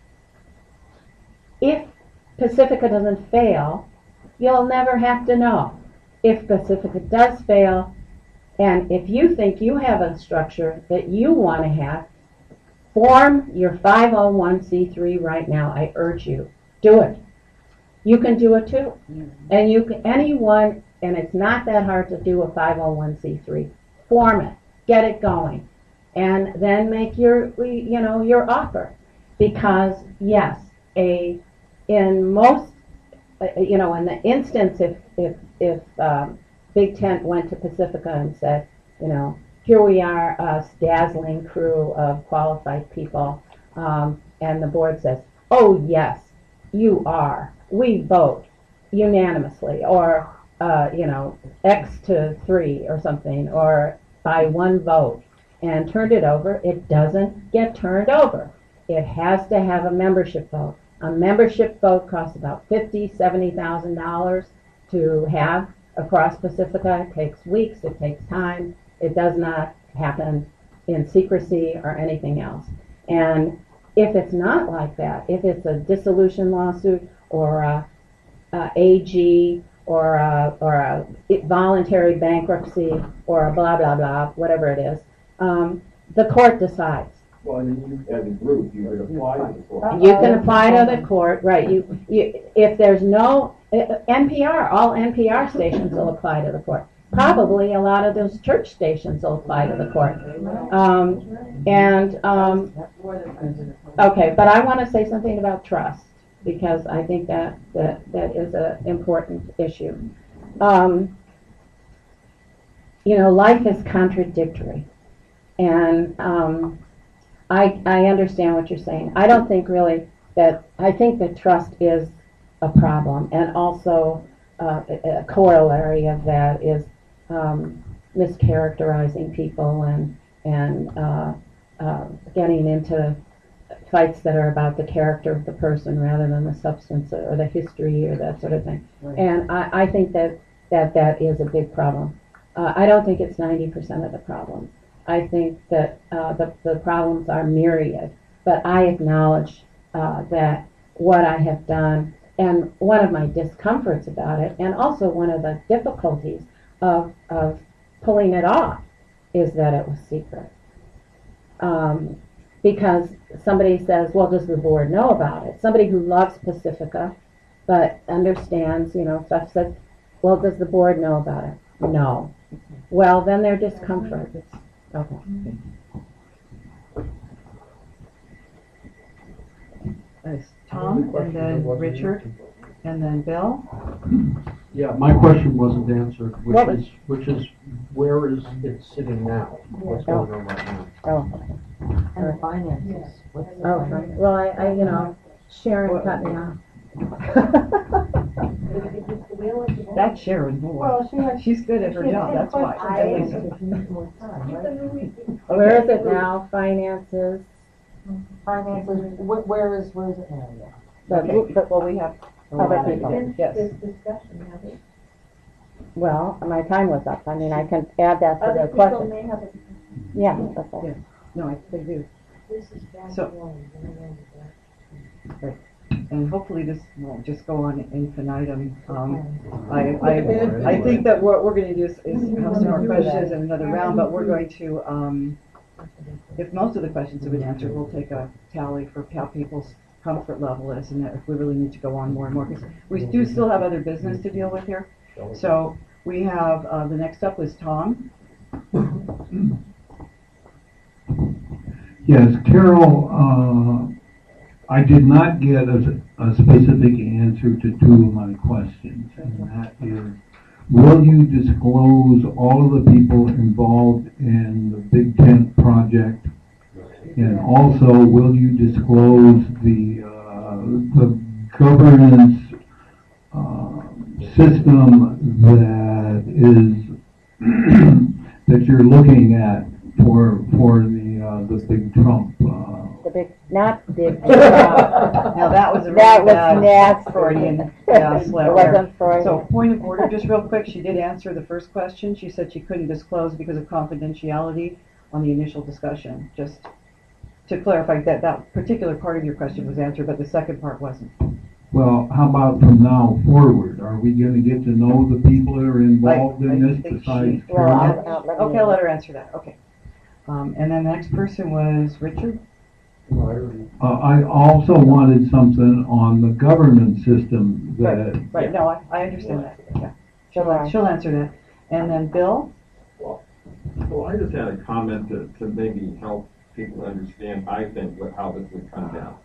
If Pacifica doesn't fail, you'll never have to know. If Pacifica does fail, and if you think you have a structure that you want to have, form your five oh one c three right now. I urge you. Do it. You can do it too. And you can, anyone, and it's not that hard to do a five oh one c three. Form it. Get it going. And then make your, you know, your offer. Because, yes, a, in most, uh, you know, in the instance if, if, if um, Big Tent went to Pacifica and said, you know, here we are, a dazzling crew of qualified people, um, and the board says, oh, yes, you are. We vote unanimously, or, uh, you know, X to three or something, or by one vote, and turned it over. It doesn't get turned over. It has to have a membership vote. A membership vote costs about fifty thousand dollars, seventy thousand dollars to have across Pacifica. It takes weeks. It takes time. It does not happen in secrecy or anything else. And if it's not like that, if it's a dissolution lawsuit or a, a A G or a, or a voluntary bankruptcy or a blah, blah, blah, whatever it is, um, the court decides. Well, and then you, as a group, you could apply to the court. You can apply to the court, right. You, you, if there's no, N P R, all N P R stations will apply to the court. probably a lot of those church stations will apply to the court. Um, and, um, okay, but I want to say something about trust, because I think that, that, that is an important issue. Um, you know, life is contradictory. And um, I, I understand what you're saying. I don't think really that, I think that trust is a problem. And also uh, a, a corollary of that is um, mischaracterizing people and, and uh, uh, getting into fights that are about the character of the person rather than the substance or the history or that sort of thing. Right. And I, I think that, that that is a big problem. Uh, I don't think it's ninety percent of the problem. I think that uh, the, the problems are myriad, but I acknowledge uh, that what I have done, and one of my discomforts about it, and also one of the difficulties of, of pulling it off, is that it was secret. Um, because somebody says, well, does the board know about it? Somebody who loves Pacifica, but understands, you know, stuff says, well, does the board know about it? No. Well, then their discomfort. Okay. Nice. Tom, and then Richard, and then Bill. Yeah, my question wasn't answered, which What? is, which is, where is it sitting now? What's going on right now? Oh. And the finances. What's the Oh, finances? well, I, I, you know, Sharon cut me off. That's Sharon Moore. Well, she had- She's good at her she had job, ten that's why. questions. At least. Where is it now? Finances. Finances, wh- where is, where is it now? Yeah. But, but Well, we have other people. Yes. discussion, have it? Well, my time was up. I mean, I can add that to Other the people question. may have a. Yeah, that's all. Yeah. No, I think they do. This is bad. So- And hopefully this won't just go on infinitum. Um, I, I, I think that what we're gonna do is, is have some more questions in another round, but we're going to, um, if most of the questions have been answered, we'll take a tally for how people's comfort level is, and if we really need to go on more and more, because we do still have other business to deal with here. So we have, uh, the next up is Tom. Yes, Carol, uh, I did not get a, a specific answer to two of my questions, and that is, will you disclose all of the people involved in the Big Tent project? And also, will you disclose the, uh, the governance uh, system that is, that you're looking at for, for the, uh, the big Trump, uh, The big, not big. Now that was a really That was bad nasty. Freudian yeah, slip It there. wasn't Freudian. So point of order, just real quick, she did answer the first question. She said she couldn't disclose because of confidentiality on the initial discussion. Just to clarify that that particular part of your question was answered, but the second part wasn't. well, how about from now forward? Are we gonna get to know the people that are involved I- in I this think besides she- Well, Carol? I'll- I'll let Okay, me- I'll let her answer that, okay. Um, and then the next person was Richard? Uh, I also wanted something on the governance system that, Right, no, I, I understand that, yeah. She'll, Right. she'll answer that. And then Bill? Well, well, I just had a comment to, to maybe help people understand, I think, what, how this would come down.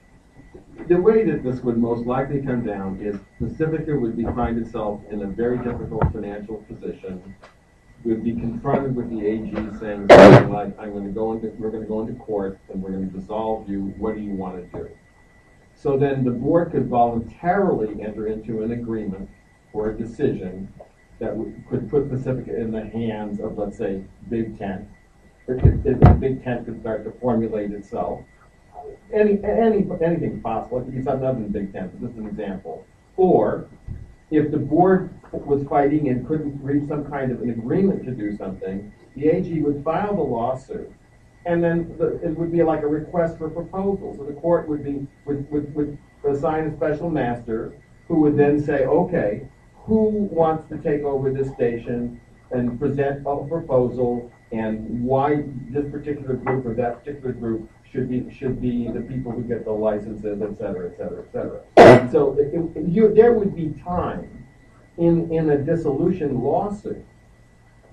The way that this would most likely come down is Pacifica would be find itself in a very difficult financial position, would be confronted with the A G saying something like, I'm gonna go into, we're gonna go into court and we're gonna dissolve you, what do you wanna do? So then the board could voluntarily enter into an agreement or a decision that would, could put Pacifica in the hands of, let's say, Big Tent. Or if if the Big Tent could start to formulate itself. Any, any, anything's possible, it could be something other than Big Tent, but this is an example. Or, if the board was fighting and couldn't reach some kind of an agreement to do something, the A G would file the lawsuit, and then the, it would be like a request for proposal. So the court would be would, would, would assign a special master who would then say, okay, who wants to take over this station and present a proposal, and why this particular group or that particular group should be should be the people who get the licenses, et cetera, et cetera, et cetera. So it, it, you, there would be time in in a dissolution lawsuit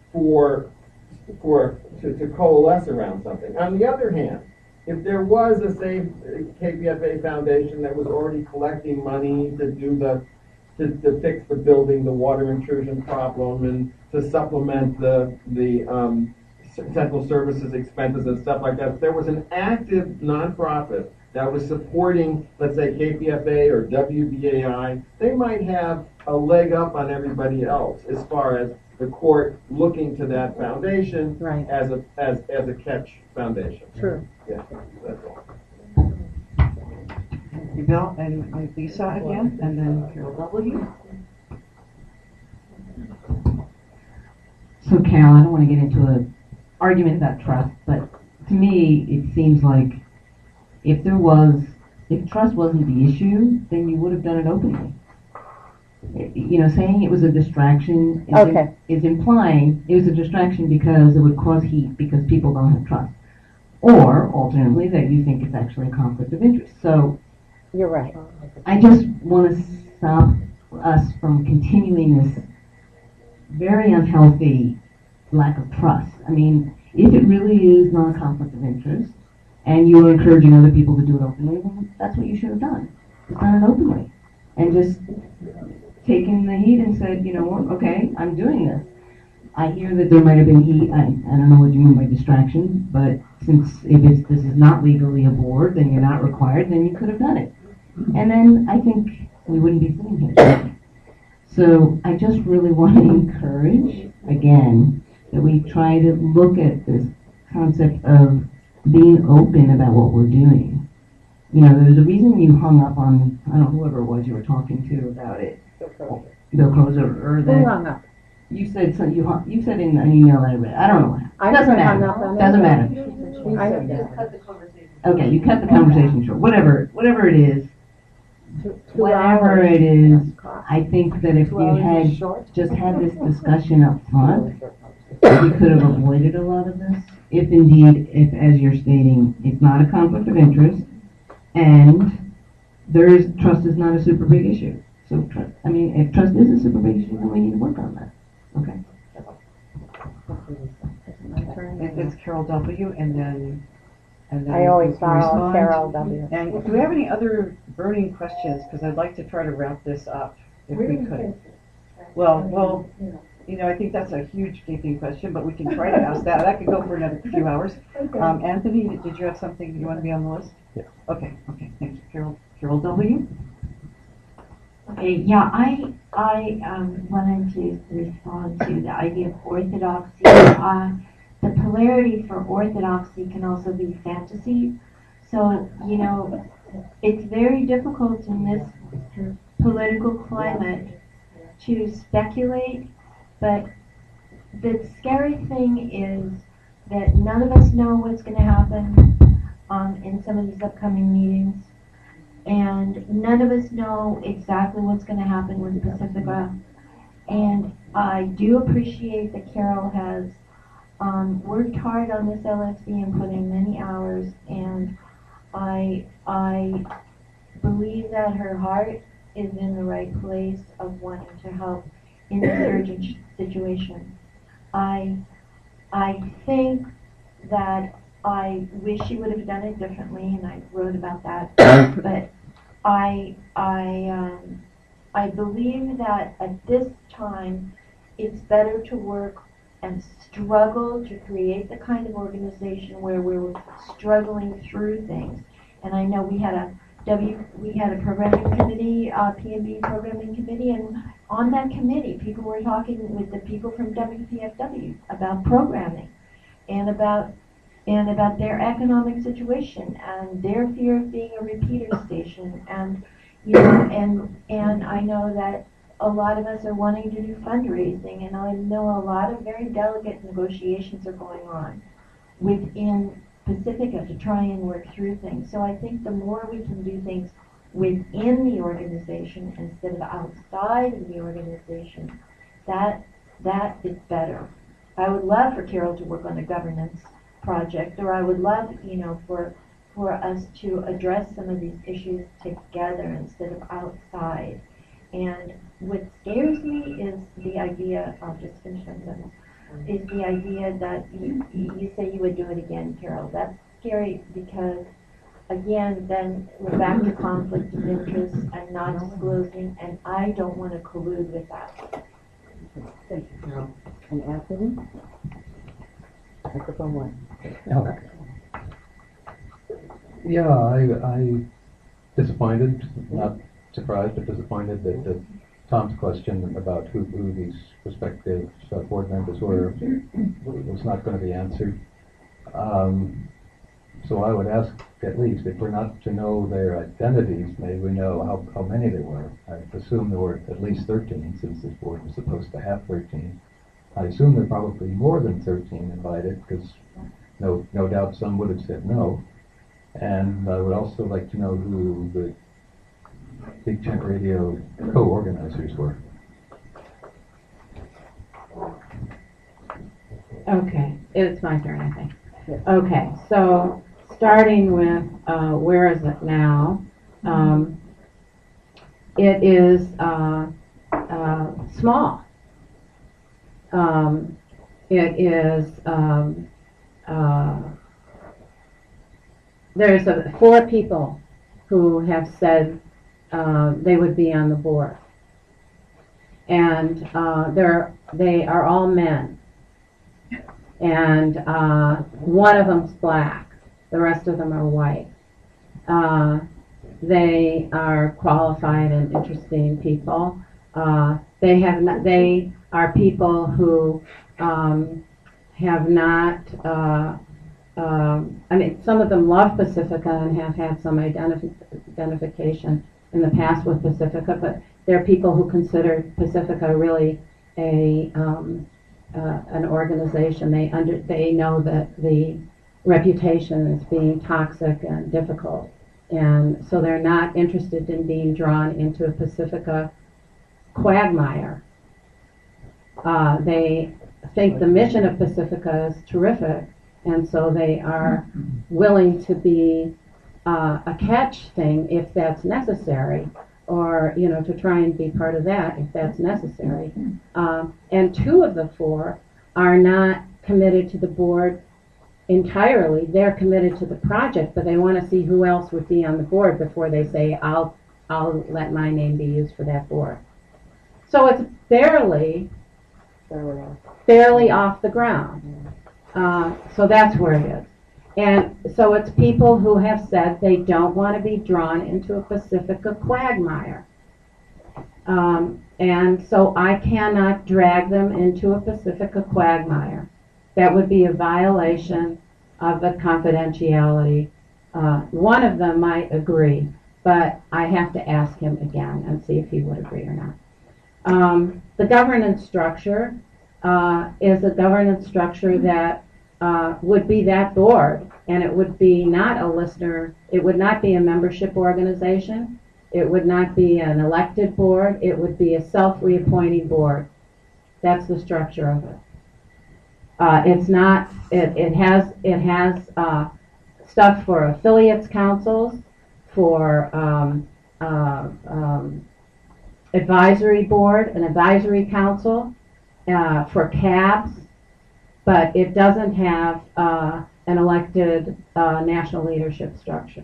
for, for, to, to coalesce around something. On the other hand, if there was a, say, K P F A foundation that was already collecting money to do the, to, to fix the building, the water intrusion problem, and to supplement the, the, um, central services expenses and stuff like that, if there was an active nonprofit that was supporting, let's say, K P F A or W B A I, they might have a leg up on everybody else as far as the court looking to that foundation right. as a as as a catch foundation. True. Yeah, that's all. Thank you, Bill, and uh, Lisa again, and then Carol W. So Carol, I don't want to get into an argument about trust, but to me, it seems like if there was, if trust wasn't the issue, then you would have done it openly. You know, saying it was a distraction is, Okay. is implying it was a distraction because it would cause heat because people don't have trust. Or, alternately, that you think it's actually a conflict of interest. So, you're right. I just want to stop us from continuing this very unhealthy lack of trust. I mean, if it really is not a conflict of interest, and you're encouraging other people to do it openly, then that's what you should have done. Just done it openly. And just taken the heat and said, you know what, okay, I'm doing this. I hear that there might have been heat. I, I don't know what you mean by distraction, but since if it's, this is not legally a board, then you're not required, then you could have done it. And then I think we wouldn't be sitting here today. So I just really want to encourage, again, that we try to look at this concept of being open about what we're doing. You know, there's a reason you hung up on, I don't know, whoever it was you were talking to about it. Bill Crozer, or that. Who hung up? You said so. You hung, you said in an email I read. I don't know. I Doesn't never hung matter. up on Doesn't anybody. matter. I just cut the conversation. Okay, you cut the conversation short. Whatever, whatever it is, whatever it is, I think that if you had just had this discussion up front, we could have avoided a lot of this. If indeed, if as you're stating, it's not a conflict of interest, and there is trust is not a super big issue. So trust, I mean, if trust is a super big issue, then we need to work on that. Okay. It- It's Carol W. and then, and then. I always you can follow respond. Carol W. And do we have any other burning questions? Because I'd like to try to wrap this up if we could. Well, well, you know, I think that's a huge gaping question, but we can try to ask that. That could go for another few hours. Um, Anthony, did you have something you want to be on the list? Yeah. Okay, okay, thank you. Carol, Carol W. Okay, yeah, I, I um, wanted to respond to the idea of orthodoxy. Uh, the polarity for orthodoxy can also be fantasy. So, you know, it's very difficult in this political climate to speculate, but the scary thing is that none of us know what's going to happen um, in some of these upcoming meetings. And none of us know exactly what's going to happen with Pacifica. And I do appreciate that Carol has um, worked hard on this L F C and put in many hours. And I, I believe that her heart is in the right place of wanting to help in this urgent situation. I, I think that I wish she would have done it differently, and I wrote about that. But I, I, um, I believe that at this time, it's better to work and struggle to create the kind of organization where we're struggling through things. And I know we had a W, we had a programming committee, uh, P and B programming committee, and on that committee, people were talking with the people from W P F W about programming and about and about their economic situation and their fear of being a repeater station. And you know, and and I know that a lot of us are wanting to do fundraising, and I know a lot of very delicate negotiations are going on within Pacifica to try and work through things. So I think the more we can do things within the organization instead of outside of the organization, that that is better. I would love for Carol to work on a governance project, or I would love, you know, for for us to address some of these issues together instead of outside. And what scares me is the idea, I'll just finish my sentence, is the idea that you, you say you would do it again, Carol. That's scary because, again, then we're back to conflict of interest and not disclosing, and I don't want to collude with that. Thank you, Carol. And Anthony? Microphone one. Okay. Yeah, I, I disappointed, not surprised, but disappointed that, that Tom's question about who, who these prospective uh, board members were was not going to be answered. Um, so I would ask, at least, if we're not to know their identities, may we know how, how many there were. I assume there were at least thirteen, since this board was supposed to have thirteen. I assume there are probably more than thirteen invited, because no, no doubt some would have said no. And I would also like to know who the Big Tent Radio co-organizers were. Okay, it's my turn, I think. Okay, so starting with uh, where is it now? Um, it is uh, uh, small. Um, it is um, uh, there's a, four people who have said uh, they would be on the board, and uh, they're they are all men, and uh, one of them's black. The rest of them are white. Uh, they are qualified and interesting people. Uh, they have not, they are people who um, have not. Uh, um, I mean, some of them love Pacifica and have had some identif- identification in the past with Pacifica, but there are people who consider Pacifica really a um, uh, an organization. They under they know that the reputation is being toxic and difficult, and so they're not interested in being drawn into a Pacifica quagmire. Uh, they think the mission of Pacifica is terrific, and so they are willing to be uh, a catch thing if that's necessary, or you know, to try and be part of that if that's necessary. Um, and two of the four are not committed to the board entirely. They're committed to the project, but they want to see who else would be on the board before they say, I'll I'll let my name be used for that board. So it's barely barely off the ground. Uh, so that's where it is. And so it's people who have said they don't want to be drawn into a Pacifica quagmire. Um, and so I cannot drag them into a Pacifica quagmire. That would be a violation of the confidentiality. Uh, one of them might agree, but I have to ask him again and see if he would agree or not. Um, the governance structure uh, is a governance structure that uh, would be that board, and it would be not a listener, it would not be a membership organization, it would not be an elected board, it would be a self-reappointing board. That's the structure of it. Uh, it's not, it, it has, it has uh, stuff for affiliates councils, for um, uh, um, advisory board, an advisory council, uh, for cabs, but it doesn't have uh, an elected uh, national leadership structure.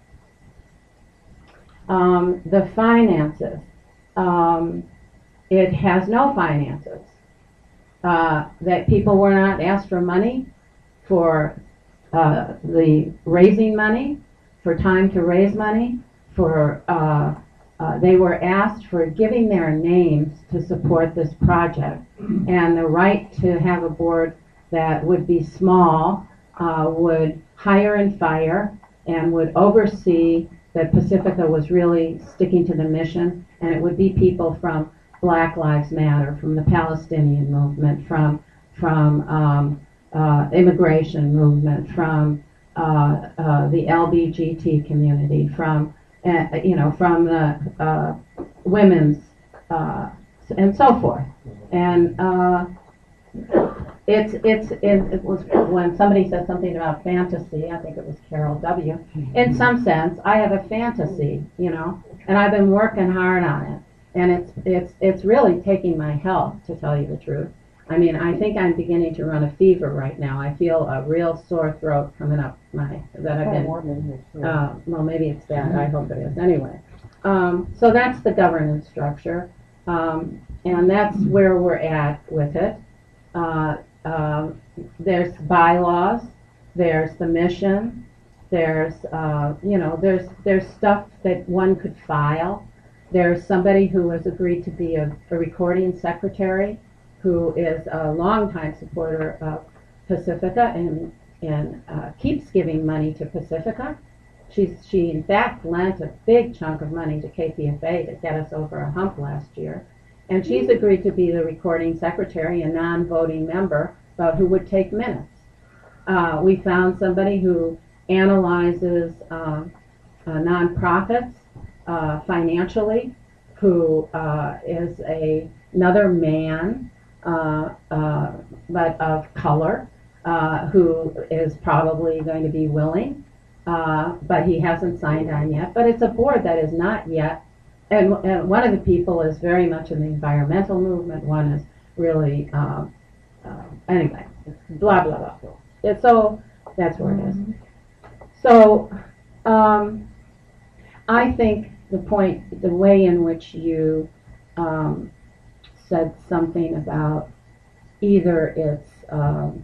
Um, the finances, um, it has no finances. Uh, that people were not asked for money, for uh, the raising money, for time to raise money, for uh, uh, they were asked for giving their names to support this project, and the right to have a board that would be small, uh, would hire and fire, and would oversee that Pacifica was really sticking to the mission, and it would be people from Black Lives Matter, from the Palestinian movement, from from um, uh, immigration movement, from uh, uh, the L G B T community, from uh, you know from the uh, women's uh, and so forth. And uh, it's it's it, it was when somebody said something about fantasy. I think it was Carol W. In some sense, I have a fantasy, you know, and I've been working hard on it. And it's it's it's really taking my health, to tell you the truth. I mean, I think I'm beginning to run a fever right now. I feel a real sore throat coming up my, that I've Kinda been, warm in here, too. uh, well, maybe it's that, I hope it is, anyway. Um, so that's the governance structure, um, and that's where we're at with it. Uh, uh, there's bylaws, there's the mission, there's, uh, you know, there's, there's stuff that one could file. There's somebody who has agreed to be a, a recording secretary, who is a longtime supporter of Pacifica and, and uh, keeps giving money to Pacifica. She's, she in fact lent a big chunk of money to K P F A to get us over a hump last year. And she's agreed to be the recording secretary, a non-voting member, but who would take minutes. Uh, we found somebody who analyzes uh, uh, nonprofits uh, financially, who uh, is a, another man, uh, uh, but of color, uh, who is probably going to be willing, uh, but he hasn't signed on yet. But it's a board that is not yet, and, and one of the people is very much in the environmental movement, one is really, um, uh, anyway, blah, blah, blah. And so that's where it is. So um, I think the point, the way in which you um, said something about either it's, um,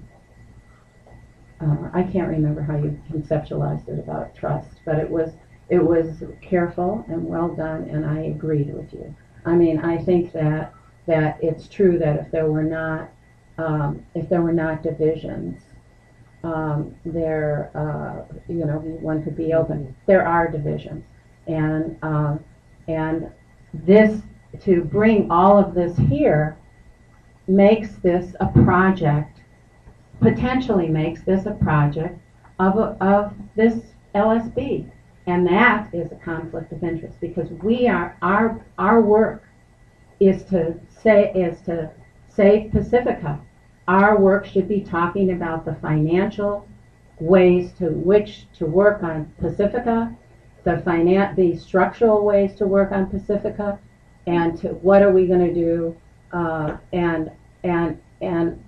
uh, I can't remember how you conceptualized it about trust, but it was it was careful and well done, and I agreed with you. I mean, I think that that it's true that if there were not um, if there were not divisions, um, there uh, you know one could be open. There are divisions, and um, and this to bring all of this here makes this a project, potentially makes this a project of, a, of this L S B. And that is a conflict of interest, because we are, our, our work is to say, is to save Pacifica. Our work should be talking about the financial ways to which to work on Pacifica, the finan- the structural ways to work on Pacifica, and to what are we going to do, uh, and and and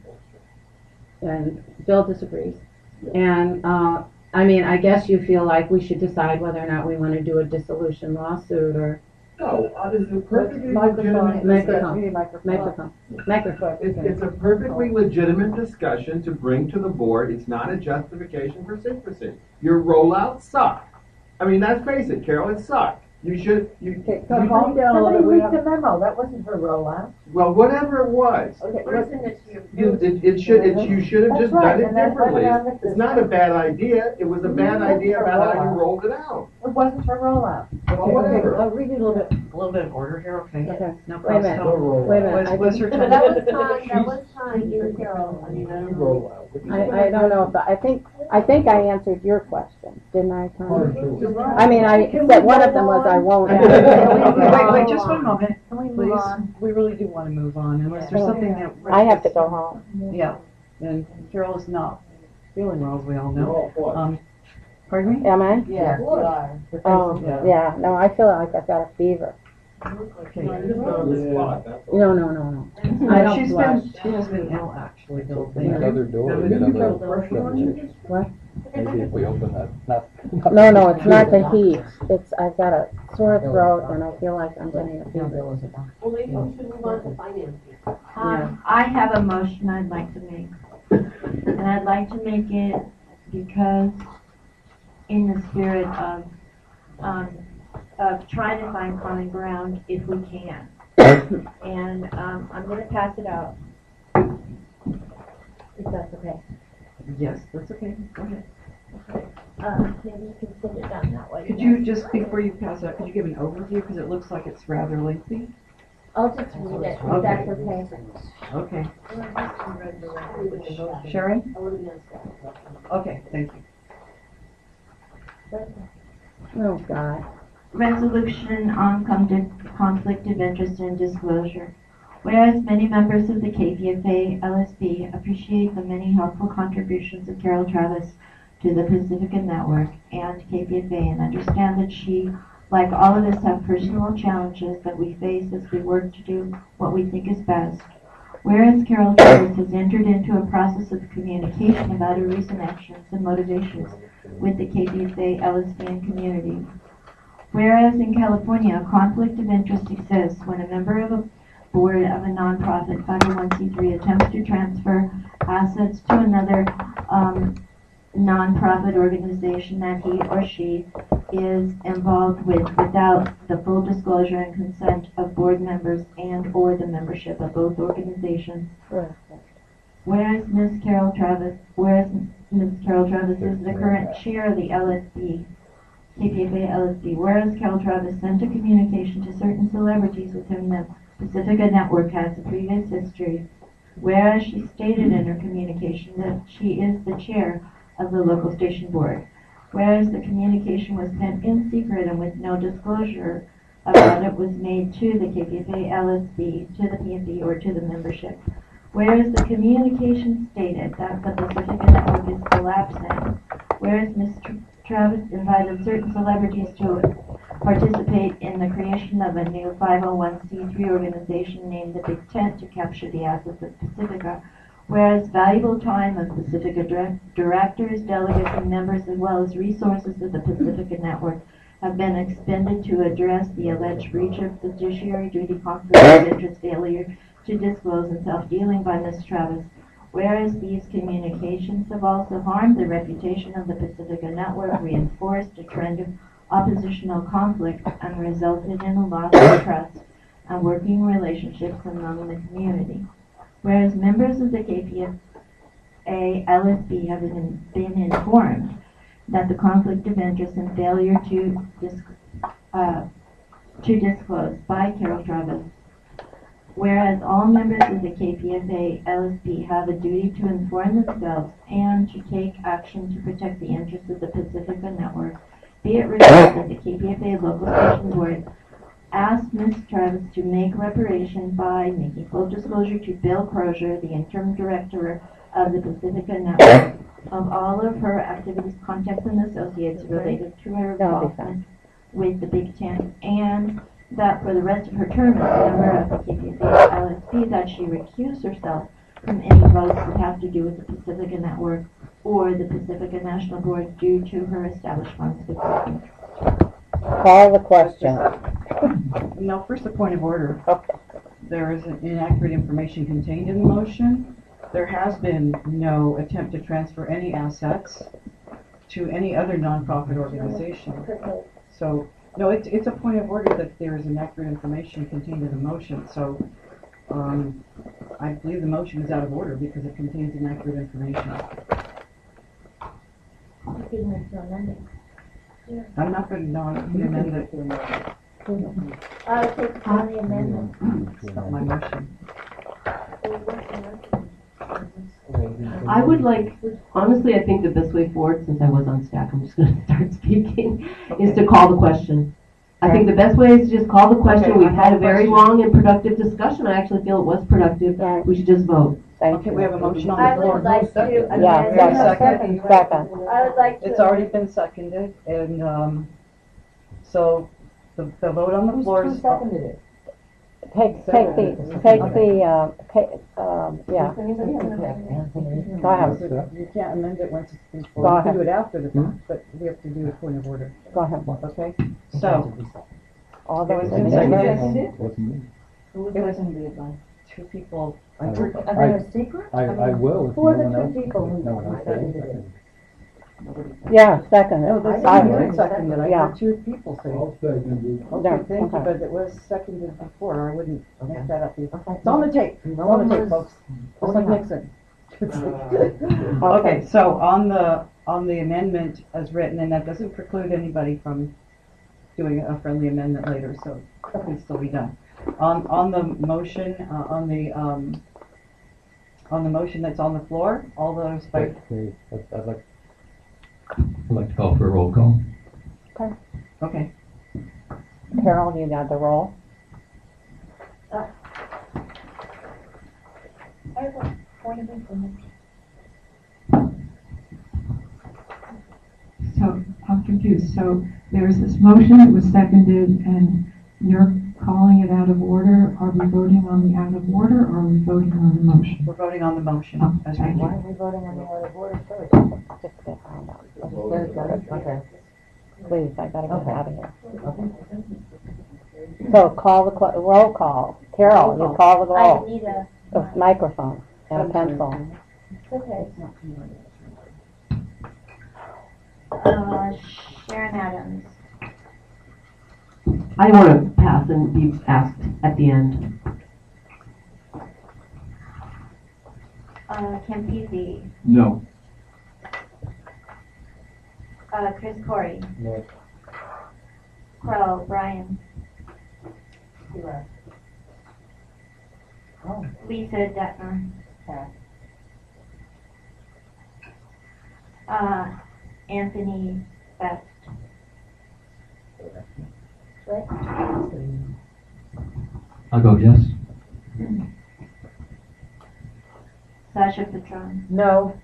and Bill disagrees, and uh, I mean, I guess you feel like we should decide whether or not we want to do a dissolution lawsuit or No, uh, this is a perfectly Microphone, legitimate microphone, discussion. microphone, microphone. It's, it's a perfectly legitimate discussion to bring to the board. It's not a justification for secrecy. Your rollout sucked. I mean, let's face it, Carol, it sucked. You should, you, you Calm down a little bit. We have the memo. That wasn't her rollout. well, whatever it was. Okay, Listen, it's You, it, it should, it, you should have That's just right, done it and that's why differently. we're on the It's not a bad idea. It was a bad It wasn't idea her about how you rollout. rolled it out. It wasn't her rollout. Well, whatever. I'll read it a little bit, a little bit of order here, okay? Okay. No Wait a minute. problem. Wait a minute. Was, was her time? That was time, that was time, you and Carol. I mean, I don't know. I, I don't know, but I think, I think I answered your question, didn't I, Tom? I mean, I, said one of them was I won't. Wait, wait, wait, just one moment, Can we move please. on? We really do want to move on, unless there's Yeah. something that. I have to go home. Yeah, and Carol is not feeling well, as we all know. Um, pardon me? Am I? Yeah, you are. Oh, yeah, no, I feel like I've got a fever. Okay. No, no, no, no. I I don't She's blush. been, she has been ill, actually, Bill. Open that other door, Now, get you other go- refuge. What? Maybe if we open that, not. not No, no, it's not the heat. It's, I've got a sore throat and I feel like I'm getting a fever. Well, maybe we should move on to finance. Um, I have a motion I'd like to make. And I'd like to make it because in the spirit of, um, of trying to find common ground if we can. And, um, I'm gonna pass it out. If that's okay. Yes, that's okay, go ahead. Uh, maybe you can sit it down that way. Could you just, before you pass it out, could you give an overview, because it looks like it's rather lengthy? I'll just read it, if that's okay. Okay. Sharon? Okay, thank you. Oh, God. Resolution on conflict conflict of interest and disclosure. Whereas many members of the K P F A L S B appreciate the many helpful contributions of Carol Travis to the Pacifica Network and K P F A, and understand that she, like all of us, have personal challenges that we face as we work to do what we think is best. Whereas Carol Travis has entered into a process of communication about her recent actions and motivations with the K P F A, L S B, and community. Whereas in California, a conflict of interest exists when a member of a board of a nonprofit five oh one c three attempts to transfer assets to another um, nonprofit organization that he or she is involved with without the full disclosure and consent of board members and or the membership of both organizations. Whereas Miz Carol Travis, whereas Miz Carol Travis is the current chair of the L S B, K P F A L S B, whereas Carol Travis sent a communication to certain celebrities with whom the Pacifica Network has a previous history, whereas she stated in her communication that she is the chair of the local station board, whereas the communication was sent in secret and with no disclosure about it was made to the K P F A L S B, to the P F B, or to the membership, whereas the communication stated that the Pacifica Network is collapsing, whereas Miz Travis invited certain celebrities to participate in the creation of a new five oh one c three organization named the Big Tent to capture the assets of Pacifica, whereas valuable time of Pacifica direct directors, delegates, and members, as well as resources of the Pacifica Network, have been expended to address the alleged breach of fiduciary duty, conflict of interest, failure to disclose, and self-dealing by Miz Travis, whereas these communications have also harmed the reputation of the Pacifica Network, reinforced a trend of oppositional conflict, and resulted in a loss of trust and working relationships among the community. Whereas members of the K P F A L S B have been, been informed that the conflict of interest and failure to, dis, uh, to disclose by Carol Travis, whereas all members of the K P F A L S B have a duty to inform themselves and to take action to protect the interests of the Pacifica Network, be it resolved that the K P F A local station board asked Miz Travis to make reparation by making full disclosure to Bill Crozier, the interim director of the Pacifica Network, of all of her activities, contacts, and associates related to her involvement with the Big Tent, and that for the rest of her term as a member of the K P F A L S B, that she recused herself from any votes that have to do with the Pacifica Network or the Pacifica National Board due to her established conflict of interest. Call the question. No, first a point of order. There is an inaccurate information contained in the motion. There has been no attempt to transfer any assets to any other nonprofit organization. So, no, it's, it's a point of order that there is inaccurate information contained in the motion. So, um, I believe the motion is out of order because it contains inaccurate information. I'm not going to not amend it. I'll take on the amendment. It's not my motion. I would like, honestly, I think the best way forward, since I was on staff, I'm just going to start speaking, okay. is to call the question. I think the best way is to just call the question. Okay, We've had a very question. long and productive discussion. I actually feel it was productive. Right. We should just vote. Thank Okay, you. we have a motion on I the floor. would like to amend. Yeah, second. Second. I would like to. It's already been seconded, and um, so the, the vote on the floor is. seconded it? Take, take the, take the, uh, take, um, yeah. Go ahead. You can't amend it once it's been Go forward. You ahead. can do it after the fact, but we have to do a point of order. Go ahead. Okay? So. All those It in was favor? seconded. Who was It was seconded by? Two people. I I- heard- Are they a secret? I, I will if Who are no the one else. two people who no one else seconded does. it? Yeah, second. No, they I- seconded, seconded. I Yeah. heard two people say. No, Okay, thank you, okay. but it was seconded before. I wouldn't make that up. It's Okay. on the tape. It's No on the one tape, was- folks. Just like Oh, yeah. Nixon. Okay. Okay, so on the, on the amendment as written, and that doesn't preclude anybody from doing a friendly amendment later, so it can still be done. On, on the motion, uh, on the, um, on the motion that's on the floor, all those by, Okay, I'd I'd like, I'd like to call for a roll call. Okay. okay. Carol, you got the roll? Uh, I have a point of information. So I'm confused. So there was this motion that was seconded, and your calling it out of order, are we voting on the out of order, or are we voting on the motion? We're voting on the motion. Oh, as thank written. Why are we voting on the out of order first? Just to get found out. Okay. Please, I gotta get Okay. out of here. So call the, que- roll call. Carol, you call the I roll. need a. A microphone and a pencil. Okay. Uh, Sharon Adams. I want to pass and be asked at the end. Uh, Campisi. No. Uh, Chris Corey. No. Crow, Brian. Oh. Lisa Detmer. Uh, Anthony Best. I'll go yes. Sasha Petron. No.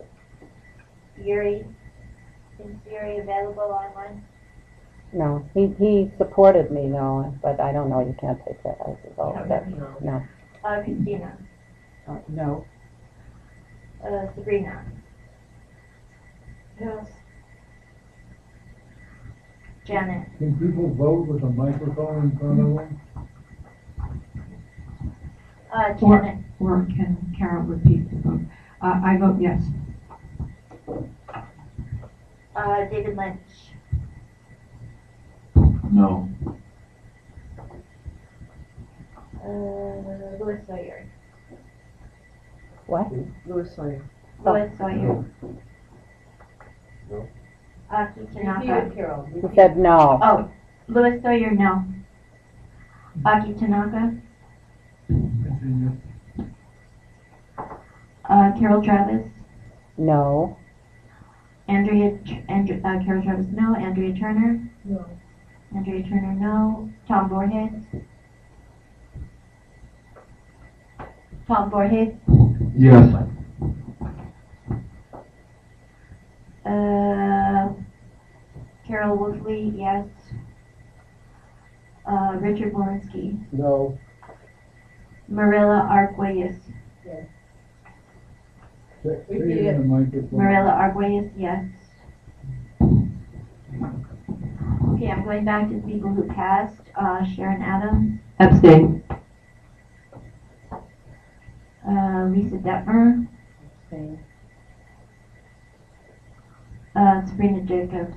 Yuri. Is Yuri available online? No, he, he supported me, no, but I don't know, you can't take that as a vote, but, no. Uh, Christina. Uh, no. Uh, Sabrina. Yes. Janet. Can people vote with a microphone in front of them? Uh, Or, Janet. or can Carol repeat the vote? Uh, I vote yes. Uh, David Lynch. No. Uh, Louis Sawyer. What? Louis Sawyer. Louis Sawyer. Aki Tanaka. He said no. Oh, Louis Sawyer, no. Aki Tanaka. Uh, Carol Travis. No. Andrea, Andrea uh, Carol Travis, no. Andrea Turner. No. Andrea Turner, no. Tom Borges. Tom Borges. Yes. Uh, Carol Wolfley, yes. Uh, Richard Walensky. No. Marilla Arguelles. Yes. Say it in the microphone. Marilla Arguelles, yes. Okay, I'm going back to the people who passed. Uh, Sharon Adams. Abstain. Uh, Lisa Detmer. Abstain. Uh, Sabrina Jacobs.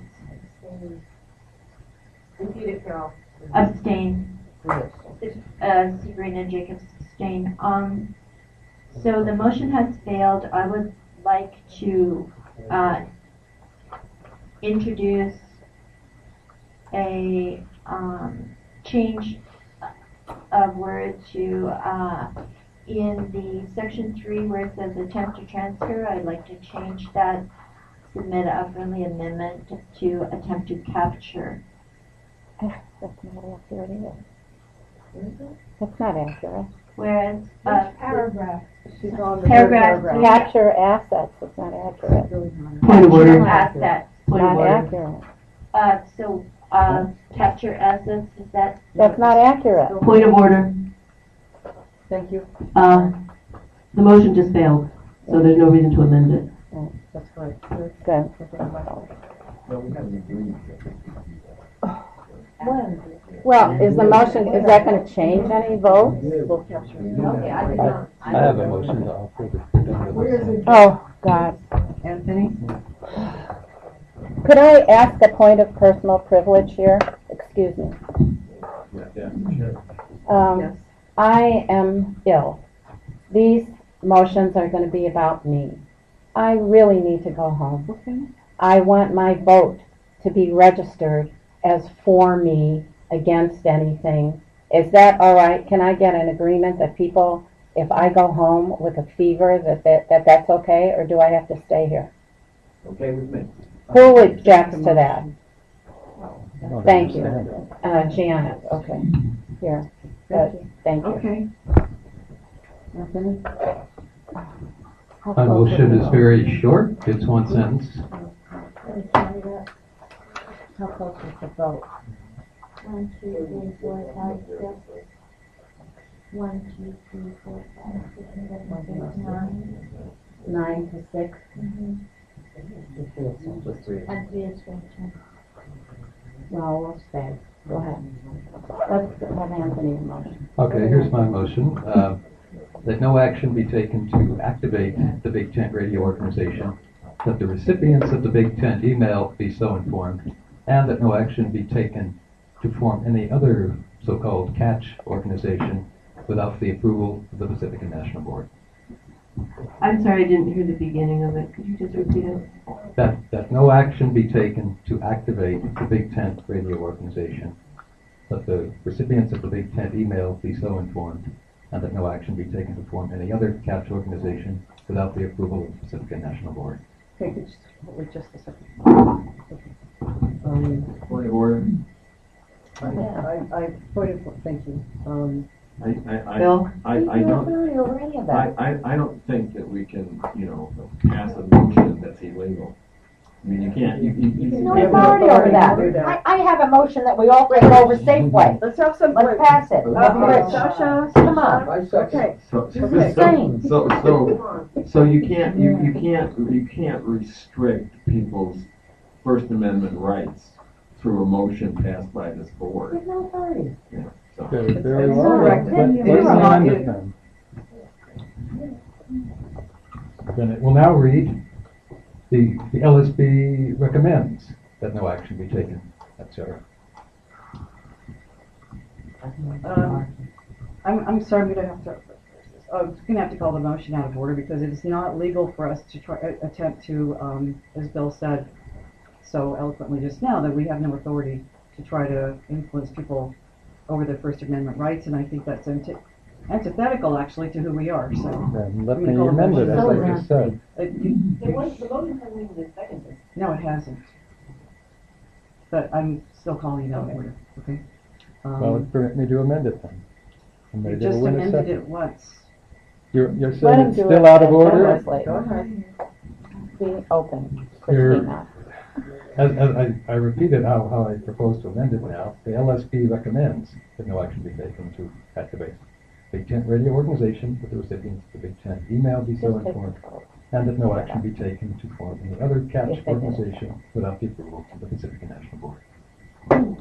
Repeat it, Carol. Abstain. Uh, Sabrina Jacobs abstain. Um, so the motion has failed. I would like to uh, introduce a um, change of word to uh, in the section three where it says attempt to transfer. I'd like to change that. Submit a friendly amendment to attempt to capture. That's not accurate either. That's not accurate. Whereas, uh, paragraph. She's on the Paragraph paragraph. Capture assets, it's not accurate. Point of order. capture assets. Point of Not order. accurate. Uh, so, uh, capture assets, is that? That's not accurate. Point of order. Thank you. Uh, the motion just failed, so there's no reason to amend it. That's right. Good. No, we have an agreement. Well, is the motion, is that gonna change any votes? Okay, I did not. I have a motion to offer that we're done with this. Oh, God. Anthony? Could I ask a point of personal privilege here? Excuse me. Yeah, sure. Um, Yes. I am ill. These motions are gonna be about me. I really need to go home. Okay. I want my vote to be registered as for me against anything. Is that all right? Can I get an agreement that people, if I go home with a fever, that, that, that that's okay, or do I have to stay here? Okay with me. Who objects to that? I don't Thank you. understand. Uh, Janet, okay. Here. Good. Thank you. Okay. Anthony? My motion is very short. It's one sentence. How close is the vote? One, two, three, four, five, six. One, two, three, four, five, six, seven, eight, nine. Nine to six. Mm-hmm. With three. And three extensions. No, we'll stay. Go ahead. Let's have Anthony's motion. Okay, here's my motion. Uh, That no action be taken to activate the Big Tent Radio Organization, that the recipients of the Big Tent email be so informed, and that no action be taken to form any other so-called catch organization without the approval of the Pacifica National Board. I'm sorry, I didn't hear the beginning of it. Could you just repeat it? That, that no action be taken to activate the Big Tent Radio Organization, that the recipients of the Big Tent email be so informed, and that no action be taken to form any other catch organization without the approval of the Pacifica National Board. Okay, could you just, wait just a second. Um, Point of order. I, I, I, point of, thank you. Um, I, I, I, Bill? I, I You don't don't, really over any of I, that. I, I don't think that we can, you know, pass a motion that's illegal. I mean, you can't, you, you, you. No have no authority over authority to do that. that. I, I have a motion that we all take over Safeway. Let's have some. Let's pass it. Okay, Sasha, Come on. I second. okay. So, It's the same. so, so, so you can't, you, you can't, you can't restrict people's First Amendment rights through a motion passed by this board. There's no authority. Yeah, so. Very, very It's well. correct. Let- It let's is amend not- it then. Then it will now read, the, the L S B recommends that no action be taken, et cetera. Um, I'm, I'm sorry, I'm gonna have to, oh, I'm gonna have to call the motion out of order because it is not legal for us to try, uh, attempt to, um, as Bill said so eloquently just now, that we have no authority to try to influence people over their First Amendment rights, and I think that's anti- antithetical actually to who we are, so. Then let I'm me gonna call the amend it, motion. as I just said. Uh, you- The motion, the motion hasn't even been seconded. No, it hasn't. But I'm still calling it out of order, okay? Well, Um, permit me to amend it then. And you maybe just it'll win a amended second. it once. You're, you're Let saying him it's do still it out of then, order? Leslie. Go ahead. Be open, You're- Christina. As, as I, I repeated how, how I propose to amend it now, the L S B recommends that no action be taken to activate Big Tent Radio Organization with the recipients of the Big Tent email be so Just take informed, control. and that no action be taken to form any other catch If they did it. organization without the approval of the Pacifica National Board.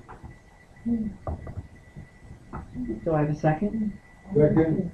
Do I have a second? Second.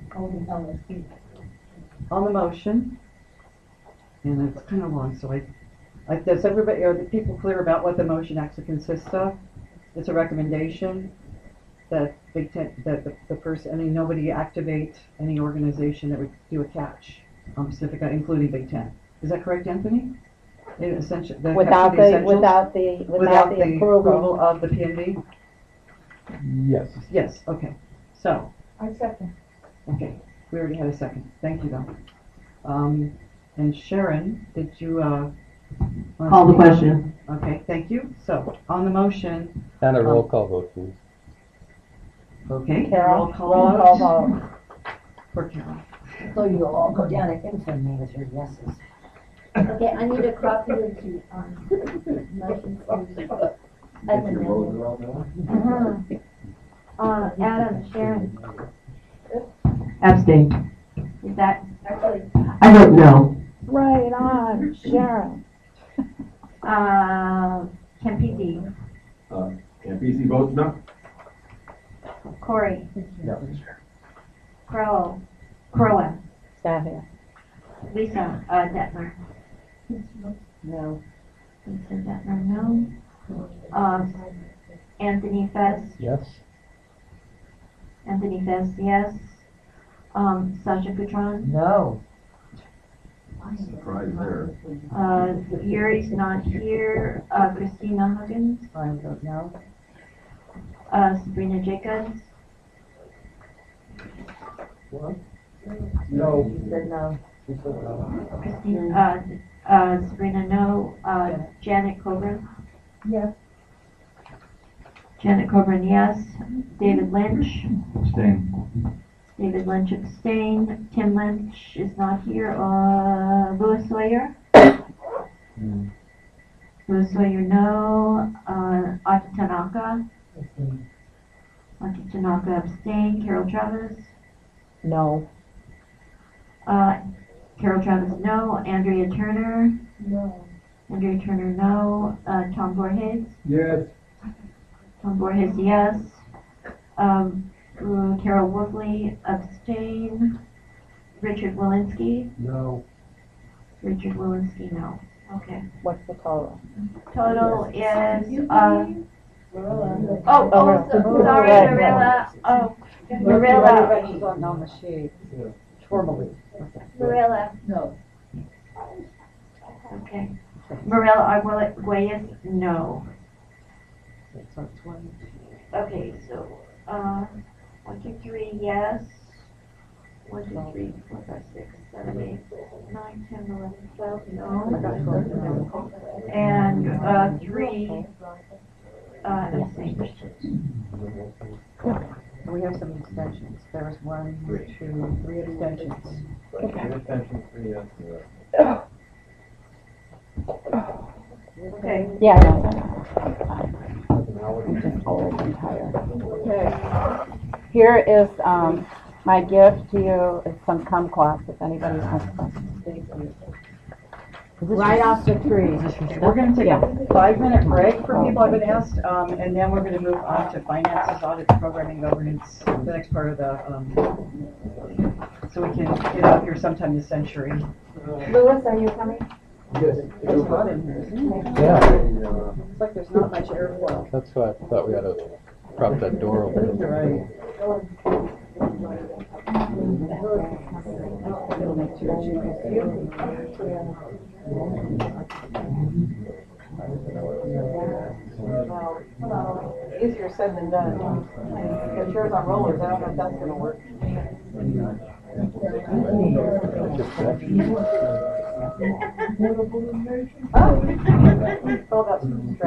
On the motion, and it's kind of long, so I, I, does everybody, are the people clear about what the motion actually consists of? It's a recommendation that Big Tent, that the, the person, I mean, nobody activate any organization that would do a catch on Pacifica, including Big Tent. Is that correct, Anthony? In essential, the Without catch of the, essentials? without the, without the approval. of the P N D? Yes. Yes, okay. So, I second. okay, we already had a second. Thank you, though. Um, and Sharon, did you, uh? wanna Call the speak on- question. Okay, thank you. So, on the motion, And a Um, roll call vote, please. okay, Carol, roll call roll vote. call vote. For Carol. So you'll all go down in infamy with your yeses. Okay, I need a copy of the, um, motion from Get your Edmund. roller all down. Uh-huh. Uh, Adam, Sharon, Abstain. is that, actually, I vote no. Right on, Sharon. uh, Campisi, Uh, Campisi votes no. Corey, No. Crow, Crowan, Savia. Lisa, uh, Detmer. No. Lisa Detmer, no. Um, Anthony Fest, Yes? Anthony Fest, yes. Um, Sasha Putron, No. Surprise there. uh, Yuri's not here, uh, Christina Huggins, I vote no. uh, Sabrina Jacobs, What? No. You said no. Christina, uh, uh, Sabrina, no, uh, Janet Coburn. Yes. Janet Coburn, yes. David Lynch, Abstain. David Lynch abstained. Tim Lynch is not here. Uh, Louis Sawyer, Louis Sawyer, no. Uh, Ata Tanaka, Martin Tanaka abstain. Carol Travis? No. Uh, Carol Travis, no. Andrea Turner? No. Andrea Turner, no. Uh, Tom Borges? Yes. Tom Borges, yes. Um, uh, Carol Woodley, abstain. Richard Walensky? No. Richard Walensky, no. Okay. What's the total? Total is, uh, Marilla. oh, oh, so- sorry, Right, Marilla. Oh, Marilla. Marilla. She's on, on the sheet. Formally. Marilla. No. Okay. Marilla Arguelles, no. So it's one. Okay, so, uh, one, two, three, yes. One, two, three, four, five, six, seven, eight, nine, ten, eleven, twelve, no. And, uh, three, uh, abstain. We have some extensions. There's one, two, three extensions. Okay. Yeah, I know. I'm just old and tired. Okay. Here is, um, my gift to you is some kumquats, if anybody has some. Thank you. Right off the tree. We're going to take Yeah. a five-minute break for people I've been asked, um, and then we're going to move on to finances, audit, programming, governance, the next part of the, um, so we can get out here sometime this century. Louis, are you coming? Yes. It's hot in here, isn't it? Yeah. It's like there's not much airflow. That's why I thought we had to prop that door open. Right. It'll make two Easier said than done. Get chairs on rollers, I don't know if that's gonna work. Oh, that's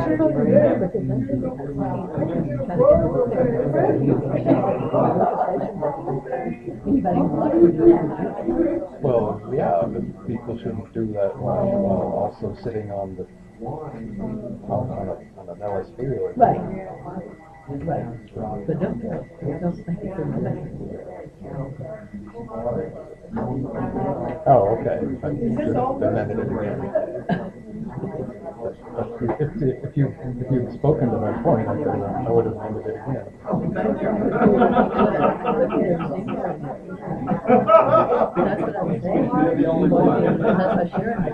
Well, yeah, but people shouldn't do that while, while also sitting on the, on, on a, on an L S P or. Right. Right. But don't, don't think it's Oh, okay. I just amended it again. If, if, if you, if you'd spoken to my point, I could have, I would have amended it again. That's what I was saying. You're the only one. That's what Sharon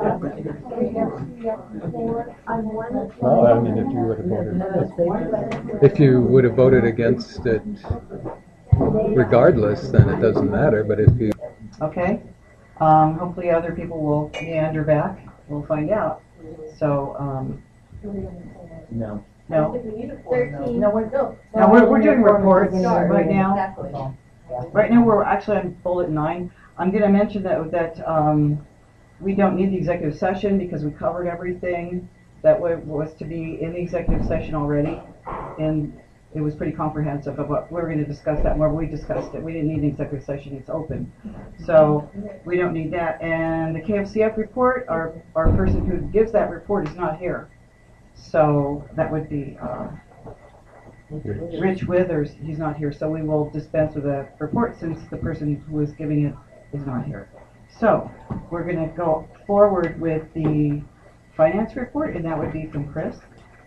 Well, I mean, if you would have voted, if you would have voted against it regardless, then it doesn't matter, but if you. Okay, um, hopefully other people will meander back, we'll find out. So, um, No. no. Thirteen. No, we're, no, we're, we're doing reports right now. Right now, we're actually on bullet nine. I'm gonna mention that, that, um, we don't need the executive session because we covered everything that wa- was to be in the executive session already. And it was pretty comprehensive of what, we were gonna discuss that more, we discussed it. We didn't need an executive session, it's open. So, we don't need that. And the K F C F report, our, our person who gives that report is not here. So, that would be, uh, Rich Withers, he's not here, so we will dispense with the report since the person who is giving it is not here. So, we're gonna go forward with the finance report, and that would be from Chris.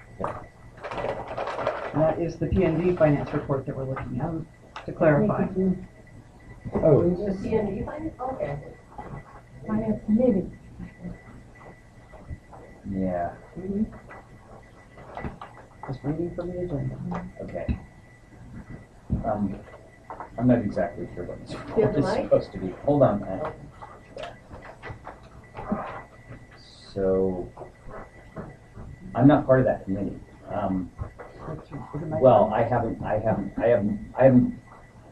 And that is the P N D finance report that we're looking at, to clarify. Oh. The P N D finance, okay. Finance committee. Yeah. Mm-hmm. Just reading from the agenda. Okay. Um, I'm not exactly sure what this Do you have report the is mic? supposed to be. Hold on. uh, So, I'm not part of that committee. Um, well, I haven't, I haven't, I haven't, I haven't.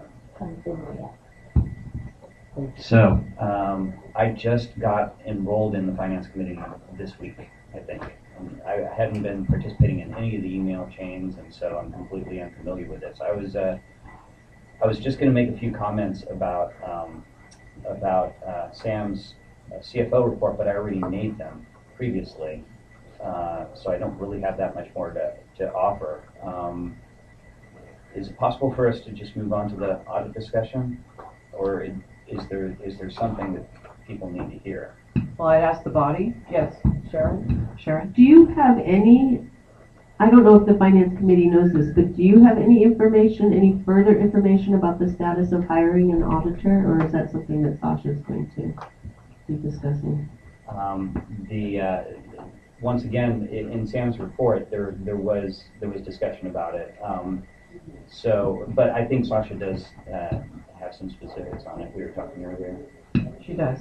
So, um, I just got enrolled in the finance committee this week, I think. Um, I hadn't been participating in any of the email chains, and so I'm completely unfamiliar with this. I was, uh, I was just going to make a few comments about um, about uh, Sam's uh, C F O report, but I already made them previously, uh, so I don't really have that much more to to offer. Um, is it possible for us to just move on to the audit discussion? Or is there, is there something that people need to hear? Well, I'd ask the body. Yes, Sharon? Sharon? Do you have any, I don't know if the finance committee knows this, but do you have any information, any further information about the status of hiring an auditor, or is that something that Sasha is going to be discussing? Um, the, uh, once again, in, in Sam's report, there, there was, there was discussion about it. Um, so, but I think Sasha does, uh, have some specifics on it. We were talking earlier. She does.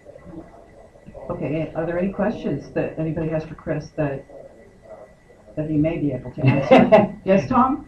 Okay, are there any questions that anybody has for Chris that that he may be able to answer? Yes, Tom?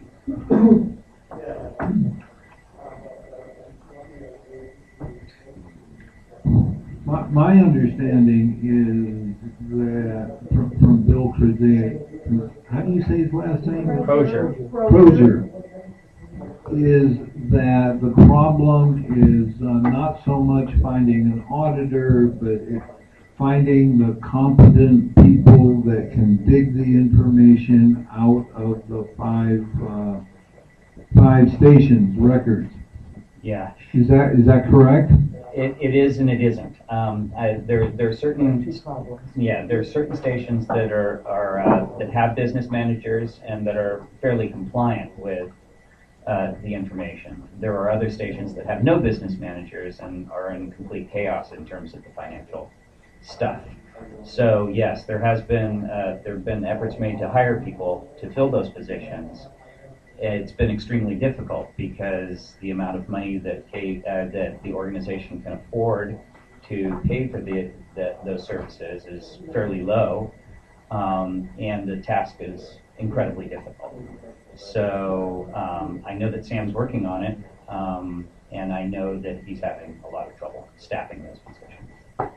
My, my understanding is that from, from Bill Crozet, how do you say his last name? Crozier. Crozier. Is that the problem is uh, not so much finding an auditor, but it, finding the competent people that can dig the information out of the five uh, five stations records. Yeah. Is that is that correct? It, it is and it isn't. Um, I, there, there are certain, yeah, there are certain stations that are, are uh, that have business managers and that are fairly compliant with uh, the information. There are other stations that have no business managers and are in complete chaos in terms of the financial stuff. So yes, there has been uh, there have been efforts made to hire people to fill those positions. It's been extremely difficult because the amount of money that K, uh, that the organization can afford to pay for the, the those services is fairly low, um, and the task is incredibly difficult. So um, I know that Sam's working on it, um, and I know that he's having a lot of trouble staffing those positions.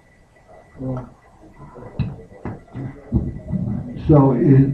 So is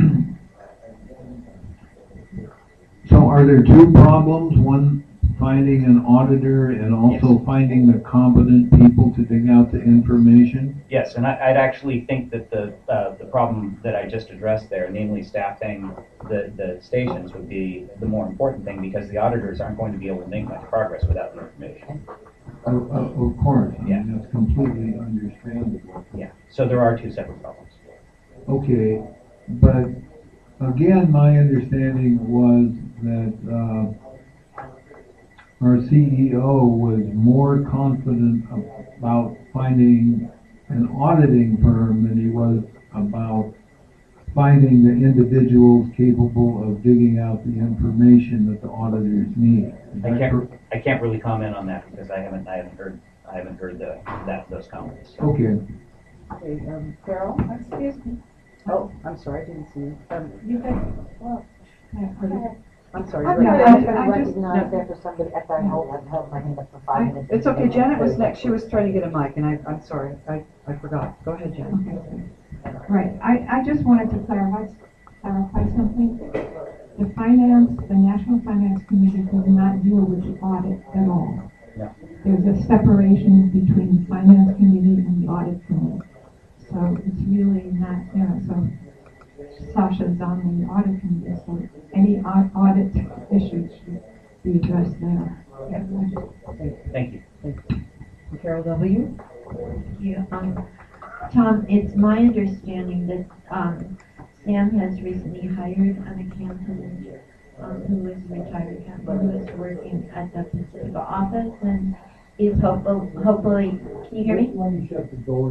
so are there two problems? One, finding an auditor, and also yes. finding the competent people to dig out the information? Yes, and I, I'd actually think that the uh, the problem that I just addressed there, namely staffing the, the stations, would be the more important thing, because the auditors aren't going to be able to make much progress without the information. Of, of, of course, I yeah. mean, that's completely understandable. Yeah, so there are two separate problems. Okay, but again, my understanding was that uh, our C E O was more confident about finding an auditing firm than he was about finding the individuals capable of digging out the information that the auditors need. I can't, I can't really comment on that because I haven't, I haven't heard, I haven't heard the, that, those comments. Okay. Okay, um, Carol, excuse me. Oh, I'm sorry, I didn't see you. Um, You can, well, I'm sorry. I'm you're not- right. I- I just- recognize after somebody, after I held, I've held my hand up for five minutes. It's okay, Janet was next, she was trying to get a mic, and I, I'm sorry, I, I forgot. Go ahead, Janet. Okay. Right, I, I just wanted to clarify, clarify something. The finance, the National Finance Committee does not deal with the audit at all. Yeah. There's a separation between the Finance Committee and the Audit Committee. So it's really not, you know, so Sasha's on the Audit Committee, so any au- audit issues should be addressed there. Thank you. Thank you. Carol W. Thank you. Um, Tom, it's my understanding that um, Sam has recently hired an accountant um, who is a retired accountant who is working at the Pacifica office and is hopeful, hopefully, can you hear me? Let me shut the door.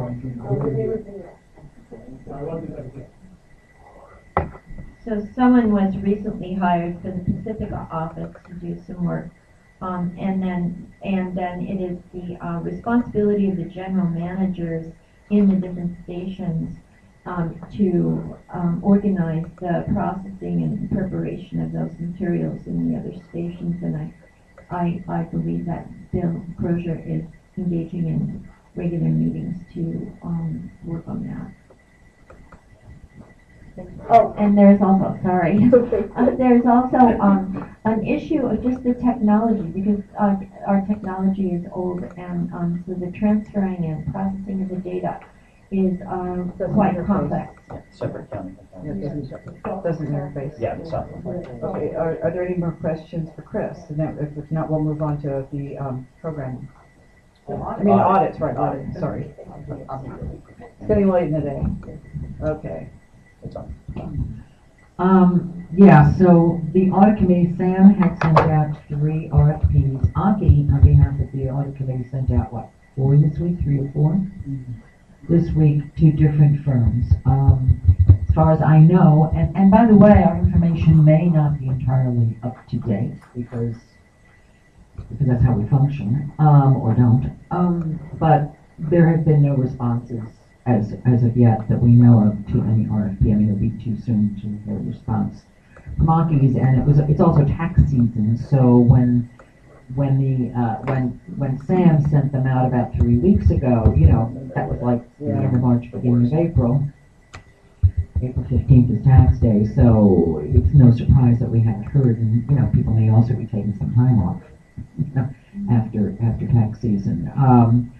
So someone was recently hired for the Pacifica office to do some work. Um, and then and then it is the uh, responsibility of the general managers in the different stations um, to um, organize the processing and preparation of those materials in the other stations. And I I, I believe that Bill Crozier is engaging in regular meetings to um, work on that. Oh, and there's also, sorry, uh, there's also um, an issue of just the technology, because uh, our technology is old, and um, so the transferring and processing of the data is, um, quite complex. Separate county. Yeah, it doesn't, doesn't interface. Yeah, the software. Okay, are, are there any more questions for Chris? And then, if if not, we'll move on to the, um, programming. I mean, audits, right, audit, sorry. It's getting late in the day. Okay. It's on. Um, yeah, so the audit committee, Sam had sent out three R F Ps. Aki, on behalf of the audit committee, sent out what, four this week, three or four? Mm-hmm. This week, two different firms. Um, as far as I know, and, and by the way, our information may not be entirely up to date because because that's how we function, um, or don't. Um, but there have been no responses as as of yet that we know of to any R F P. I mean, it'll be too soon to hear a response from Aki's, and it was it's also tax season, so when when the uh, when when Sam sent them out about three weeks ago, you know, that was like the end of March, beginning of April. April fifteenth is tax day, so it's no surprise that we haven't heard, and you know, people may also be taking some time off, you know, after after tax season. Um,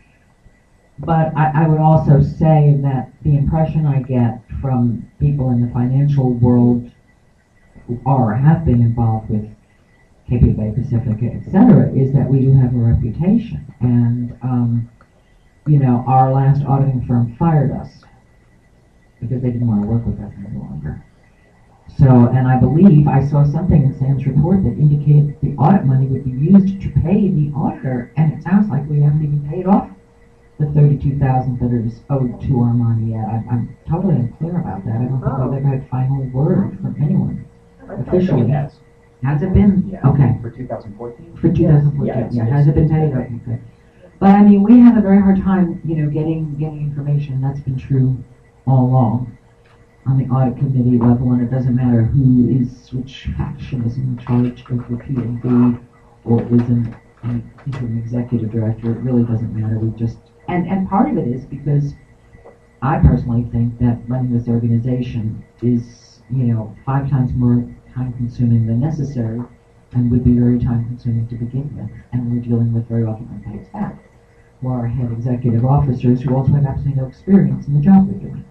But I, I would also say that the impression I get from people in the financial world who are, have been involved with K P F A, Pacifica, et cetera, is that we do have a reputation. And, um, you know, our last auditing firm fired us because they didn't want to work with us any longer. So, and I believe I saw something in Sam's report that indicated the audit money would be used to pay the auditor, and it sounds like we haven't even paid off the thirty-two thousand that is owed to Armani yet. I'm, I'm totally unclear about that. I don't think Oh. I've ever had final word from anyone officially. It has. Has it been? Yeah. Okay. For two thousand fourteen? For two thousand fourteen, Yeah, it's- yeah. it's- Has it been paid? Okay, good. But I mean, we have a very hard time, you know, getting getting information, and that's been true all along on the audit committee level, and it doesn't matter who is, which faction is in charge of the P and B or is an, an interim executive director. It really doesn't matter. We just And, and part of it is because I personally think that running this organization is, you know, five times more time consuming than necessary and would be very time consuming to begin with. And we're dealing with very often unpaid staff who are head executive officers who also have absolutely no experience in the job they're doing.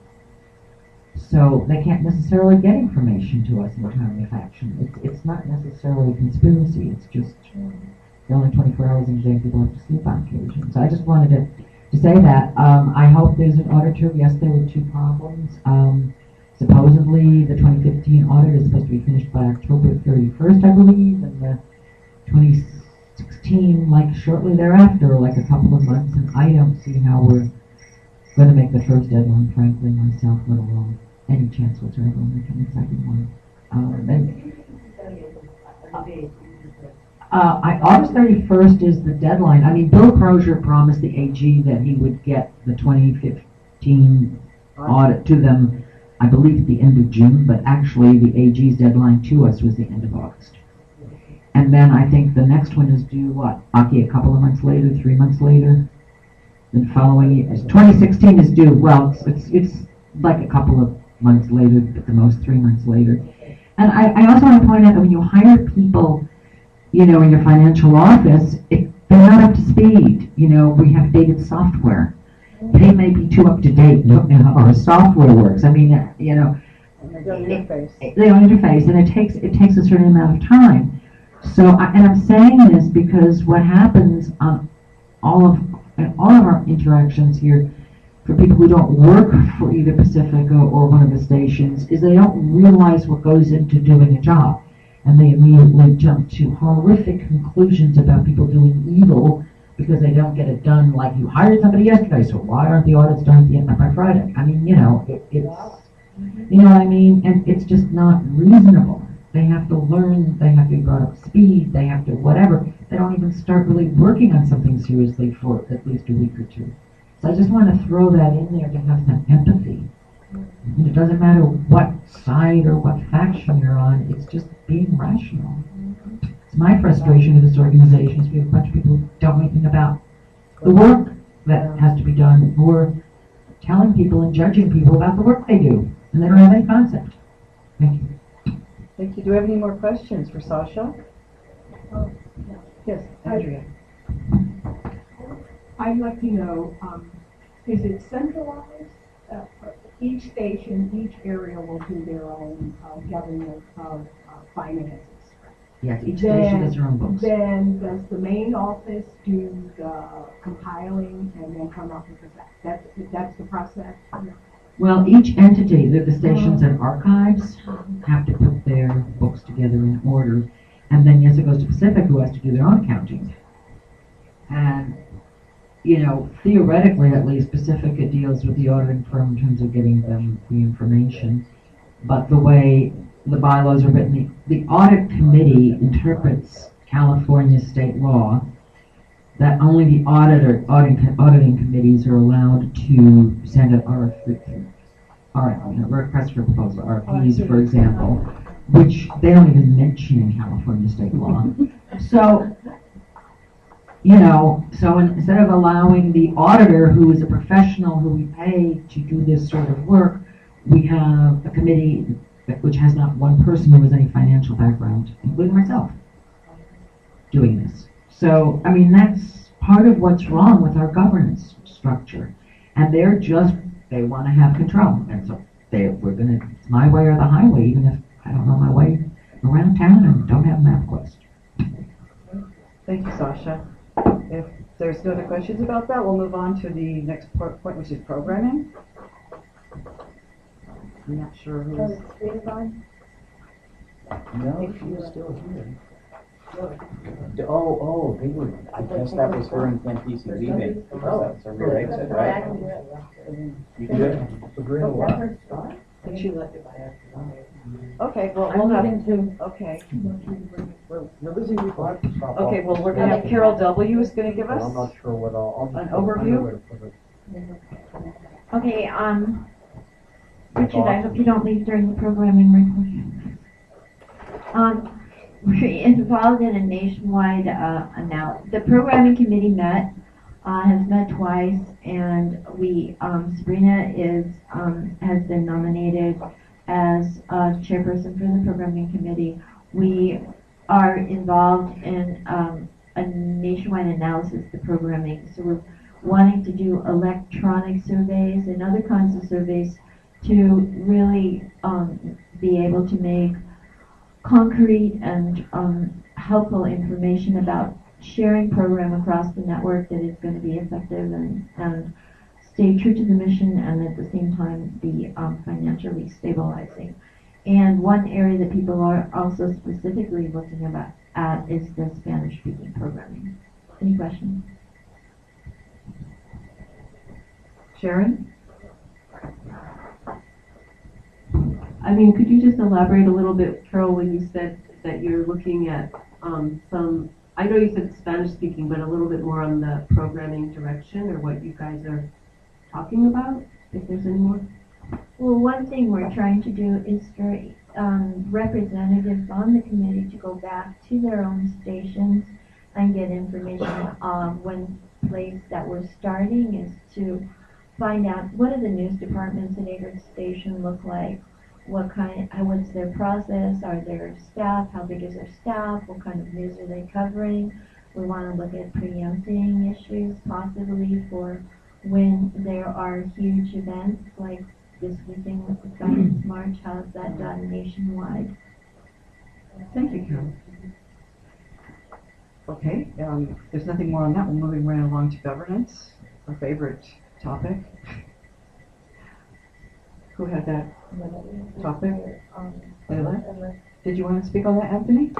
So they can't necessarily get information to us in a timely fashion. It's, it's not necessarily a conspiracy, it's just there are only twenty-four hours in a day and people have to sleep on occasion. So I just wanted to To say that, um, I hope there's an auditor. Yes, there were two problems. Um, supposedly, the twenty fifteen audit is supposed to be finished by October thirty-first, I believe, and the twenty sixteen, like shortly thereafter, like a couple of months. And I don't see how we're going to make the first deadline, frankly, myself, let alone any chance whatsoever of making the second one. Um, and, Uh, I, August thirty-first is the deadline. I mean, Bill Crozier promised the A G that he would get the twenty fifteen audit to them, I believe, at the end of June, but actually the A G's deadline to us was the end of August. And then I think the next one is due, what, Aki, a couple of months later, three months later? The following year, twenty sixteen is due, well, it's, it's, it's like a couple of months later, at the most three months later. And I, I also want to point out that when you hire people, you know, in your financial office, it, they're not up to speed. You know, we have dated software. They may be too up to date, you know, how our software works. I mean, uh, you know, And they don't interface. it, they don't interface, and it takes it takes a certain amount of time. So, I, and I'm saying this because what happens on all of in all of our interactions here, for people who don't work for either Pacifica or one of the stations, is they don't realize what goes into doing a job. And they immediately jump to horrific conclusions about people doing evil because they don't get it done. Like, you hired somebody yesterday, so why aren't the audits done at the end by Friday? I mean, you know, it, it's, you know what I mean? And it's just not reasonable. They have to learn, they have to be brought up to speed, they have to whatever. They don't even start really working on something seriously for at least a week or two. So I just want to throw that in there to have some empathy. And it doesn't matter what side or what faction you're on, it's just being rational. It's my frustration with this organization is we have a bunch of people who don't know anything about the work that has to be done, who are telling people and judging people about the work they do, and they don't have any concept. Thank you. Thank you. Do we have any more questions for Sasha? Oh, Yes, Andrea. I'd like to know, um, is it centralized each station, each area will do their own uh, government of uh, finances. Yes, each station has their own books. Then does the main office do the compiling and then come up with that? That's, that's the process? Well, each entity, the, the stations and archives, have to put their books together in order. And then, yes, it goes to Pacific, who has to do their own accounting. And, you know, theoretically, at least, Pacifica deals with the auditing firm in terms of getting them the information. But the way the bylaws are written, the, the audit committee interprets California state law that only the auditor, auditing, auditing committees are allowed to send an R F P, or, you know, request for proposal, R F Ps, for example, which they don't even mention in California state law. So, you know, so instead of allowing the auditor, who is a professional who we pay to do this sort of work, we have a committee that, which has not one person who has any financial background, including myself, doing this. So, I mean, that's part of what's wrong with our governance structure. And they're just, they want to have control. And so they, we're going to, it's my way or the highway, even if I don't know my way around town and don't have MapQuest. Thank you, Sasha. If there's no other questions about that, we'll move on to the next point, which is programming. I'm not sure who's... No, she's still here. Oh, oh, they were, I guess that was her and Ken P C leaving. That's a rear exit, right? You did? Sabrina what? I think she left it by accident. Okay, well, we'll have to, okay. Okay, well, we're gonna have Carol W. is gonna give us I'm not sure what I'll. an overview. Okay, um, Richard, I hope you don't leave during the programming report. Um, we're involved in a nationwide, uh, now, the programming committee met, uh, has met twice, and we, um, Sabrina is, um, has been nominated as, uh, chairperson for the programming committee. We are involved in, um, a nationwide analysis of the programming, so we're wanting to do electronic surveys and other kinds of surveys to really um, be able to make concrete and um, helpful information about sharing program across the network that is going to be effective and, and stay true to the mission and at the same time be um, financially stabilizing. And one area that people are also specifically looking about at is the Spanish-speaking programming. Any questions? Sharon? I mean, could you just elaborate a little bit, Carol, when you said that you're looking at um, some, I know you said Spanish speaking, but a little bit more on the programming direction or what you guys are talking about, if there's any more? Well, one thing we're trying to do is for um, representatives on the committee to go back to their own stations and get information. Um, one place that we're starting is to find out what do the news departments at Agard Station look like, what kind, how, what's their process, are there staff, how big is their staff, what kind of news are they covering. We want to look at preempting issues possibly for when there are huge events like this weekend with the Science March. How is that done nationwide? Thank you, Carol. Okay, um, if there's nothing more on that, we're moving right along to governance, our favorite topic. Who had that topic? Leila? Did you want to speak on that, Anthony?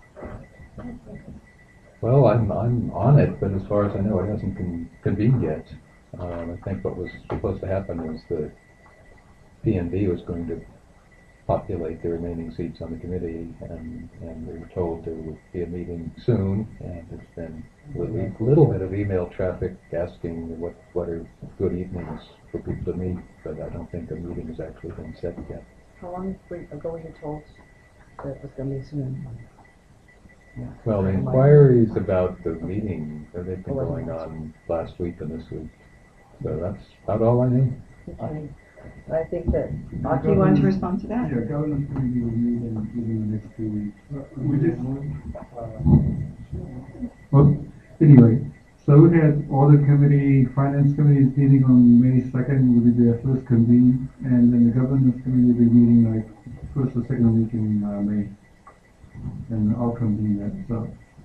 Well, I'm, I'm on it, but as far as I know, it hasn't con- convened yet. Um, I think what was supposed to happen was the P N B was going to populate the remaining seats on the committee, and, and we were told there would be a meeting soon, and there's been a little, little bit of email traffic asking what, what are good evenings for people to meet, but I don't think a meeting has actually been set yet. How long ago were you told that it was going to be soon? Well, the inquiries about the meeting, uh, they've been going on last week and this week, so that's about all I know. I think that, uh, do you want to respond to that? Yeah, governance committee will meet in, within the next two weeks. We just, well, anyway, so So we had audit committee, finance committee is meeting on May second, will be their first convene, and then the governance committee will be meeting like first or second week in uh, May. And I'll convene that, so.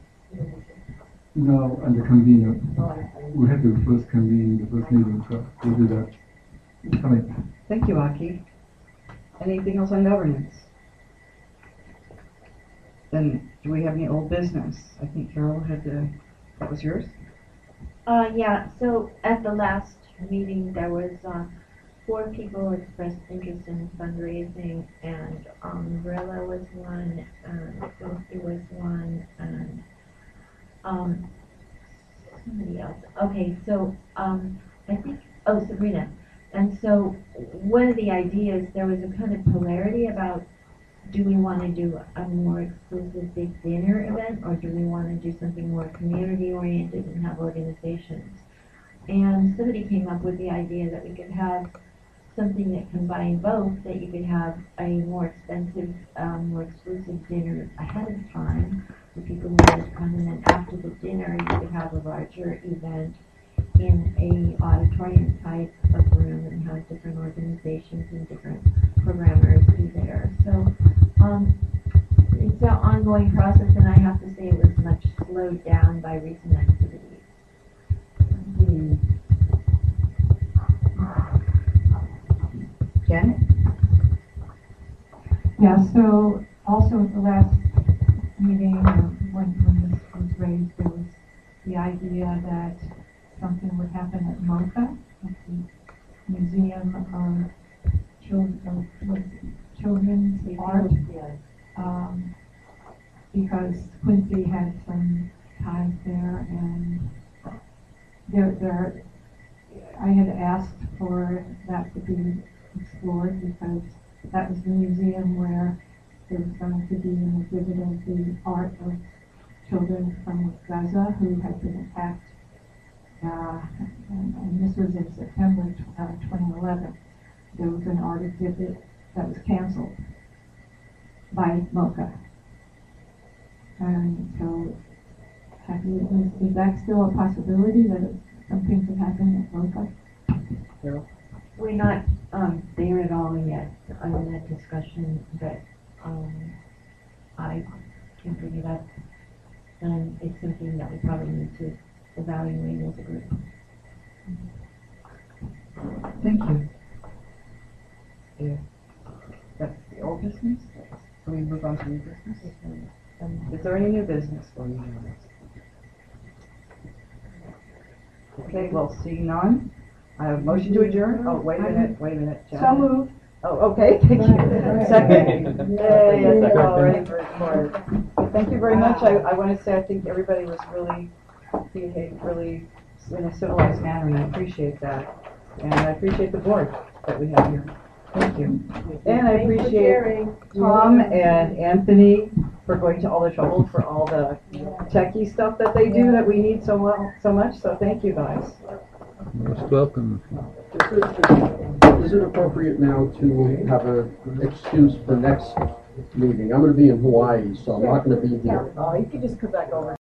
No, and the convener, we had to first convene the first meeting, so we'll do that. It's coming. Thank you, Aki. Anything else on governance? Then, do we have any old business? I think Carol had the, that was yours? Uh, yeah, so at the last meeting, there was, uh, four people who expressed interest in fundraising, and, um, Marilla was one, and Quincy was one, and, um, somebody else. Okay, so, um, I think, oh, Sabrina. And so, one of the ideas, there was a kind of polarity about, do we want to do a more exclusive big dinner event, or do we want to do something more community-oriented and have organizations? And somebody came up with the idea that we could have something that combined both, that you could have a more expensive, um, more exclusive dinner ahead of time for people who wanted to come, and then after the dinner, you could have a larger event in a auditorium type of room and have different organizations and different programmers be there. So um, it's an ongoing process, and I have to say it was much slowed down by recent activities. Hmm. Jen? Yeah, so also at the last meeting, uh, when, when this was raised, there was the idea that something would happen at MoCA, at the Museum of Children, of Children's Art, um, because Quincy had some ties there, and there, there, I had asked for that to be explored, because that was the museum where there was going to be an exhibit of the art of children from Gaza who had been attacked. Uh, and, and this was in September uh, twenty eleven. There was an art exhibit that was canceled by MoCA. And so, have you, is, is that still a possibility that it, something could happen at MoCA? We're not um, there at all yet on that discussion, but um, I can bring it up, and it's something that we probably need to evaluate as a group. Thank you. Yeah. That's the old business? Can we move on to new business? Is there any new business for you? Okay, well, seeing none, I have a motion to adjourn. Oh, wait a minute, wait a minute. Janet. So moved. Oh, okay, thank you. Second? Yay, yes, that's all ready for it. Thank you very much. I, I want to say I think everybody was really, behaved really in a civilized manner, and I appreciate that. And I appreciate the board that we have here. Thank you. And I appreciate Tom and Anthony for going to all the trouble for all the techie stuff that they do that we need so well, so much. So thank you guys. Most welcome. Is it, is it appropriate now to have an excuse for next meeting? I'm going to be in Hawaii, so I'm not going to be here. Oh, you can just come back over.